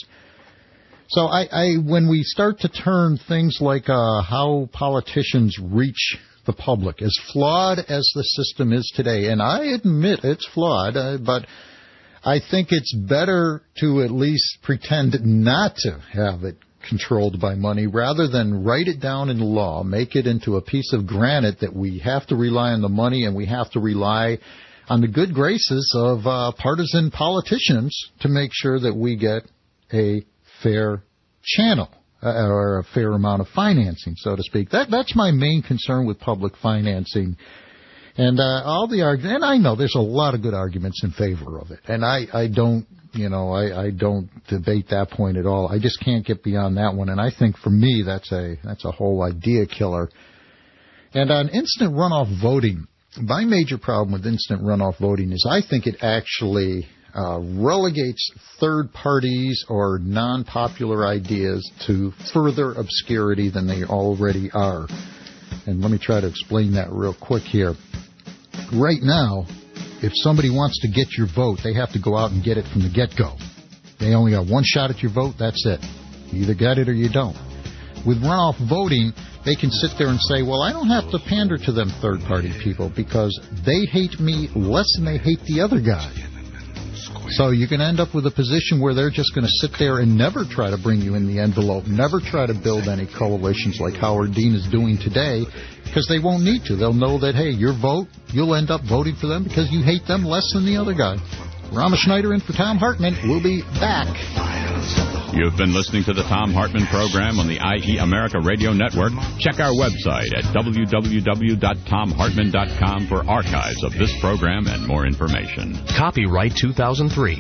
So I, I when we start to turn things like uh, how politicians reach the public, as flawed as the system is today, and I admit it's flawed, uh, but I think it's better to at least pretend not to have it controlled by money rather than write it down in law, make it into a piece of granite that we have to rely on the money and we have to rely on the good graces of uh, partisan politicians to make sure that we get a fair channel uh, or a fair amount of financing, so to speak. That That's my main concern with public financing. And uh, all the arguments, and I know there's a lot of good arguments in favor of it, and I, I don't, you know, I, I don't debate that point at all. I just can't get beyond that one, and I think for me that's a that's a whole idea killer. And on instant runoff voting, my major problem with instant runoff voting is I think it actually uh, relegates third parties or non-popular ideas to further obscurity than they already are. And let me try to explain that real quick here. Right now, if somebody wants to get your vote, they have to go out and get it from the get-go. They only got one shot at your vote, that's it. You either get it or you don't. With runoff voting, they can sit there and say, well, I don't have to pander to them third-party people because they hate me less than they hate the other guy. So you can end up with a position where they're just going to sit there and never try to bring you in the envelope, never try to build any coalitions like Howard Dean is doing today, because they won't need to. They'll know that, hey, your vote, you'll end up voting for them because you hate them less than the other guy. Rama Schneider in for Thom Hartmann. We'll be back.
You've been listening to the Thom Hartmann Program on the I E America Radio Network. Check our website at w w w dot tom hartmann dot com for archives of this program and more information.
Copyright two thousand three.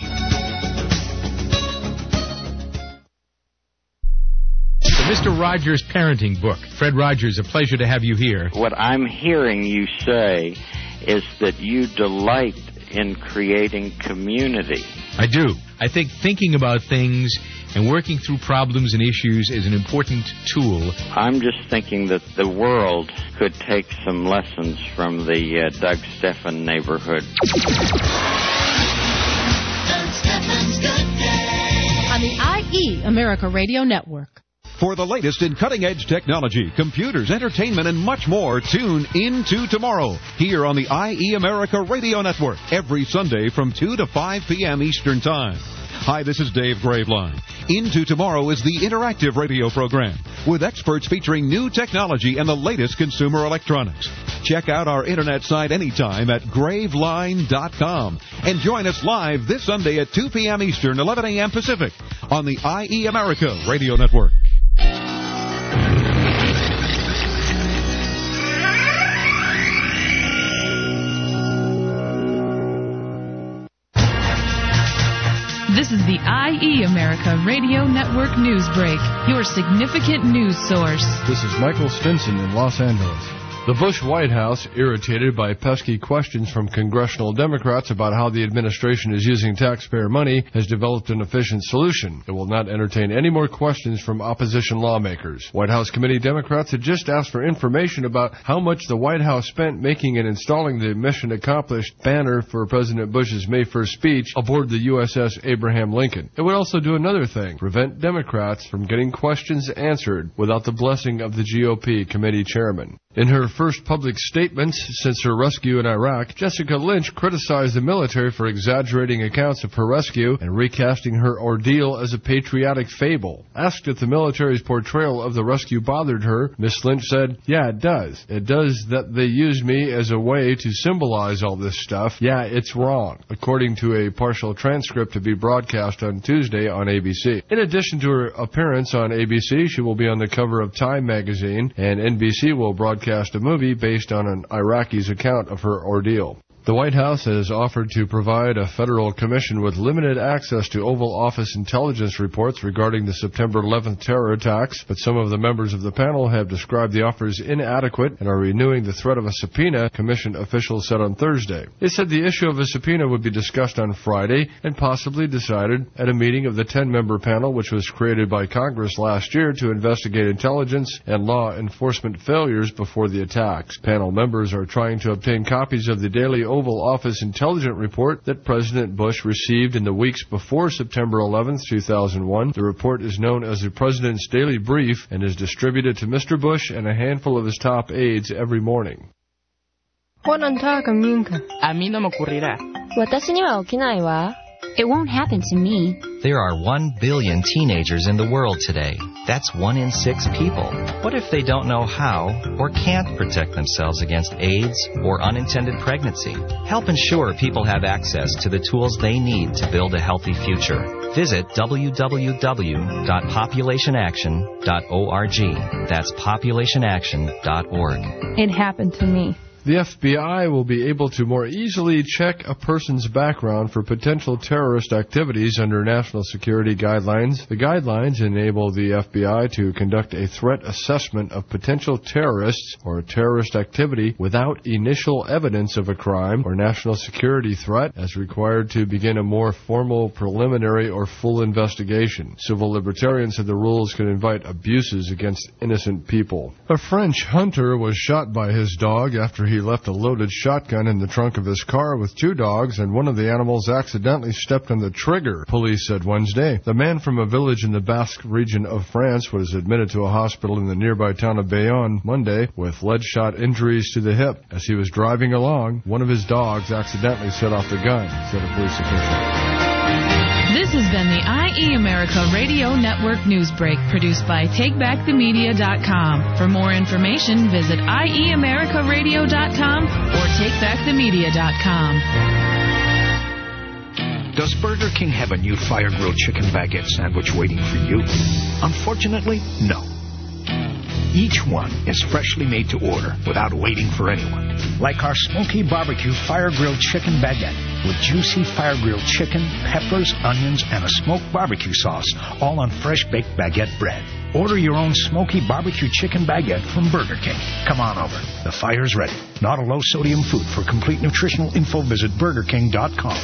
The Mister Rogers Parenting Book. Fred Rogers, a pleasure to have you here.
What I'm hearing you say is that you delight
in creating community.
I do. I think thinking about things and working through problems and issues is an important tool.
I'm just thinking that the world could take some lessons from the uh, Doug Stephan neighborhood.
On the I E America Radio Network.
For the latest in cutting-edge technology, computers, entertainment, and much more, tune into tomorrow here on the I E America Radio Network every Sunday from two to five p.m. Eastern Time. Hi, this is Dave Graveline. Into Tomorrow is the interactive radio program with experts featuring new technology and the latest consumer electronics. Check out our internet site anytime at graveline dot com and join us live this Sunday at two p.m. Eastern, eleven a.m. Pacific on the I E America Radio Network.
This is the I E America Radio Network News Break, your significant news source.
This is Michael Stinson in Los Angeles. The Bush White House, irritated by pesky questions from congressional Democrats about how the administration is using taxpayer money, has developed an efficient solution. It will not entertain any more questions from opposition lawmakers. White House committee Democrats had just asked for information about how much the White House spent making and installing the mission accomplished banner for President Bush's May first speech aboard the U S S Abraham Lincoln. It would also do another thing, prevent Democrats from getting questions answered without the blessing of the G O P committee chairman. In her first public statements since her rescue in Iraq, Jessica Lynch criticized the military for exaggerating accounts of her rescue and recasting her ordeal as a patriotic fable. Asked if the military's portrayal of the rescue bothered her, Miss Lynch said, "Yeah, it does. It does that they use me as a way to symbolize all this stuff. Yeah, it's wrong," according to a partial transcript to be broadcast on Tuesday on A B C. In addition to her appearance on A B C, she will be on the cover of Time magazine, and N B C will broadcast a movie based on an Iraqi's account of her ordeal. The White House has offered to provide a federal commission with limited access to Oval Office intelligence reports regarding the September eleventh terror attacks, but some of the members of the panel have described the offer as inadequate and are renewing the threat of a subpoena, commission officials said on Thursday. They said the issue of a subpoena would be discussed on Friday and possibly decided at a meeting of the ten-member panel, which was created by Congress last year to investigate intelligence and law enforcement failures before the attacks. Panel members are trying to obtain copies of the daily Oval Office intelligence report that President Bush received in the weeks before September eleventh, two thousand one. The report is known as the President's Daily Brief and is distributed to Mister Bush and a handful of his top aides every morning.
It won't happen to me.
There are one billion teenagers in the world today. That's one in six people. What if they don't know how or can't protect themselves against AIDS or unintended pregnancy? Help ensure people have access to the tools they need to build a healthy future. Visit w w w dot population action dot org. That's population action dot org.
It happened to me.
The F B I will be able to more easily check a person's background for potential terrorist activities under national security guidelines. The guidelines enable the F B I to conduct a threat assessment of potential terrorists or terrorist activity without initial evidence of a crime or national security threat, as required to begin a more formal preliminary or full investigation. Civil libertarians said the rules could invite abuses against innocent people. A French hunter was shot by his dog after he He left a loaded shotgun in the trunk of his car with two dogs, and one of the animals accidentally stepped on the trigger, police said Wednesday. The man from a village in the Basque region of France was admitted to a hospital in the nearby town of Bayonne Monday with lead-shot injuries to the hip. As he was driving along, one of his dogs accidentally set off the gun, said a police official.
This has been the I E America Radio Network News Break, produced by take back the media dot com. For more information, visit I E America Radio dot com or take back the media dot com.
Does Burger King have a new fire-grilled chicken baguette sandwich waiting for you? Unfortunately, no. Each one is freshly made to order without waiting for anyone. Like our smoky barbecue fire-grilled chicken baguette with juicy fire-grilled chicken, peppers, onions, and a smoked barbecue sauce, all on fresh-baked baguette bread. Order your own smoky barbecue chicken baguette from Burger King. Come on over. The fire's ready. Not a low-sodium food. For complete nutritional info, visit burger king dot com.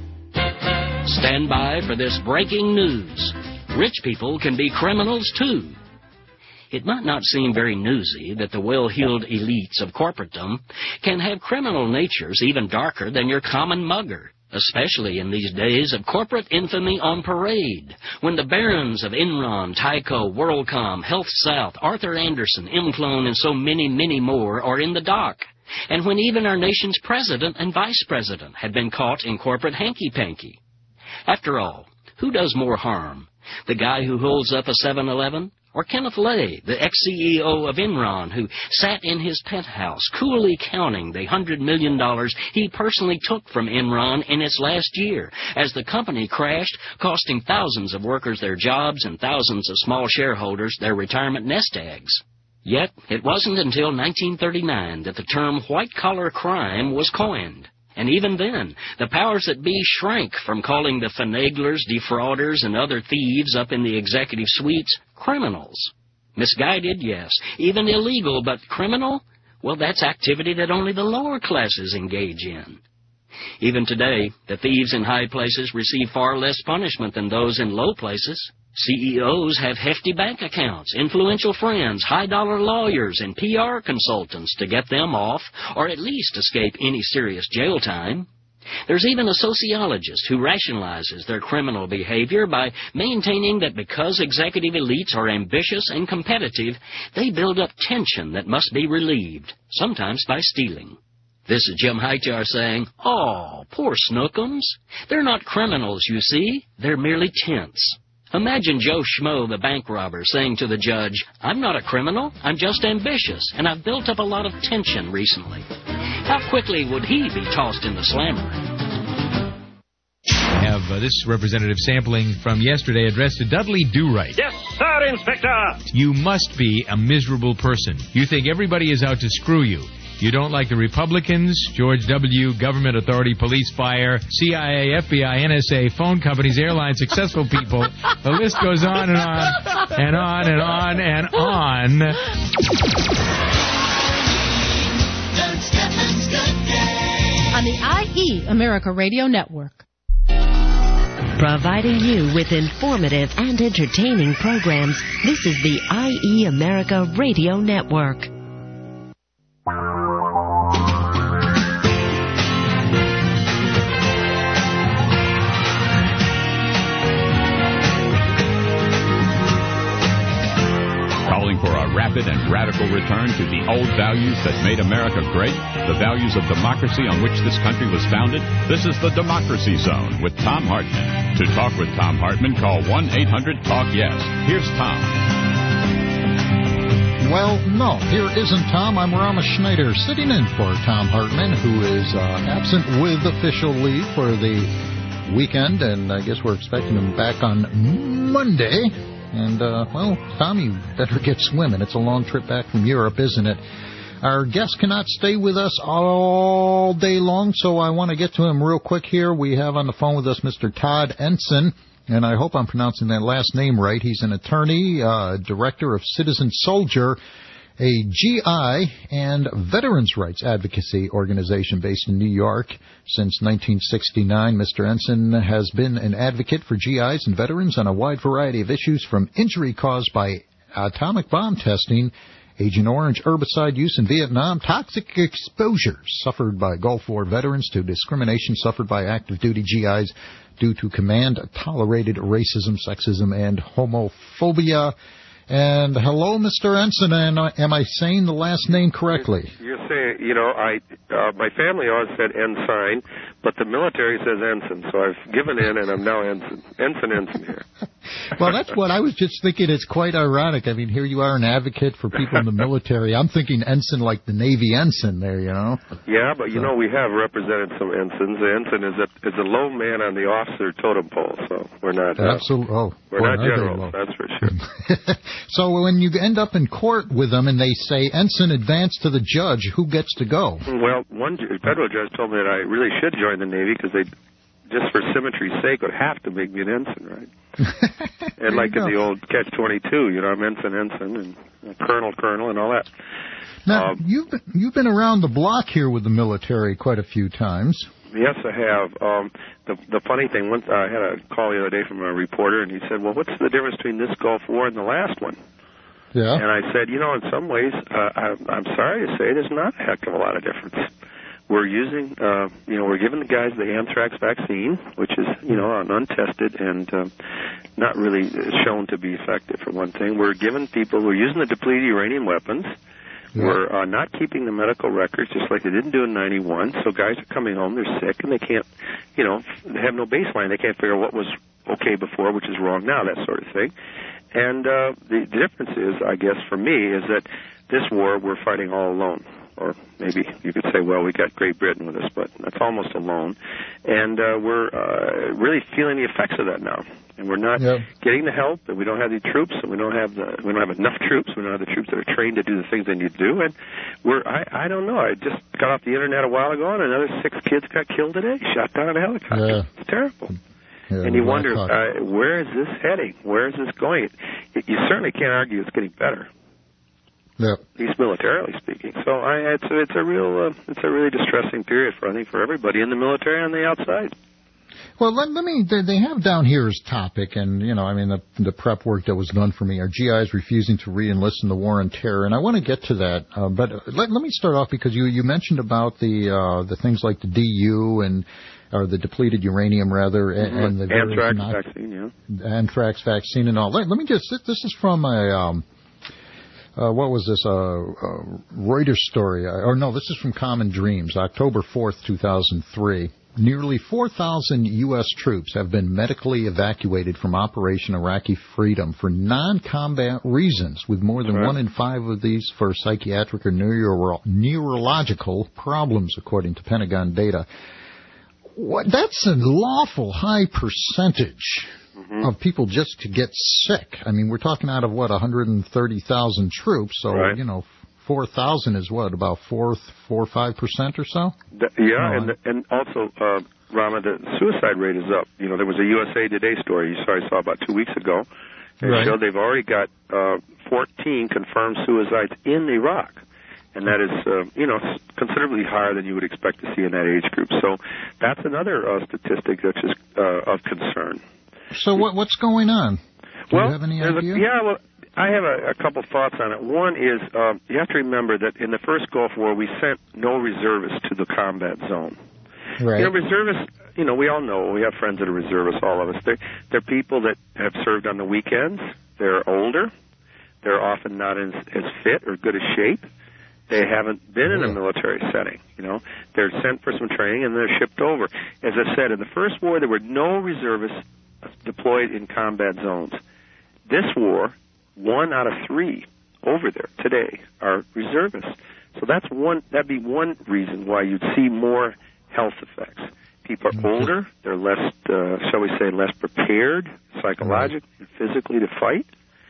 Stand by for this breaking news. Rich people can be criminals, too. It might not seem very newsy that the well-heeled elites of corporatedom can have criminal natures even darker than your common mugger, especially in these days of corporate infamy on parade, when the barons of Enron, Tyco, WorldCom, HealthSouth, Arthur Anderson, M-Clone, and so many, many more are in the dock, and when even our nation's president and vice president had been caught in corporate hanky-panky. After all, who does more harm, the guy who holds up a seven eleven? Or Kenneth Lay, the ex-C E O of Enron, who sat in his penthouse coolly counting the one hundred million dollars he personally took from Enron in its last year as the company crashed, costing thousands of workers their jobs and thousands of small shareholders their retirement nest eggs. Yet, it wasn't until nineteen thirty-nine that the term white-collar crime was coined. And even then, the powers that be shrank from calling the finaglers, defrauders, and other thieves up in the executive suites criminals. Misguided, yes. Even illegal, but criminal? Well, that's activity that only the lower classes engage in. Even today, the thieves in high places receive far less punishment than those in low places. C E Os have hefty bank accounts, influential friends, high-dollar lawyers, and P R consultants to get them off, or at least escape any serious jail time. There's even a sociologist who rationalizes their criminal behavior by maintaining that because executive elites are ambitious and competitive, they build up tension that must be relieved, sometimes by stealing. This is Jim Hightower saying, "Oh, poor Snookums. They're not criminals, you see. They're merely tense." Imagine Joe Schmo, the bank robber, saying to the judge, "I'm not a criminal, I'm just ambitious, and I've built up a lot of tension recently." How quickly would he be tossed in the slammer?
I have uh, this representative sampling from yesterday addressed to Dudley Do-Right.
Yes, sir, Inspector.
You must be a miserable person. You think everybody is out to screw you. You don't like the Republicans, George W., government authority, police, fire, C I A, F B I, N S A, phone companies, airlines, successful people. The list goes on and on and on and on and on.
On the I E America Radio Network.
Providing you with informative and entertaining programs, this is the I E America Radio Network.
Calling for a rapid and radical return to the old values that made America great, the values of democracy on which this country was founded. This is the Democracy Zone with Thom Hartmann. To talk with Thom Hartmann, call one eight hundred talk yes. Here's Tom.
Well, no, here isn't Tom. I'm Rama Schneider, sitting in for Thom Hartmann, who is uh, absent with official leave for the weekend, and I guess we're expecting him back on Monday. And, uh, well, Tom, you better get swimming. It's a long trip back from Europe, isn't it? Our guest cannot stay with us all day long, so I want to get to him real quick here. We have on the phone with us Mister Todd Ensign, and I hope I'm pronouncing that last name right. He's an attorney, uh, director of Citizen Soldier, a G I and veterans' rights advocacy organization based in New York. Since nineteen sixty-nine, Mister Ensign has been an advocate for G Is and veterans on a wide variety of issues, from injury caused by atomic bomb testing, Agent Orange herbicide use in Vietnam, toxic exposures suffered by Gulf War veterans, to discrimination suffered by active duty G Is due to command-tolerated racism, sexism, and homophobia. And hello, Mister Ensign. And uh, am I saying the last name correctly?
You're saying, you know, I uh, my family always said Ensign, but the military says Ensign, so I've given in, and I'm now Ensign. Ensign, Ensign here.
Well, that's what I was just thinking. It's quite ironic. I mean, here you are, an advocate for people in the military. I'm thinking ensign like the Navy ensign there, you know.
Yeah, but you so. know, we have represented some ensigns. The ensign is a is a low man on the officer totem pole, so we're not. Uh,
Absolutely. Oh,
we're
boy,
not generals, that's for sure.
So when you end up in court with them and they say ensign advance to the judge, who gets to go?
Well, one federal judge told me that I really should join the Navy because they just for symmetry's sake, would have to make me an ensign, right? And like in the old catch twenty-two, you know, I'm ensign, ensign, and uh, colonel, colonel, and all that.
Now,
um,
you've been, you've been around the block here with the military quite a few times.
Yes, I have. Um, the the funny thing, once I had a call the other day from a reporter, and he said, "Well, what's the difference between this Gulf War and the last one?"
Yeah.
And I said, "You know, in some ways, uh, I, I'm sorry to say, there's not a heck of a lot of difference. We're using, uh, you know, we're giving the guys the anthrax vaccine, which is, you know, an untested and uh, not really shown to be effective, for one thing. We're giving people, we're using the depleted uranium weapons. Yeah. We're uh, not keeping the medical records just like they didn't do in ninety-one. So guys are coming home, they're sick, and they can't, you know, they have no baseline. They can't figure out what was okay before, which is wrong now, that sort of thing. And uh, the, the difference is, I guess, for me, is that this war we're fighting all alone. Or maybe you could say, well, we got Great Britain with us, but that's almost alone. And uh, we're uh, really feeling the effects of that now. And we're not yep. getting the help, and we don't have the troops, and we don't have the we don't have enough troops. We don't have the troops that are trained to do the things they need to do. And we're I I don't know. I just got off the internet a while ago, and another six kids got killed today, shot down in a helicopter. Yeah. It's terrible. Yeah, and you wonder, uh, where is this heading? Where is this going? It, you certainly can't argue it's getting better.
Yep.
At least militarily speaking. So I, it's a, it's a real, uh, it's a really distressing period for I think for everybody in the military and the outside.
Well, let, let me. They, they have down here as topic, and you know, I mean, the, the prep work that was done for me are G Is refusing to re-enlist in the war on terror, and I want to get to that. Uh, but let, let me start off because you you mentioned about the uh, the things like the D U and or the depleted uranium rather, and, and the
anthrax
not,
vaccine, yeah,
anthrax vaccine and all. Let, let me just. This is from a. Um, Uh, what was this, uh, uh, Reuters story, uh, or no, this is from Common Dreams, October fourth, two thousand three. Nearly four thousand U S troops have been medically evacuated from Operation Iraqi Freedom for non-combat reasons, with more than right. one in five of these for psychiatric or neuro- neurological problems, according to Pentagon data. What, that's an awful high percentage. Mm-hmm. Of people just to get sick. I mean, we're talking out of, what, one hundred thirty thousand troops, so, right. you know, four thousand is what, about four, four or five percent or so?
The, yeah, oh, and and also, uh, Rama, the suicide rate is up. You know, there was a U S A Today story you saw, saw about two weeks ago. It right. showed they've already got uh, fourteen confirmed suicides in Iraq. And that is, uh, you know, considerably higher than you would expect to see in that age group. So that's another uh, statistic that's just uh, of concern.
So what what's going on? Do
well,
you have any idea?
A, yeah, well, I have a, a couple thoughts on it. One is um, you have to remember that in the first Gulf War, we sent no reservists to the combat zone.
Right.
You know, reservists, you know, we all know, we have friends that are reservists, all of us. They're, they're people that have served on the weekends. They're older. They're often not in, as fit or good a shape. They haven't been in a military setting, you know. They're sent for some training, and they're shipped over. As I said, in the first war, there were no reservists deployed in combat zones. This war, one out of three over there today are reservists. So that's one. That'd be one reason why you'd see more health effects. People are older. They're less, uh, shall we say, less prepared psychologically and physically to fight,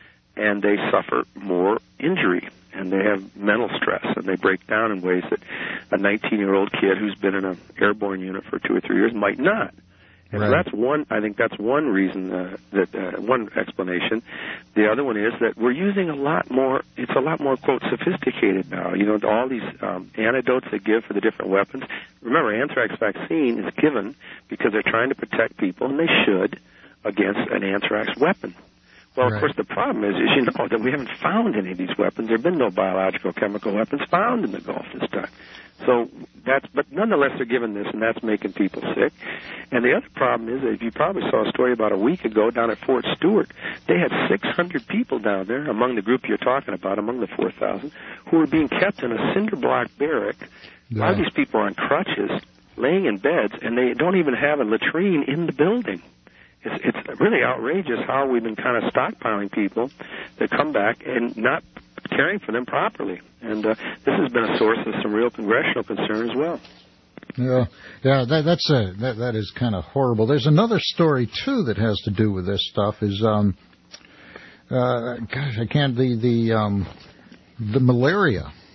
and they suffer more injury. And they have mental stress, and they break down in ways that a nineteen-year-old kid who's been in an airborne unit for two or three years might not. And right. so that's one. I think that's one reason. Uh, that uh, one explanation. The other one is that we're using a lot more. It's a lot more quote sophisticated now. You know, all these um, antidotes they give for the different weapons. Remember, anthrax vaccine is given because they're trying to protect people, and they should, against an anthrax weapon. Well, right. of course, the problem is, is, you know, that we haven't found any of these weapons. There have been no biological chemical weapons found in the Gulf this time. So that's, but nonetheless, they're given this, and that's making people sick. And the other problem is, if you probably saw a story about a week ago down at Fort Stewart, they had six hundred people down there, among the group you're talking about, among the four thousand, who were being kept in a cinder block barrack. Yeah. A lot of these people are on crutches, laying in beds, and they don't even have a latrine in the building. It's, it's really outrageous how we've been kind of stockpiling people that come back and not caring for them properly. And uh, this has been a source of some real congressional concern as well.
Yeah, yeah, that, that's a, that that is kind of horrible. There's another story too that has to do with this stuff. Is um, uh, gosh, I can't the the um, the malaria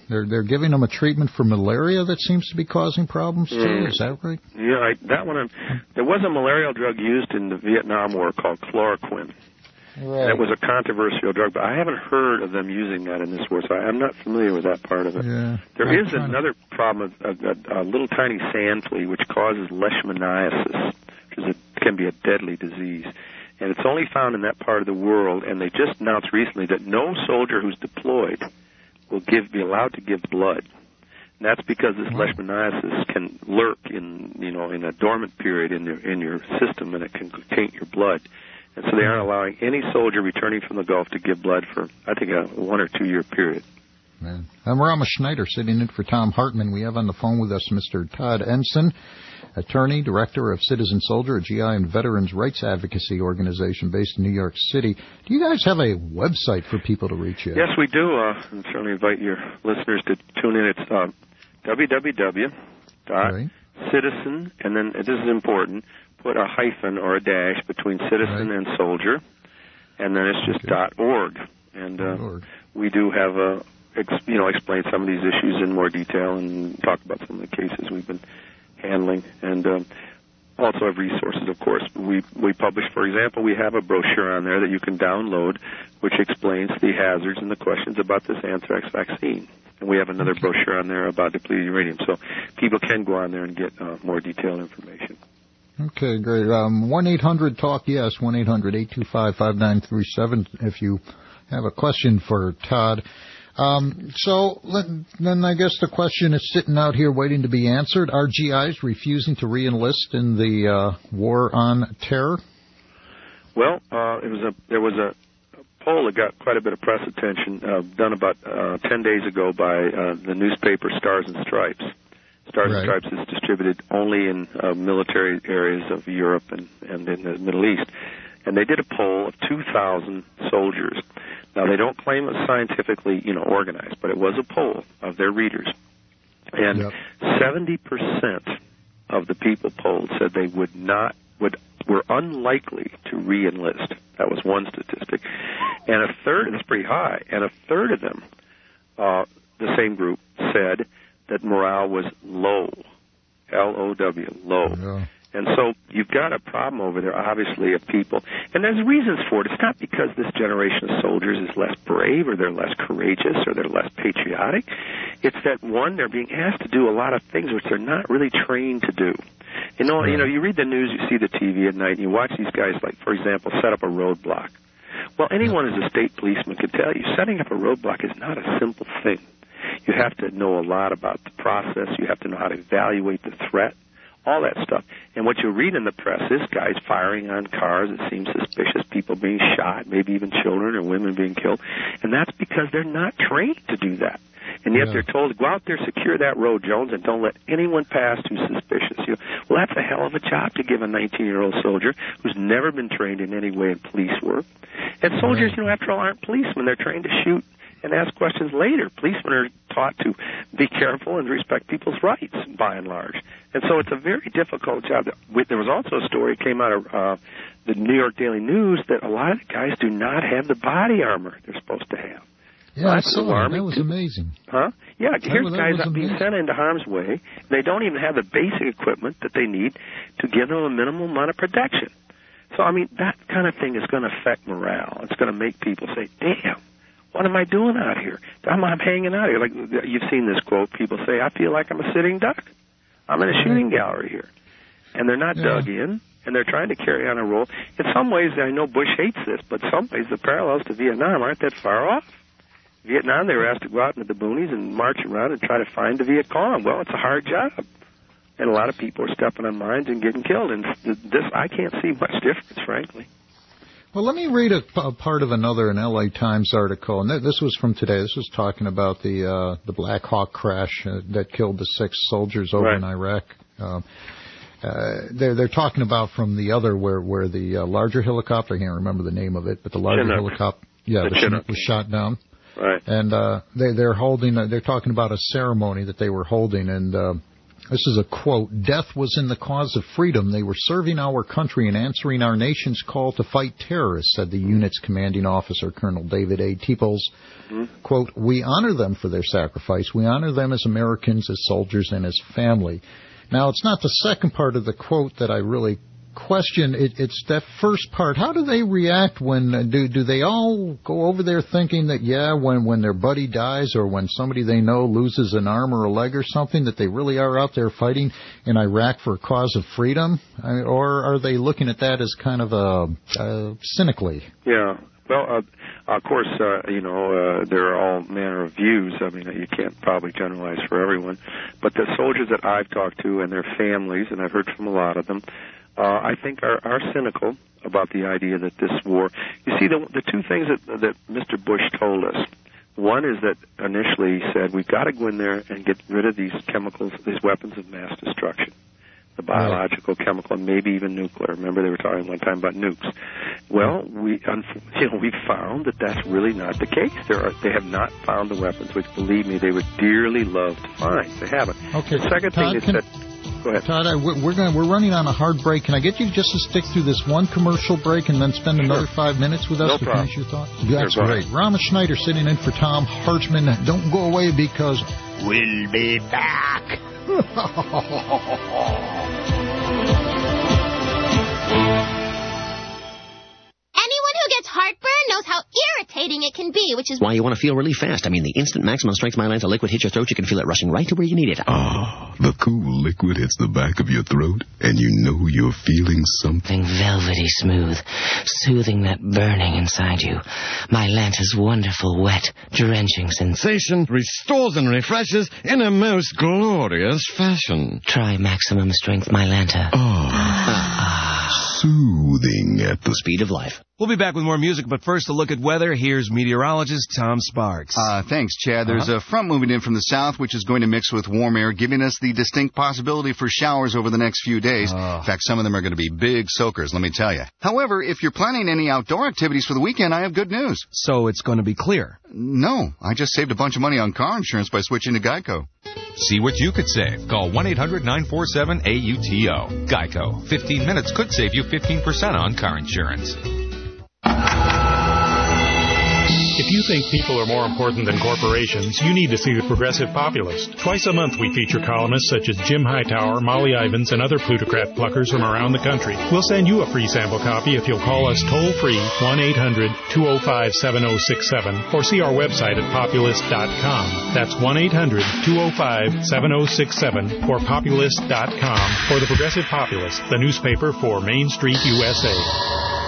They're they're giving them a treatment for malaria that seems to be causing problems, too.
Mm.
Is that right?
Yeah, I, that one. I'm, there was a malarial drug used in the Vietnam War called chloroquine.
Right.
That was a controversial drug, but I haven't heard of them using that in this war, so I'm not familiar with that part of it.
Yeah.
There
I'm
is another to... problem, a, a, a little tiny sand flea, which causes leishmaniasis, which is a, can be a deadly disease. And it's only found in that part of the world, and they just announced recently that no soldier who's deployed will give be allowed to give blood. And that's because this wow. leishmaniasis can lurk in, you know, in a dormant period in your in your system, and it can taint your blood. And so they aren't allowing any soldier returning from the Gulf to give blood for, I think, a one or two year period.
Man. I'm Rama Schneider, sitting in for Tom Hartman. We have on the phone with us Mister Todd Ensign, attorney, director of Citizen Soldier, a G I and veterans rights advocacy organization based in New York City. Do you guys have a website for people to reach you?
Yes, we do. Uh, and certainly invite your listeners to tune in. It's uh, w w w dot citizen, and then this is important, put a hyphen or a dash between citizen right. and soldier, and then it's just okay. .org. And uh, .org. We do have a, ex, you know, explain some of these issues in more detail and talk about some of the cases we've been handling, and um, also have resources, of course. We we publish, for example, we have a brochure on there that you can download, which explains the hazards and the questions about this anthrax vaccine. And we have another okay. brochure on there about depleted uranium, so people can go on there and get uh, more detailed information.
Okay, great. Um, one eight hundred talk yes, one eight hundred eight two five five nine three seven if you have a question for Todd. Um, so let, then I guess the question is sitting out here waiting to be answered. Are G Is refusing to re-enlist in the uh, war on terror?
Well, uh, it was a there was a poll that got quite a bit of press attention, uh, done about uh, ten days ago by uh, the newspaper Stars and Stripes. Stars right. and Stripes is distributed only in uh, military areas of Europe and, and in the Middle East. And they did a poll of two thousand soldiers. Now, they don't claim it was scientifically, you know, organized, but it was a poll of their readers. And yep. seventy percent of the people polled said they would not, would were unlikely to re-enlist. That was one statistic. And a third, that's pretty high, and a third of them, uh, the same group, said that morale was low, L O W, low. Yeah. And so you've got a problem over there, obviously, of people. And there's reasons for it. It's not because this generation of soldiers is less brave or they're less courageous or they're less patriotic. It's that, one, they're being asked to do a lot of things which they're not really trained to do. You know, you know, you read the news, you see the T V at night, and you watch these guys, like, for example, set up a roadblock. Well, anyone who's a state policeman can tell you, setting up a roadblock is not a simple thing. You have to know a lot about the process. You have to know how to evaluate the threat, all that stuff. And what you read in the press is guys firing on cars that seem suspicious, people being shot, maybe even children or women being killed. And that's because they're not trained to do that. And yet yeah. they're told to go out there, secure that road, Jones, and don't let anyone pass who's suspicious. You know, well, that's a hell of a job to give a nineteen-year-old soldier who's never been trained in any way in police work. And soldiers, you know, after all, aren't policemen. They're trained to shoot and ask questions later. Policemen are taught to be careful and respect people's rights, by and large. And so it's a very difficult job. There was also a story that came out of uh, the New York Daily News that a lot of the guys do not have the body armor they're supposed to have.
Yeah, I saw that. That was amazing.
Huh? Yeah, here's
that
guys
that
being sent into harm's way. They don't even have the basic equipment that they need to give them a minimal amount of protection. So, I mean, that kind of thing is going to affect morale. It's going to make people say, damn, what am I doing out here? I'm, I'm hanging out here. Like, you've seen this quote. People say, I feel like I'm a sitting duck. I'm in a shooting gallery here. And they're not yeah. dug in, and they're trying to carry on a role. In some ways, I know Bush hates this, but some ways the parallels to Vietnam aren't that far off. Vietnam, they were asked to go out into the boonies and march around and try to find the Viet Cong. Well, it's a hard job. And a lot of people are stepping on mines and getting killed. And this, I can't see much difference, frankly.
Well, let me read a, a part of another an L A Times article. And this was from today. This was talking about the uh, the Black Hawk crash uh, that killed the six soldiers over right. in Iraq. Uh, uh, they're, they're talking about from the other where, where the uh, larger helicopter, I can't remember the name of it, but the larger
Chinook.
helicopter, yeah, the, the Chinook was shot down.
Right.
And uh, they, they're holding, uh, they're talking about a ceremony that they were holding, and uh, This is a quote. Death was in the cause of freedom. They were serving our country and answering our nation's call to fight terrorists, said the unit's commanding officer, Colonel David A. Teeples. Mm-hmm. Quote, we honor them for their sacrifice. We honor them as Americans, as soldiers, and as family. Now, it's not the second part of the quote that I really question. It, it's that first part. How do they react when, uh, do do they all go over there thinking that, yeah, when, when their buddy dies or when somebody they know loses an arm or a leg or something, that they really are out there fighting in Iraq for a cause of freedom? I mean, or are they looking at that as kind of a, uh, cynically?
Yeah. Well, uh, of course, uh, you know, uh, there are all manner of views. I mean, you can't probably generalize for everyone. But the soldiers that I've talked to and their families, and I've heard from a lot of them, Uh, I think are, are cynical about the idea that this war. You see, the, the two things that, that Mister Bush told us. One is that initially he said we've got to go in there and get rid of these chemicals, these weapons of mass destruction, the biological, chemical, and maybe even nuclear. Remember they were talking one time about nukes. Well, we you know we found that that's really not the case. There are they have not found the weapons, which believe me they would dearly love to find. They haven't.
Okay.
The second
Todd,
thing is
can-
that. Go ahead.
Todd, I, we're going we're running on a hard break. Can I get you just to stick through this one commercial break and then spend another
Sure.
five minutes with us
No
to
problem.
finish your thoughts?
Sure,
That's
go
great.
ahead.
Rama Schneider sitting in for Tom Hartman. Don't go away because we'll be back.
Anyone who gets heartburn knows how irritating it can be, which is
Why you want to feel relief fast. I mean, the instant maximum strength Mylanta liquid hits your throat, you can feel it rushing right to where you need it.
Ah, the cool liquid hits the back of your throat, and you know you're feeling something.
Velvety smooth, soothing that burning inside you. Mylanta's wonderful, wet, drenching sensation
Restores and refreshes in a most glorious fashion.
Try maximum strength Mylanta.
Ah, soothing at the
Speed of life.
We'll be back with more music, but first a look at weather. Here's meteorologist Tom Sparks.
Uh, thanks, Chad. There's
Uh-huh.
a front moving in from the south, which is going to mix with warm air, giving us the distinct possibility for showers over the next few days.
Oh.
In fact, some of them are going to be big soakers, let me tell you. However, if you're planning any outdoor activities for the weekend, I have good news.
So it's going to be clear.
No, I just saved a bunch of money on car insurance by switching to Geico.
See what you could save. Call one eight hundred nine four seven A U T O. Geico. fifteen minutes could save you fifteen percent on car insurance.
If you think people are more important than corporations, you need to see The Progressive Populist. Twice a month we feature columnists such as Jim Hightower, Molly Ivins, and other plutocrat pluckers from around the country. We'll send you a free sample copy if you'll call us toll-free one eight hundred two oh five seven oh six seven or see our website at populist dot com. That's one eight hundred two oh five seven oh six seven or populist dot com for The Progressive Populist, the newspaper for Main Street, U S A.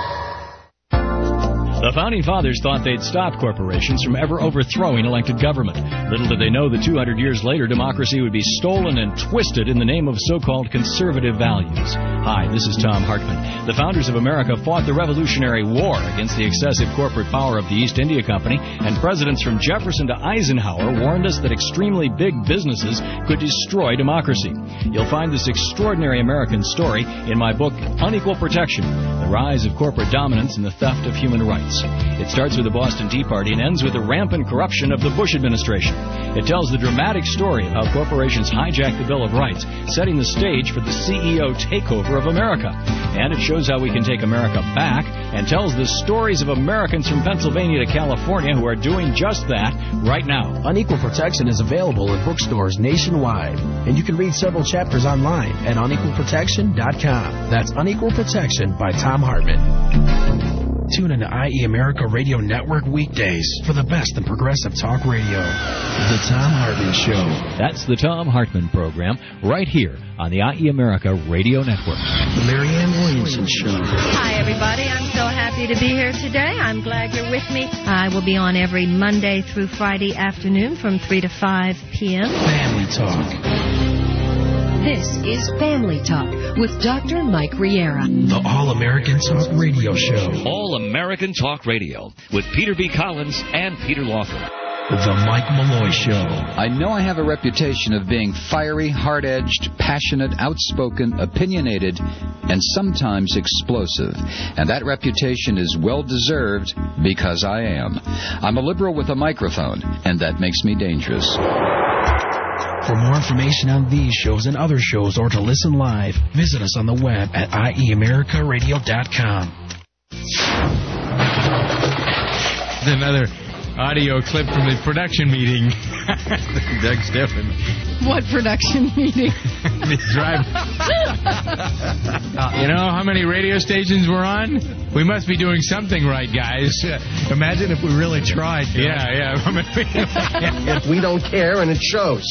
The Founding Fathers thought they'd stop corporations from ever overthrowing elected government. Little did they know that two hundred years later, democracy would be stolen and twisted in the name of so-called conservative values. Hi, this is Tom Hartman. The founders of America fought the Revolutionary War against the excessive corporate power of the East India Company, and presidents from Jefferson to Eisenhower warned us that extremely big businesses could destroy democracy. You'll find this extraordinary American story in my book, Unequal Protection, The Rise of Corporate Dominance and the Theft of Human Rights. It starts with the Boston Tea Party and ends with the rampant corruption of the Bush administration. It tells the dramatic story of how corporations hijacked the Bill of Rights, setting the stage for the C E O takeover of America. And it shows how we can take America back and tells the stories of Americans from Pennsylvania to California who are doing just that right now.
Unequal Protection is available in bookstores nationwide, and you can read several chapters online at unequal protection dot com. That's Unequal Protection by Tom Hartman. Tune in to I E America Radio Network weekdays for the best in progressive talk radio. The Tom Hartman Show.
That's the Tom Hartman program right here on the I E America Radio Network.
The Marianne Williamson Show.
Hi, everybody. I'm so happy to be here today. I'm glad you're with me. I will be on every Monday through Friday afternoon from three to five p.m.
Family Talk.
This is Family Talk with Doctor Mike Riera.
The All-American Talk Radio Show.
All-American Talk Radio with Peter B. Collins and Peter Lawford.
The Mike Malloy Show.
I know I have a reputation of being fiery, hard-edged, passionate, outspoken, opinionated, and sometimes explosive. And that reputation is well-deserved because I am. I'm a liberal with a microphone, and that makes me dangerous.
For more information on these shows and other shows or to listen live, visit us on the web at i e america radio dot com.
Another audio clip from the production meeting. Doug Steffen.
What production meeting?
The drive. You know how many radio stations we're on? We must be doing something right, guys.
Imagine if we really tried. John.
Yeah, yeah.
We don't care, and it shows.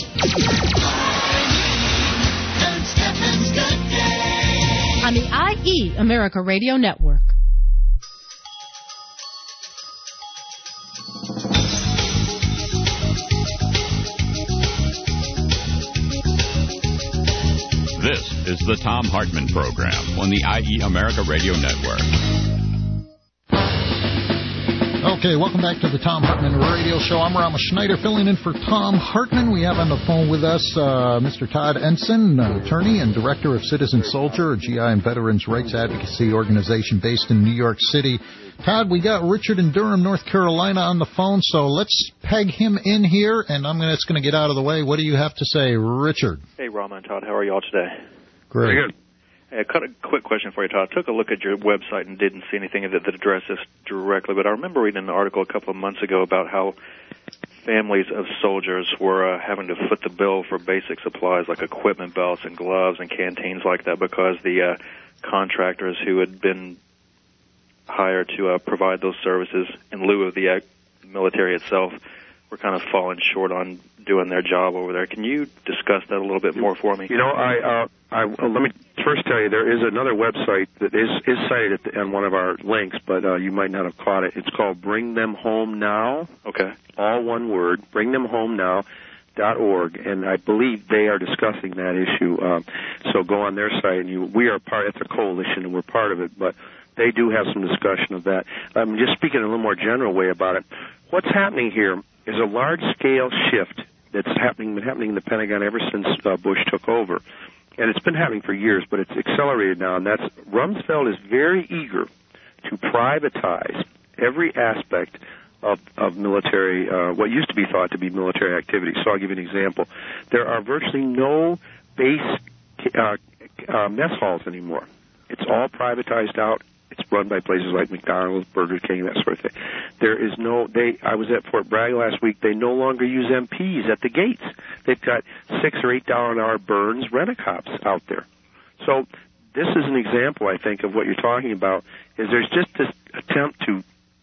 On the I E America Radio Network.
This is the Thom Hartmann Program on the I E America Radio Network.
Okay, welcome back to the Thom Hartmann Radio Show. I'm Rama Schneider, filling in for Thom Hartmann. We have on the phone with us uh, Mister Todd Ensign, uh, attorney and director of Citizen Soldier, a G I and veterans' rights advocacy organization based in New York City. Todd, we got Richard in Durham, North Carolina on the phone, so let's peg him in here, and I'm gonna, it's going to get out of the way. What do you have to say, Richard?
Hey, Rama and Todd, how are you all today?
Great.
Very good. Hey, a quick question for you, Todd. I took a look at your website and didn't see anything that, that addressed this directly, but I remember reading an article a couple of months ago about how families of soldiers were uh, having to foot the bill for basic supplies like equipment belts and gloves and canteens like that because the uh, contractors who had been hired to uh, provide those services in lieu of the uh, military itself were kind of falling short on doing their job over there. Can you discuss that a little bit more for me?
You know, I, uh, I uh, let me first tell you there is another website that is is cited at the, on one of our links, but uh, you might not have caught it. It's called Bring Them Home Now.
Okay.
All one word. Bring Them Home Now. Dot org, and I believe they are discussing that issue. Um, so go on their site, and you, we are part. It's a coalition, and we're part of it, but they do have some discussion of that. I'm um, just speaking in a little more general way about it. What's happening here is a large-scale shift that's happening, been happening in the Pentagon ever since uh, Bush took over. And it's been happening for years, but it's accelerated now, and that's Rumsfeld is very eager to privatize every aspect of, of military, uh, what used to be thought to be military activity. So I'll give you an example. There are virtually no base uh, uh, mess halls anymore. It's all privatized out. It's run by places like McDonald's, Burger King, that sort of thing. There is no, they, I was at Fort Bragg last week, they no longer use M Ps at the gates. They've got six or eight dollar an hour Burns rent-a-cops out there. So this is an example, I think, of what you're talking about, is there's just this attempt to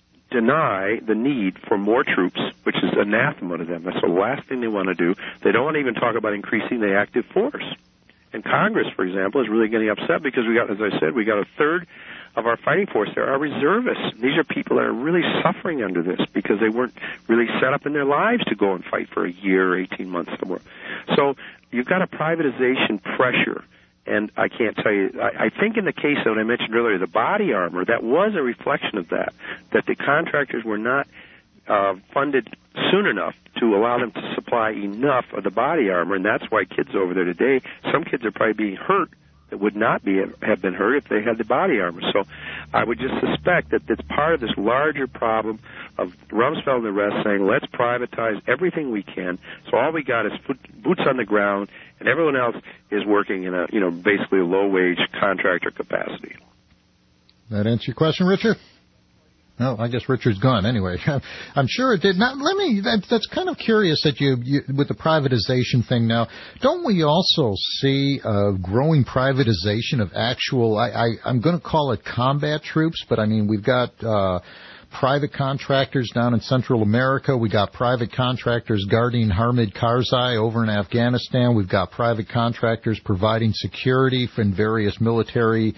deny the need for more troops, which is anathema to them. That's the last thing they want to do. They don't want to even talk about increasing the active force. And Congress, for example, is really getting upset because we got, as I said, we got a third of our fighting force there are reservists. These are people that are really suffering under this because they weren't really set up in their lives to go and fight for a year or eighteen months somewhere. So you've got a privatization pressure. And I can't tell you, I, I think in the case that I mentioned earlier, the body armor, that was a reflection of that, that the contractors were not uh, funded soon enough to allow them to supply enough of the body armor, and that's why kids over there today, some kids are probably being hurt that would not be have been hurt if they had the body armor. So I would just suspect that it's part of this larger problem of Rumsfeld and the rest saying, let's privatize everything we can. So all we got is foot, boots on the ground, and everyone else is working in a, you know, basically a low-wage contractor capacity.
That answer your question, Richard? No, I guess Richard's gone anyway. I'm sure it did. Now, let me, that, that's kind of curious that you, you, with the privatization thing now, don't we also see a growing privatization of actual, I, I, I'm going to call it combat troops, but I mean, we've got, uh, private contractors down in Central America. We got private contractors guarding Hamid Karzai over in Afghanistan. We've got private contractors providing security in various military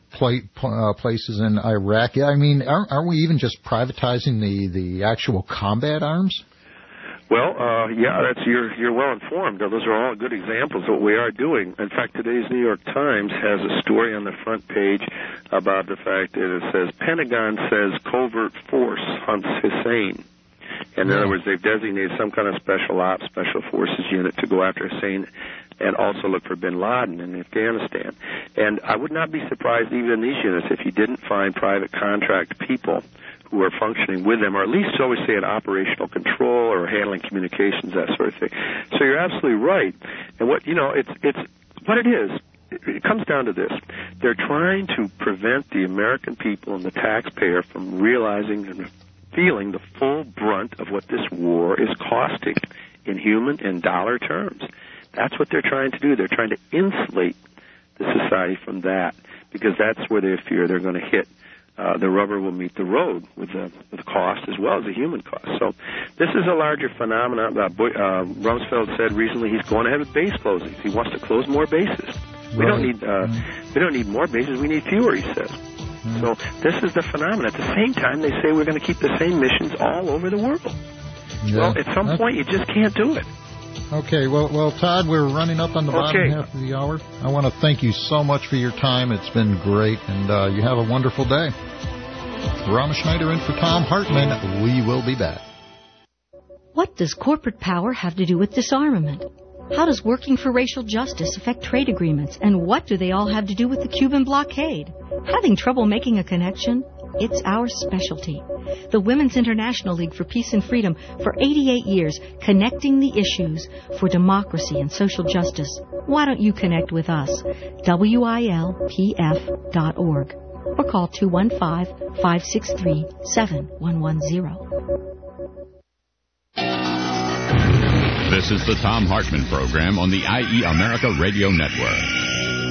places in Iraq. I mean, aren't, aren't we even just privatizing the, the actual combat arms?
Well, uh, yeah, that's you're you're well informed. Those are all good examples of what we are doing. In fact, today's New York Times has a story on the front page about the fact that it says Pentagon says covert force hunts Hussein. In other words, they've designated some kind of special ops, special forces unit to go after Hussein and also look for bin Laden in Afghanistan. And I would not be surprised even in these units if you didn't find private contract people who are functioning with them, or at least so we say in operational control or handling communications, that sort of thing. So you're absolutely right. And what, you know, it's, it's, what it is, it comes down to this. They're trying to prevent the American people and the taxpayer from realizing and feeling the full brunt of what this war is costing in human and dollar terms. That's what they're trying to do. They're trying to insulate the society from that, because that's where they fear they're going to hit. Uh, the rubber will meet the road with the, with the cost as well as the human cost. So this is a larger phenomenon. Uh, Boy, uh, Rumsfeld said recently he's going ahead with base closings. He wants to close more bases. We
right.
don't need uh, we don't need more bases. We need fewer, he says. Mm. So this is the phenomenon. At the same time, they say we're going to keep the same missions all over the world. Yeah. Well, at some point, you just can't do it.
Okay, well, well, Todd, we're running up on the bottom
okay.
half of the hour. I want to thank you so much for your time. It's been great, and uh, you have a wonderful day. Rama Schneider in for Tom Hartman. We will be back.
What does corporate power have to do with disarmament? How does working for racial justice affect trade agreements? And what do they all have to do with the Cuban blockade? Having trouble making a connection? It's our specialty. The Women's International League for Peace and Freedom for eighty-eight years, connecting the issues for democracy and social justice. Why don't you connect with us? W I L P F dot org or call two one five, five six three, seven one one zero.
This is the Thom Hartmann Program on the I E America Radio Network.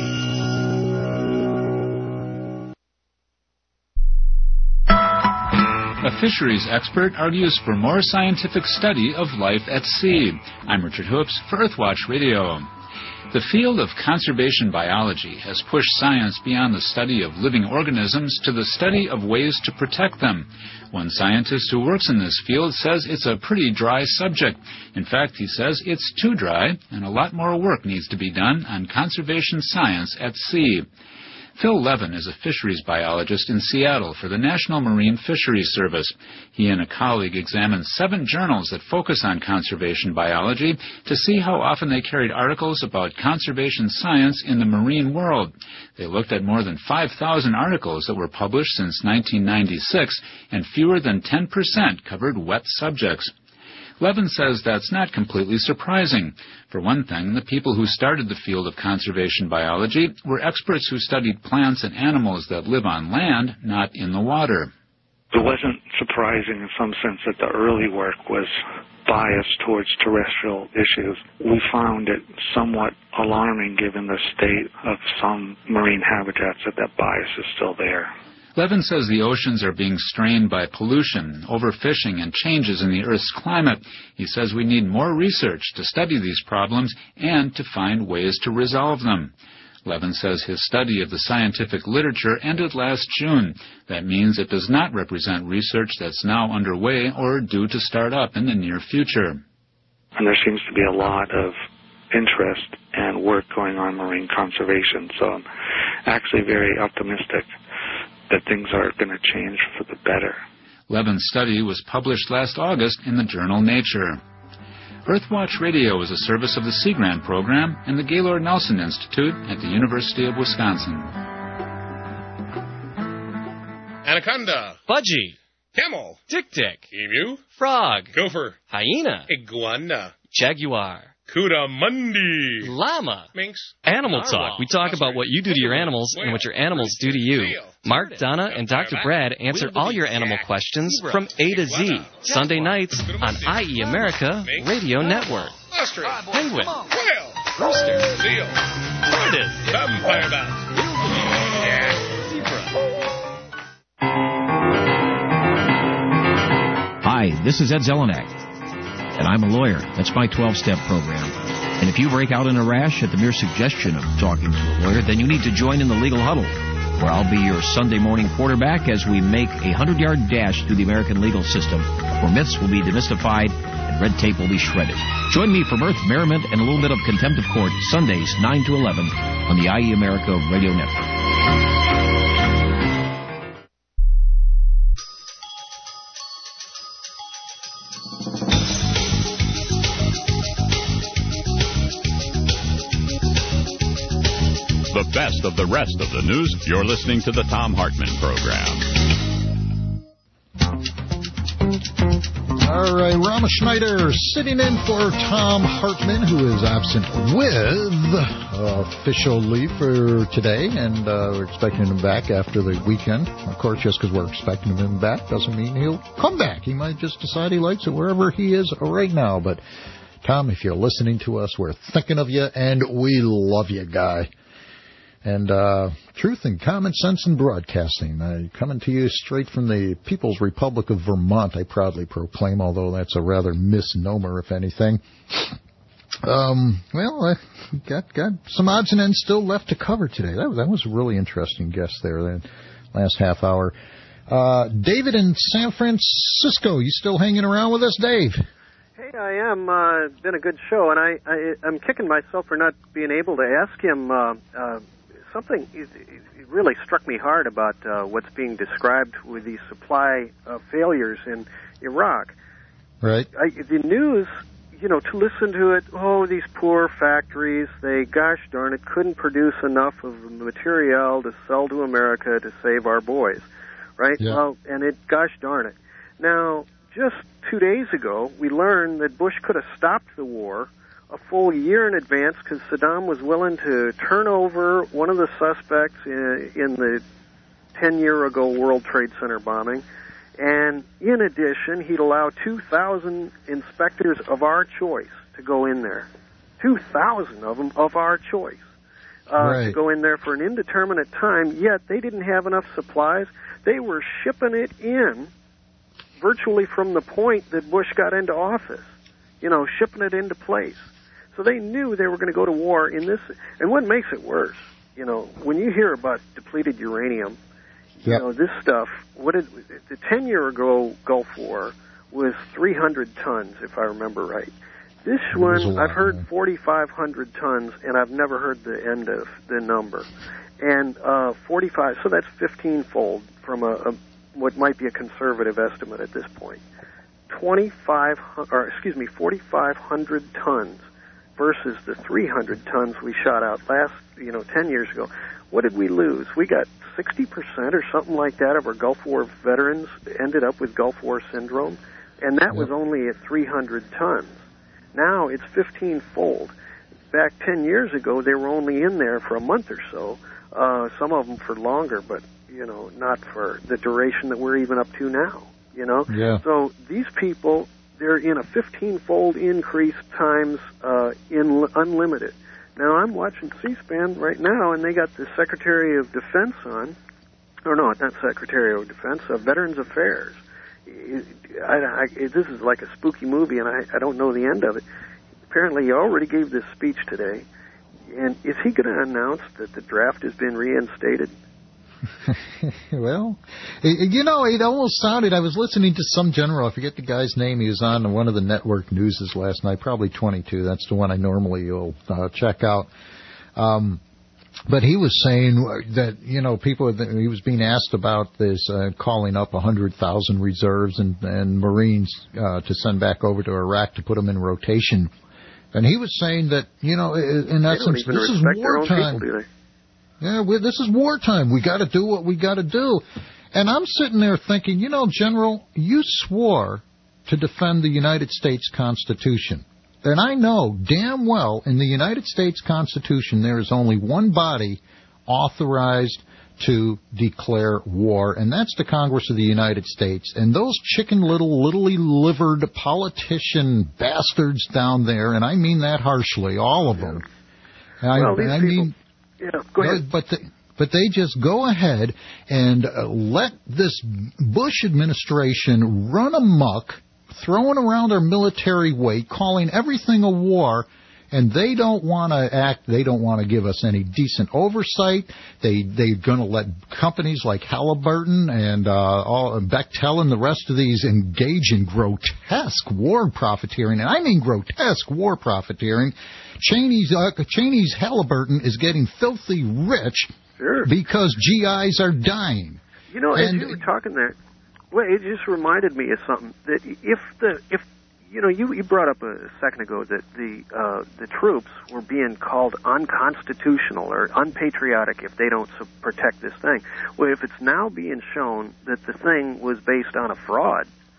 A fisheries expert argues for more scientific study of life at sea. I'm Richard Hoops for Earthwatch Radio. The field of conservation biology has pushed science beyond the study of living organisms to the study of ways to protect them. One scientist who works in this field says it's a pretty dry subject. In fact, he says it's too dry, and a lot more work needs to be done on conservation science at sea. Phil Levin is a fisheries biologist in Seattle for the National Marine Fisheries Service. He and a colleague examined seven journals that focus on conservation biology to see how often they carried articles about conservation science in the marine world. They looked at more than five thousand articles that were published since nineteen ninety-six, and fewer than ten percent covered wet subjects. Levin says that's not completely surprising. For one thing, the people who started the field of conservation biology were experts who studied plants and animals that live on land, not in the water.
It wasn't surprising in some sense that the early work was biased towards terrestrial issues. We found it somewhat alarming given the state of some marine habitats that that bias is still there.
Levin says the oceans are being strained by pollution, overfishing, and changes in the Earth's climate. He says we need more research to study these problems and to find ways to resolve them. Levin says his study of the scientific literature ended last June. That means it does not represent research that's now underway or due to start up in the near future.
And there seems to be a lot of interest and work going on in marine conservation, so I'm actually very optimistic that things are going to change for the better.
Levin's study was published last August in the journal Nature. Earthwatch Radio is a service of the Sea Grant Program and the Gaylord Nelson Institute at the University of Wisconsin.
Anaconda.
Budgie.
Camel.
Tick-tick.
Emu.
Frog.
Gopher.
Hyena.
Iguana.
Jaguar.
Coatimundi.
Llama.
Minx.
Animal
Narwhal.
Talk. We talk about what you do to your animals and what your animals do to you. Mark, Donna, and Doctor Brad answer all your animal questions from A to Z. Sunday nights on I E America Radio Network.
Ostrich.
Penguin.
Whale.
Rooster.
Seal.
Tortoise.
Vampire bat.
Hi, this is Ed Zelenak, and I'm a lawyer. That's my twelve-step program. And if you break out in a rash at the mere suggestion of talking to a lawyer, then you need to join in the Legal Huddle, where I'll be your Sunday morning quarterback as we make a hundred-yard dash through the American legal system, where myths will be demystified and red tape will be shredded. Join me for mirth, merriment, and a little bit of contempt of court, Sundays, nine to eleven, on the I E America Radio Network.
The best of the rest of the news. You're listening to the Thom Hartmann Program.
All right, Rama Schneider sitting in for Tom Hartman, who is absent with uh, official leave for today, and uh, we're expecting him back after the weekend. Of course, just because we're expecting him back doesn't mean he'll come back. He might just decide he likes it wherever he is right now. But, Tom, if you're listening to us, we're thinking of you, and we love you, guy. And uh, truth and common sense in broadcasting. Uh, coming to you straight from the People's Republic of Vermont, I proudly proclaim, although that's a rather misnomer, if anything. Um, well, I got got some odds and ends still left to cover today. That, that was a really interesting guest there, that last half hour. Uh, David in San Francisco, you still hanging around with us, Dave?
Hey, I am. Uh, it's been a good show, and I, I, I'm kicking myself for not being able to ask him uh, uh, something. It, it really struck me hard about uh, what's being described with these supply uh, failures in Iraq.
Right.
I, the news, you know, to listen to it, oh, these poor factories, they, gosh darn it, couldn't produce enough of the material to sell to America to save our boys, right?
Yeah.
Well, and it, gosh darn it. Now, just two days ago, we learned that Bush could have stopped the war a full year in advance because Saddam was willing to turn over one of the suspects in, in the ten-year-ago World Trade Center bombing. And in addition, he'd allow two thousand inspectors of our choice to go in there. two thousand of them of our choice uh,
right.
to go in there for an indeterminate time, yet they didn't have enough supplies. They were shipping it in virtually from the point that Bush got into office, you know, shipping it into place. So they knew they were going to go to war in this. And what makes it worse, you know, when you hear about depleted uranium, you
yep.
know, this stuff, what did, the ten-year-ago Gulf War was three hundred tons, if I remember right. This one, I've heard forty-five hundred tons, and I've never heard the end of the number. And uh, forty-five, so that's fifteen-fold from a, a what might be a conservative estimate at this point. twenty-five, or excuse me, forty-five hundred tons versus the three hundred tons we shot out last, you know, ten years ago. What did we lose? We got sixty percent or something like that of our Gulf War veterans ended up with Gulf War syndrome, and that yep. was only at three hundred tons. Now it's fifteen-fold. Back ten years ago, they were only in there for a month or so, uh, some of them for longer, but, you know, not for the duration that we're even up to now, you know?
Yeah.
So these people, they're in a fifteen-fold increase times uh, in unlimited. Now, I'm watching C-SPAN right now, and they got the Secretary of Defense on, or no, not Secretary of Defense, uh, Veterans Affairs. I, I, this is like a spooky movie, and I, I don't know the end of it. Apparently, he already gave this speech today, and is he going to announce that the draft has been reinstated?
Well, you know, it almost sounded, I was listening to some general, I forget the guy's name, he was on one of the network newses last night, probably twenty-two, that's the one I normally will uh, check out. Um, but he was saying that, you know, people, he was being asked about this, uh, calling up one hundred thousand reserves and, and Marines uh, to send back over to Iraq to put them in rotation. And he was saying that, you know, in essence, this is wartime.
People, do they?
Yeah, we, this is wartime. We got to do what we got to do. And I'm sitting there thinking, you know, General, you swore to defend the United States Constitution. And I know damn well in the United States Constitution there is only one body authorized to declare war, and that's the Congress of the United States. And those chicken little, littly-livered politician bastards down there, and I mean that harshly, all of them.
Yeah.
I,
well, these
I
people,
mean,
yeah, go ahead.
But they, but they just go ahead and uh, let this Bush administration run amok, throwing around their military weight, calling everything a war, and they don't want to act, they don't want to give us any decent oversight. They, they're going to let companies like Halliburton and uh, all, Bechtel and the rest of these engage in grotesque war profiteering, and I mean grotesque war profiteering. Cheney's, uh, Cheney's Halliburton is getting filthy rich
sure.
because G Is are dying.
You know,
and,
as you were talking there, well, it just reminded me of something, that if the, if, you know, you, you brought up a second ago that the uh, the troops were being called unconstitutional or unpatriotic if they don't su- protect this thing. Well, if it's now being shown that the thing was based on a fraud,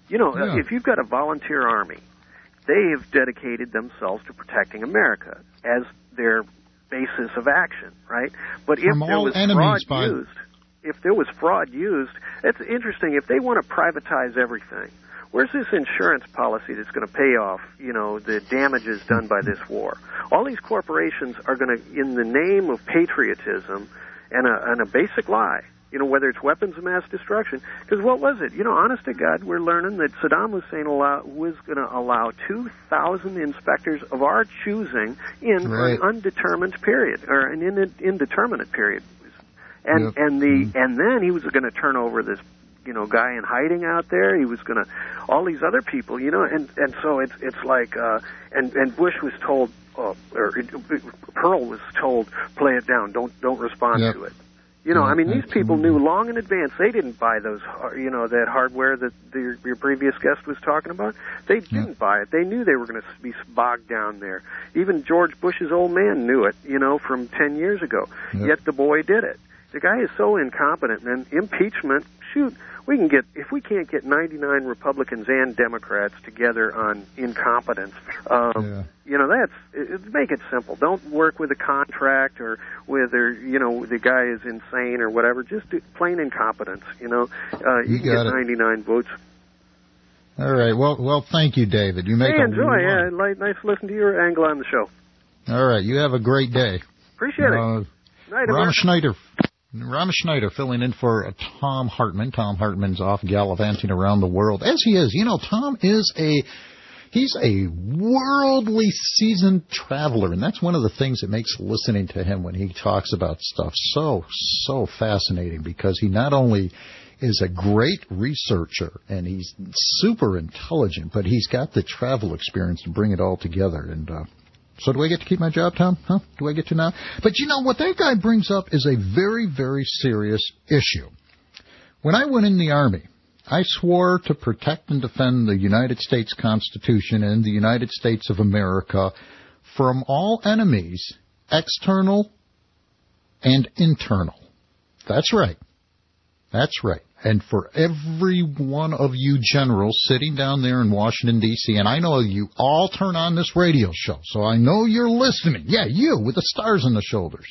You know,
Yeah.
if you've got a volunteer army, they have dedicated themselves to protecting America as their basis of action, right? But if
From
there
all
was
enemies
fraud
by-
used, if there was fraud used, it's interesting. If they want to privatize everything, where's this insurance policy that's going to pay off, you know, the damages done by this war? All these corporations are going to, in the name of patriotism and a, and a basic lie, you know, whether it's weapons of mass destruction. Because what was it? You know, honest to God, we're learning that Saddam Hussein allow, was going to allow two thousand inspectors of our choosing in for
Right.
an undetermined period, or an in, indeterminate period. And
Yep.
and the and then he was going to turn over this, you know, guy in hiding out there. He was going to, all these other people, you know, and and so it's it's like, uh, and and Bush was told, uh, or Pearl was told, play it down, don't don't respond
Yep.
to it. You know,
Yeah,
I mean, these people
absolutely.
knew long in advance. They didn't buy those, you know, that hardware that the, your previous guest was talking about. They didn't buy it. They knew they were going to be bogged down there. Even George Bush's old man knew it, you know, from ten years ago.
Yep.
Yet the boy did it. The guy is so incompetent. And impeachment, shoot, we can get, if we can't get ninety-nine Republicans and Democrats together on incompetence, um,
Yeah.
you know, that's, it, make it simple. Don't work with a contract or whether, you know, the guy is insane or whatever. Just do plain incompetence, you know. Uh, you,
You
can
got
get
it.
ninety-nine votes.
All right. Well, well, thank you, David. You make
Hey,
a
enjoy.
lot-
Yeah, like, nice to listen to your angle on the show.
All right. You have a great day.
Appreciate it.
Uh,
Night,
Rama
America.
Schneider. Rama Schneider filling in for uh, Tom Hartman. Tom Hartman's off gallivanting around the world, as he is. You know, Tom is a, he's a worldly seasoned traveler, and that's one of the things that makes listening to him when he talks about stuff so, so fascinating, because he not only is a great researcher and he's super intelligent, but he's got the travel experience to bring it all together. And, uh, So do I get to keep my job, Tom? Huh? Do I get to now? But, you know, what that guy brings up is a very, very serious issue. When I went in the Army, I swore to protect and defend the United States Constitution and the United States of America from all enemies, external and internal. That's right. That's right. And for every one of you generals sitting down there in Washington, D C, and I know you all turn on this radio show, so I know you're listening. Yeah, you, with the stars on the shoulders.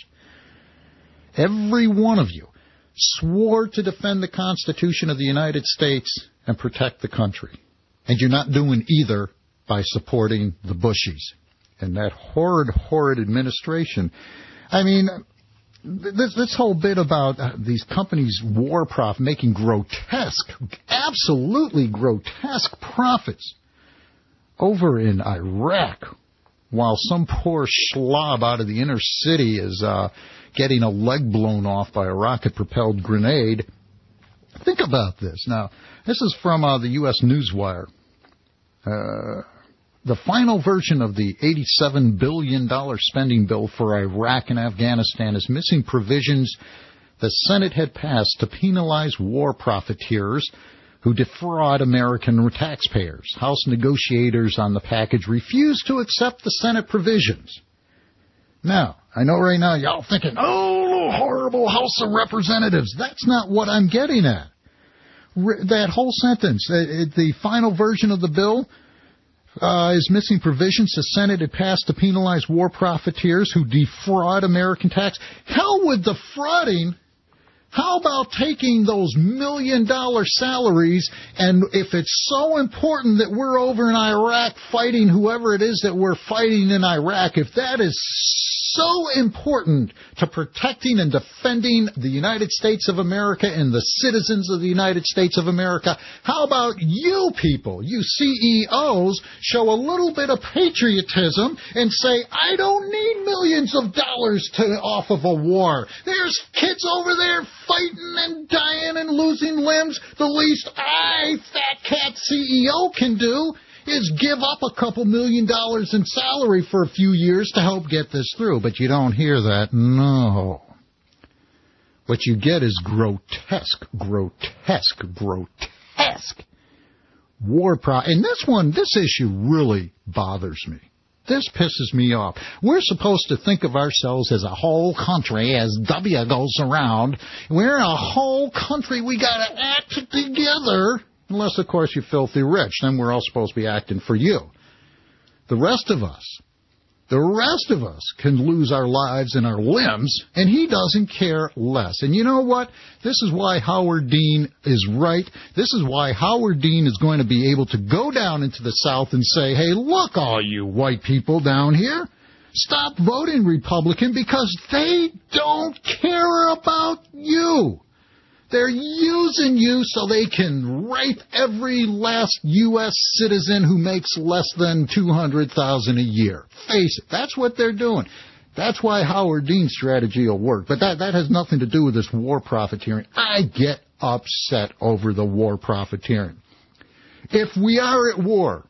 Every one of you swore to defend the Constitution of the United States and protect the country. And you're not doing either by supporting the Bushies and that horrid, horrid administration. I mean, This, this whole bit about uh, these companies' war profit making grotesque, absolutely grotesque profits over in Iraq, while some poor slob out of the inner city is uh, getting a leg blown off by a rocket-propelled grenade. Think about this. Now, this is from uh, the U S Newswire. Uh, The final version of the eighty-seven billion dollars spending bill for Iraq and Afghanistan is missing provisions the Senate had passed to penalize war profiteers who defraud American taxpayers. House negotiators on the package refused to accept the Senate provisions. Now, I know right now y'all thinking, oh, horrible House of Representatives. That's not what I'm getting at. That whole sentence, the final version of the bill, Uh, is missing provisions the Senate had passed to penalize war profiteers who defraud American tax. Hell with defrauding. How about taking those million-dollar salaries, and if it's so important that we're over in Iraq fighting whoever it is that we're fighting in Iraq, if that is so important to protecting and defending the United States of America and the citizens of the United States of America, how about you people, you C E Os, show a little bit of patriotism and say, I don't need millions of dollars to off of a war. There's kids over there fighting and dying and losing limbs. The least I, fat cat C E O, can do is give up a couple million dollars in salary for a few years to help get this through. But you don't hear that. No. What you get is grotesque, grotesque, grotesque war pro. And this one, this issue really bothers me. This pisses me off. We're supposed to think of ourselves as a whole country, as W goes around. We're a whole country. We got to act together. Unless, of course, you're filthy rich. Then we're all supposed to be acting for you. The rest of us, the rest of us can lose our lives and our limbs, and he doesn't care less. And you know what? This is why Howard Dean is right. This is why Howard Dean is going to be able to go down into the South and say, hey, look, all you white people down here, stop voting Republican because they don't care about you. They're using you so they can rape every last U S citizen who makes less than two hundred thousand dollars a year. Face it, that's what they're doing. That's why Howard Dean's strategy will work. But that, that has nothing to do with this war profiteering. I get upset over the war profiteering. If we are at war,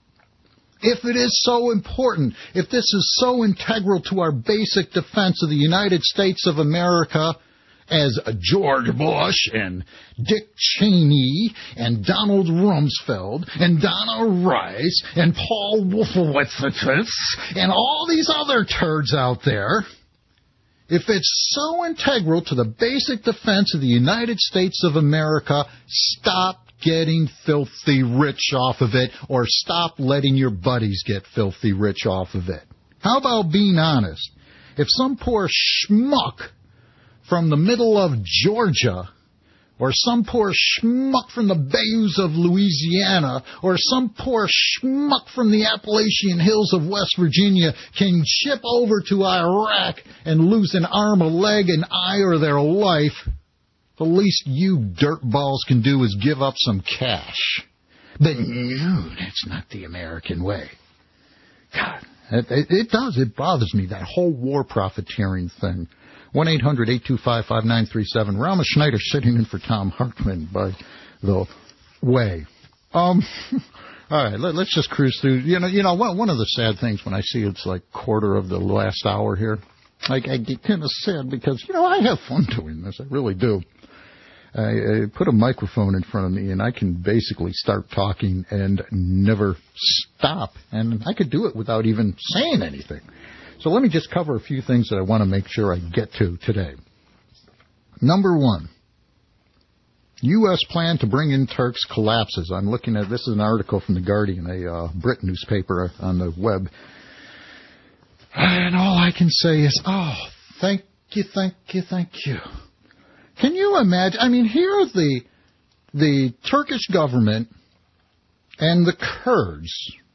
if it is so important, if this is so integral to our basic defense of the United States of America, as George Bush and Dick Cheney and Donald Rumsfeld and Donna Rice and Paul Wolfowitz and all these other turds out there, if it's so integral to the basic defense of the United States of America, stop getting filthy rich off of it, or stop letting your buddies get filthy rich off of it. How about being honest? If some poor schmuck from the middle of Georgia, or some poor schmuck from the bayous of Louisiana, or some poor schmuck from the Appalachian Hills of West Virginia can ship over to Iraq and lose an arm, a leg, an eye, or their life, the least you dirtballs can do is give up some cash. But no, that's not the American way. God, it, it, it does. It bothers me, that whole war profiteering thing. one eight hundred eight two five five nine three seven. Rama Schneider sitting in for Tom Hartman, by the way. Um, all right, let, let's just cruise through. You know, you know, one, one of the sad things when I see it's like quarter of the last hour here, like I get kind of sad because, you know, I have fun doing this. I really do. I, I put a microphone in front of me, and I can basically start talking and never stop. And I could do it without even saying anything. So let me just cover a few things that I want to make sure I get to today. Number one, U S plan to bring in Turks collapses. I'm looking at, this is an article from The Guardian, a uh, Brit newspaper on the web. And all I can say is, oh, thank you, thank you, thank you. Can you imagine? I mean, here are the, the Turkish government and the Kurds,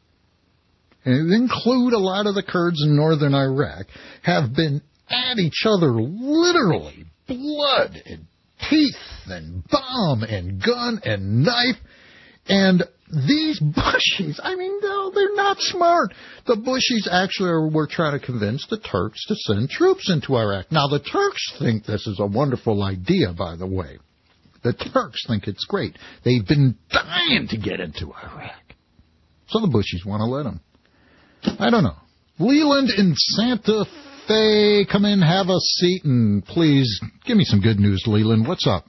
and include a lot of the Kurds in northern Iraq, have been at each other literally, blood and teeth and bomb and gun and knife. And these Bushies, I mean, no, they're not smart. The Bushies actually are, were trying to convince the Turks to send troops into Iraq. Now, the Turks think this is a wonderful idea, by the way. The Turks think it's great. They've been dying to get into Iraq. So the Bushies want to let them. I don't know. Leland in Santa Fe, come in, have a seat, and please give me some good news, Leland. What's up?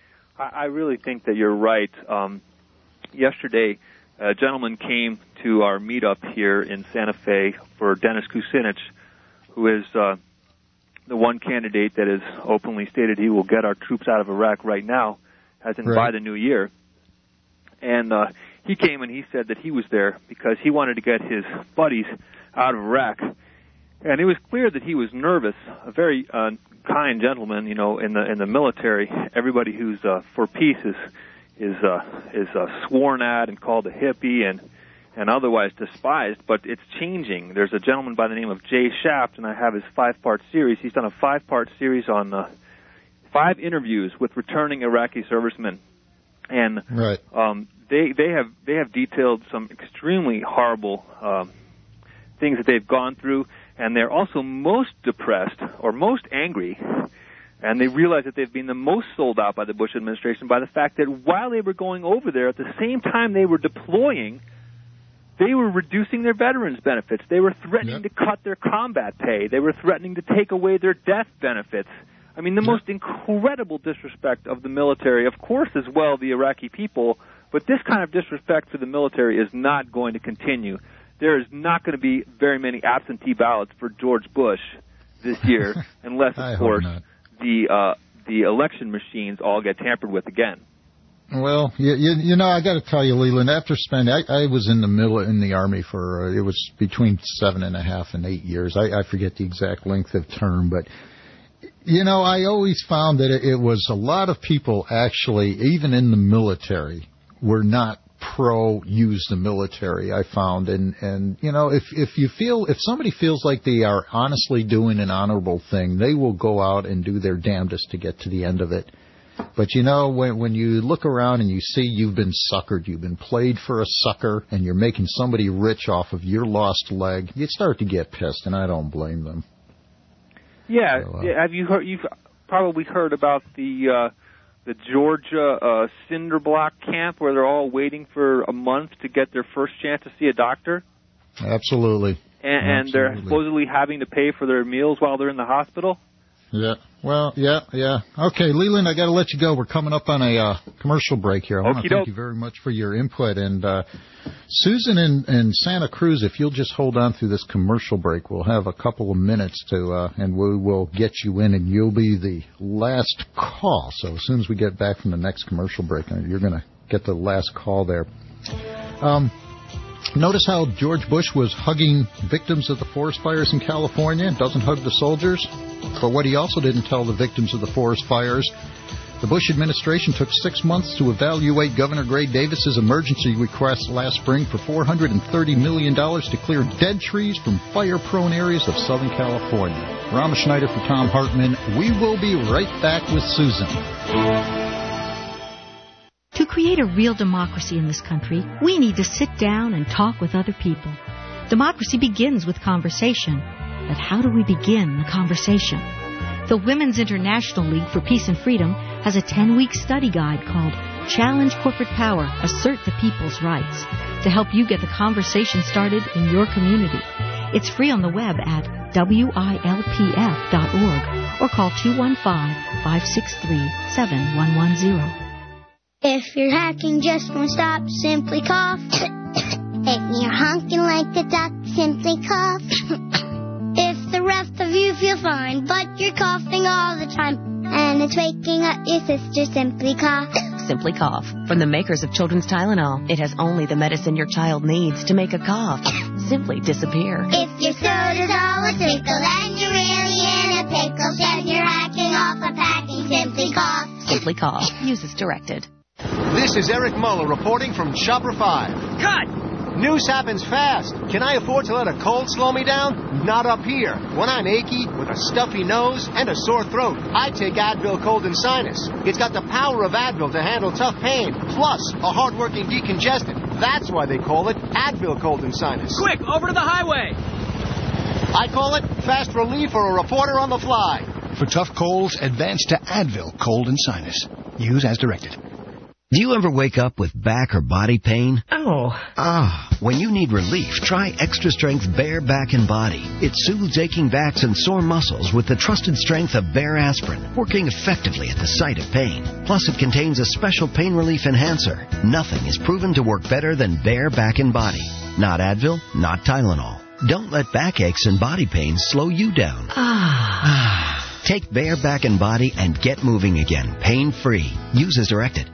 I really think that you're right. Um, yesterday, a gentleman came to our meetup here in Santa Fe for Dennis Kucinich, who is uh, the one candidate that has openly stated he will get our troops out of Iraq right now, as in right. by the new year. And uh, he came and he said that he was there because he wanted to get his buddies out of Iraq. And it was clear that he was nervous, a very uh, kind gentleman, you know, in the in the military. Everybody who's uh, for peace is is uh, is uh, sworn at and called a hippie and and otherwise despised. But it's changing. There's a gentleman by the name of Jay Shaft, and I have his five-part series. He's done a five-part series on uh, five interviews with returning Iraqi servicemen, and
right.
um, they they have they have detailed some extremely horrible um, things that they've gone through. And they're also most depressed or most angry, and they realize that they've been the most sold out by the Bush administration by the fact that while they were going over there, at the same time they were deploying, they were reducing their veterans' benefits. They were threatening yep. to cut their combat pay. They were threatening to take away their death benefits. I mean, the yep. most incredible disrespect of the military, of course, as well, the Iraqi people, but this kind of disrespect for the military is not going to continue. There is not going to be very many absentee ballots for George Bush this year, unless, of course, the uh, the election machines all get tampered with again.
Well, you, you, you know, I got to tell you, Leland, after spending, I, I was in the middle, in the Army for, uh, it was between seven and a half and eight years. I, I forget the exact length of term, but, you know, I always found that it, it was a lot of people actually, even in the military, were not pro use the military, I found. And, and you know, if, if you feel, if somebody feels like they are honestly doing an honorable thing, they will go out and do their damnedest to get to the end of it. But, you know, when when you look around and you see you've been suckered, you've been played for a sucker, and you're making somebody rich off of your lost leg, you start to get pissed, and I don't blame them.
Yeah,
so, uh,
have you heard? You've probably heard about the uh, the Georgia uh, cinder block camp where they're all waiting for a month to get their first chance to see a doctor.
Absolutely.
And, and
Absolutely.
they're supposedly having to pay for their meals while they're in the hospital.
Yeah. Well, yeah, yeah. Okay, Leland, I got to let you go. We're coming up on a uh, commercial break here. I want to thank you very much for your input. And uh, Susan in, in Santa Cruz, if you'll just hold on through this commercial break, we'll have a couple of minutes to, uh, and we will get you in, and you'll be the last call. So as soon as we get back from the next commercial break, you're going to get the last call there. Um. Notice how George Bush was hugging victims of the forest fires in California and doesn't hug the soldiers? But what he also didn't tell the victims of the forest fires, the Bush administration took six months to evaluate Governor Gray Davis's emergency request last spring for four hundred thirty million dollars to clear dead trees from fire-prone areas of Southern California. Rama Schneider for Tom Hartman. We will be right back with Susan.
To create a real democracy in this country, we need to sit down and talk with other people. Democracy begins with conversation. But how do we begin the conversation? The Women's International League for Peace and Freedom has a ten-week study guide called Challenge Corporate Power, Assert the People's Rights, to help you get the conversation started in your community. It's free on the web at W I L P F dot org or call two one five, five six three, seven one one zero.
If your hacking just won't stop, simply cough. If you're honking like a duck, simply cough. If the rest of you feel fine, but you're coughing all the time, and it's waking up your sister, simply cough.
Simply Cough. From the makers of Children's Tylenol, it has only the medicine your child needs to make a cough simply disappear.
If your soda's all a twinkle, then you're really in a pickle. Cause you're hacking off a packing, simply cough.
Simply Cough. Use as directed.
This is Eric Muller reporting from Chopper five.
Cut!
News happens fast. Can I afford to let a cold slow me down? Not up here. When I'm achy, with a stuffy nose, and a sore throat, I take Advil Cold and Sinus. It's got the power of Advil to handle tough pain, plus a hard-working decongestant. That's why they call it Advil Cold and Sinus.
Quick, over to the highway!
I call it fast relief for a reporter on the fly.
For tough colds, advance to Advil Cold and Sinus. Use as directed.
Do you ever wake up with back or body pain?
Oh.
Ah, when you need relief, try Extra Strength Bear Back and Body. It soothes aching backs and sore muscles with the trusted strength of Bear Aspirin, working effectively at the site of pain. Plus, it contains a special pain relief enhancer. Nothing is proven to work better than Bear Back and Body. Not Advil, not Tylenol. Don't let backaches and body pains slow you down.
Ah.
Take Bear Back and Body and get moving again, pain-free. Use as directed.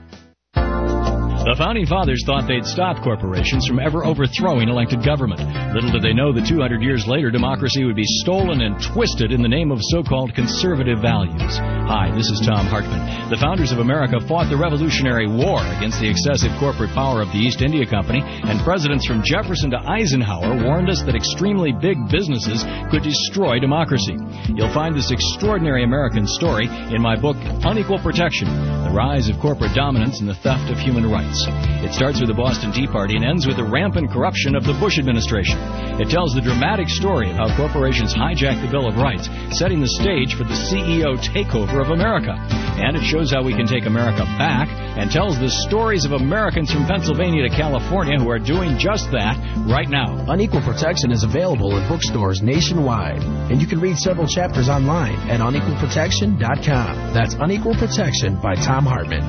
The Founding Fathers thought they'd stop corporations from ever overthrowing elected government. Little did they know that two hundred years later, democracy would be stolen and twisted in the name of so-called conservative values. Hi, this is Tom Hartman. The founders of America fought the Revolutionary War against the excessive corporate power of the East India Company, and presidents from Jefferson to Eisenhower warned us that extremely big businesses could destroy democracy. You'll find this extraordinary American story in my book, Unequal Protection, The Rise of Corporate Dominance and the Theft of Human Rights. It starts with the Boston Tea Party and ends with the rampant corruption of the Bush administration. It tells the dramatic story of how corporations hijacked the Bill of Rights, setting the stage for the C E O takeover of America. And it shows how we can take America back and tells the stories of Americans from Pennsylvania to California who are doing just that right now.
Unequal Protection is available in bookstores nationwide, and you can read several chapters online at unequal protection dot com. That's Unequal Protection by Tom Hartman.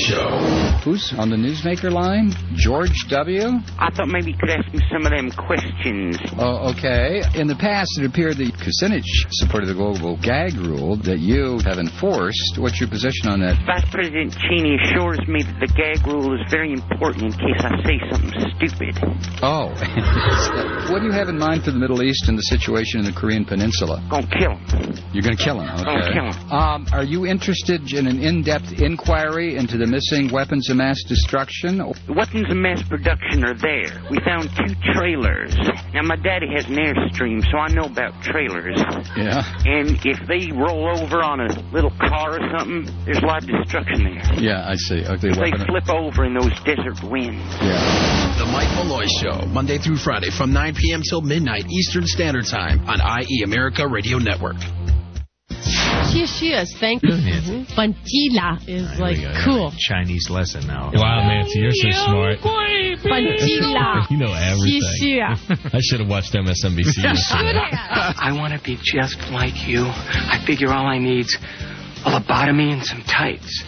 Show.
Who's on the Newsmaker line? George W.?
I thought maybe you could ask me some of them questions.
Oh, okay. In the past, it appeared that Kucinich supported the global gag rule that you have enforced. What's your position on that?
Vice President Cheney assures me that the gag rule is very important in case I say something stupid.
Oh. What do you have in mind for the Middle East and the situation in the Korean Peninsula?
Gonna kill him.
You're gonna kill him, okay.
Gonna kill him.
Um, are you interested in an in-depth inquiry into the missing weapons of mass destruction?
The weapons of mass production are there. We found two trailers. Now, my daddy has an Airstream, so I know about trailers.
Yeah.
And if they roll over on a little car or something, there's a lot of destruction there.
Yeah, I see. Okay,
if they flip over in those desert winds.
Yeah.
The Mike Malloy Show, Monday through Friday from nine p.m. till midnight Eastern Standard Time on I E America Radio Network.
Cheers, cheers. Thank you. Mm-hmm. Pantila is right, like cool.
Chinese lesson now.
Wow, Nancy, you're so smart.
Pantila.
You know everything.
Cheers.
I should have watched M S N B C.
You should have.
I want to be just like you. I figure all I need's a lobotomy and some tights.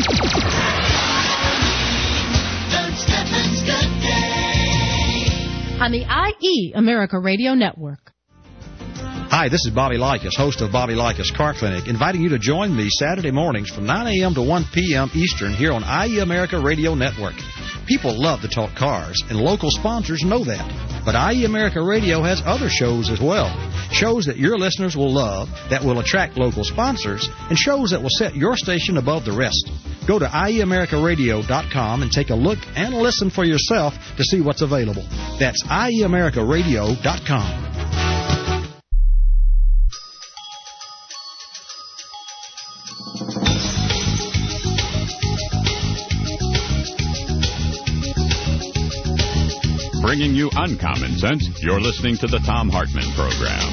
On the I E America Radio Network.
Hi, this is Bobby Likas, host of Bobby Likas Car Clinic, inviting you to join me Saturday mornings from nine a.m. to one p.m. Eastern here on I E America Radio Network. People love to talk cars, and local sponsors know that. But I E America Radio has other shows as well. Shows that your listeners will love, that will attract local sponsors, and shows that will set your station above the rest. Go to I E America Radio dot com and take a look and listen for yourself to see what's available. That's I E America Radio dot com.
Bringing you uncommon sense, you're listening to the Thom Hartmann Program.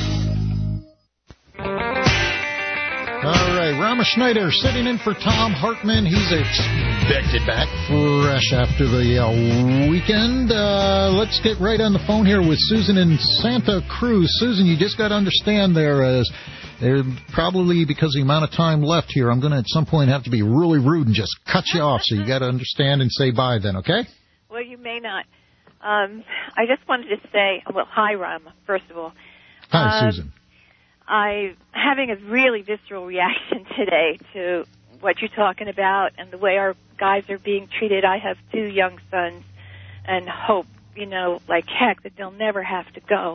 All right, Rama Schneider sitting in for Thom Hartmann. He's expected back fresh after the uh, weekend. Uh, let's get right on the phone here with Susan in Santa Cruz. Susan, you just got to understand there is... There, probably because of the amount of time left here, I'm going to at some point have to be really rude and just cut you off. So you got to understand and say bye then, okay?
Well, you may not. Um, I just wanted to say, well, hi, Rama, first of all.
Hi,
um,
Susan.
I'm having a really visceral reaction today to what you're talking about and the way our guys are being treated. I have two young sons and hope, you know, like heck, that they'll never have to go.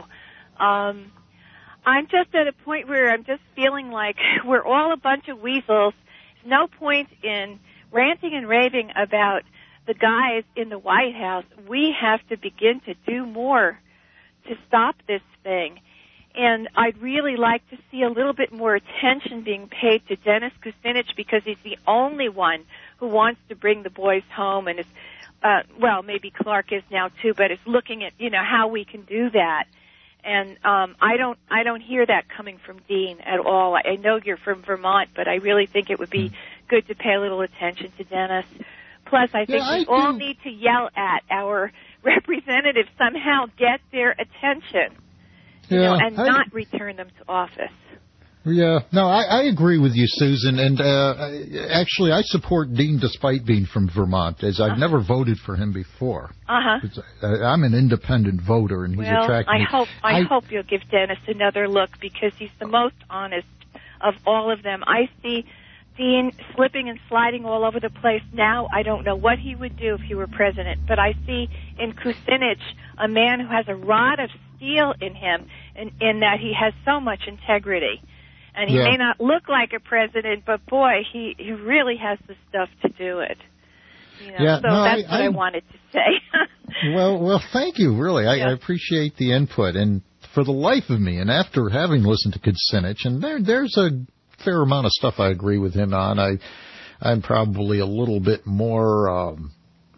Um, I'm just at a point where I'm just feeling like we're all a bunch of weasels. There's no point in ranting and raving about the guys in the White House. We have to begin to do more to stop this thing. And I'd really like to see a little bit more attention being paid to Dennis Kucinich because he's the only one who wants to bring the boys home and is, uh, well, maybe Clark is now too, but is looking at, you know, how we can do that. And um, I don't, I don't hear that coming from Dean at all. I know you're from Vermont, but I really think it would be good to pay a little attention to Dennis. Plus, I think
yeah,
we
I
all
do.
need to yell at our representatives, somehow get their attention, you
yeah,
know, and
I,
not return them to office.
Yeah, no, I, I agree with you, Susan. And uh, I, actually, I support Dean despite being from Vermont, as I've uh-huh. never voted for him before.
Uh-huh.
I'm an independent voter, and he's
well,
attracting
I
me.
hope I,
I
hope you'll give Dennis another look because he's the most honest of all of them. I see Dean slipping and sliding all over the place now. I don't know what he would do if he were president, but I see in Kucinich a man who has a rod of steel in him, in, in that he has so much integrity. And he
yeah.
may not look like a president, but boy, he, he really has the stuff to do it. You know,
yeah,
so
no,
that's
I,
what I,
I
wanted to say.
well, well, thank you, really. I,
yeah.
I appreciate the input. And for the life of me, and after having listened to Kucinich, and there, there's a fair amount of stuff I agree with him on. I, I'm probably a little bit more um,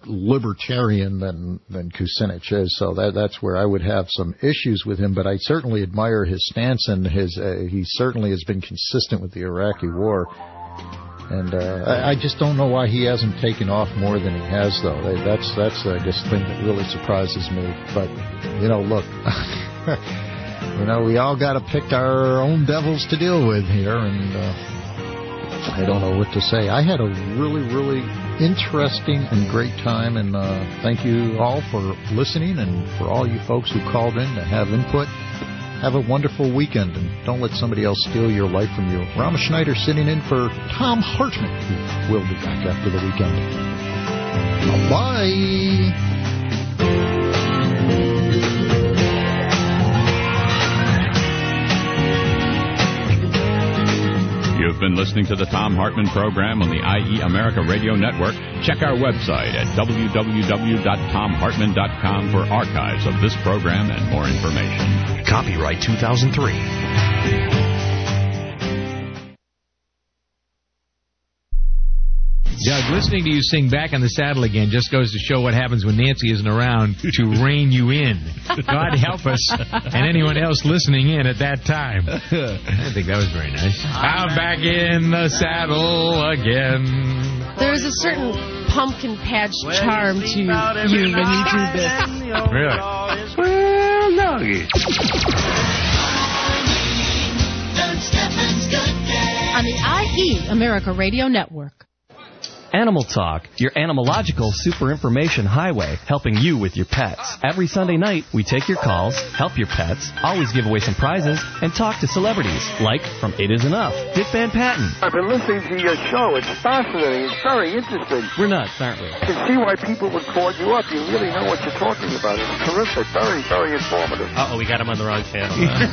libertarian than than Kucinich is, so that that's where I would have some issues with him. But I certainly admire his stance, and his uh, he certainly has been consistent with the Iraqi war. And uh, I, I just don't know why he hasn't taken off more than he has, though. That's that's I guess the thing that really surprises me. But you know, look. You know, we all got to pick our own devils to deal with here, and uh, I don't know what to say. I had a really, really interesting and great time. And uh, thank you all for listening and for all you folks who called in to have input. Have a wonderful weekend, and don't let somebody else steal your life from you. Rama Schneider sitting in for Tom Hartman, who will be back after the weekend. Bye-bye.
You've been listening to the Tom Hartman program on the I E America Radio Network. Check our website at w w w dot tom hartman dot com for archives of this program and more information.
Copyright two thousand three.
Doug, listening to you sing Back on the Saddle Again just goes to show what happens when Nancy isn't around to rein you in. God help us and anyone else listening in at that time. I think that was very nice. I'm back in the saddle again.
There's a certain pumpkin patch charm to you when you do this.
Really?
Well, no.
On the I E America Radio Network.
Animal Talk, your animalogical super information highway, helping you with your pets. Every Sunday night, we take your calls, help your pets, always give away some prizes, and talk to celebrities, like from It Is Enough, Dick Van Patten.
I've been listening to your show. It's fascinating. It's very interesting.
We're nuts, aren't we?
I can see why people would call you up. You really know what you're talking about. It's terrific. Very, very informative.
Uh-oh, we got him on the wrong channel.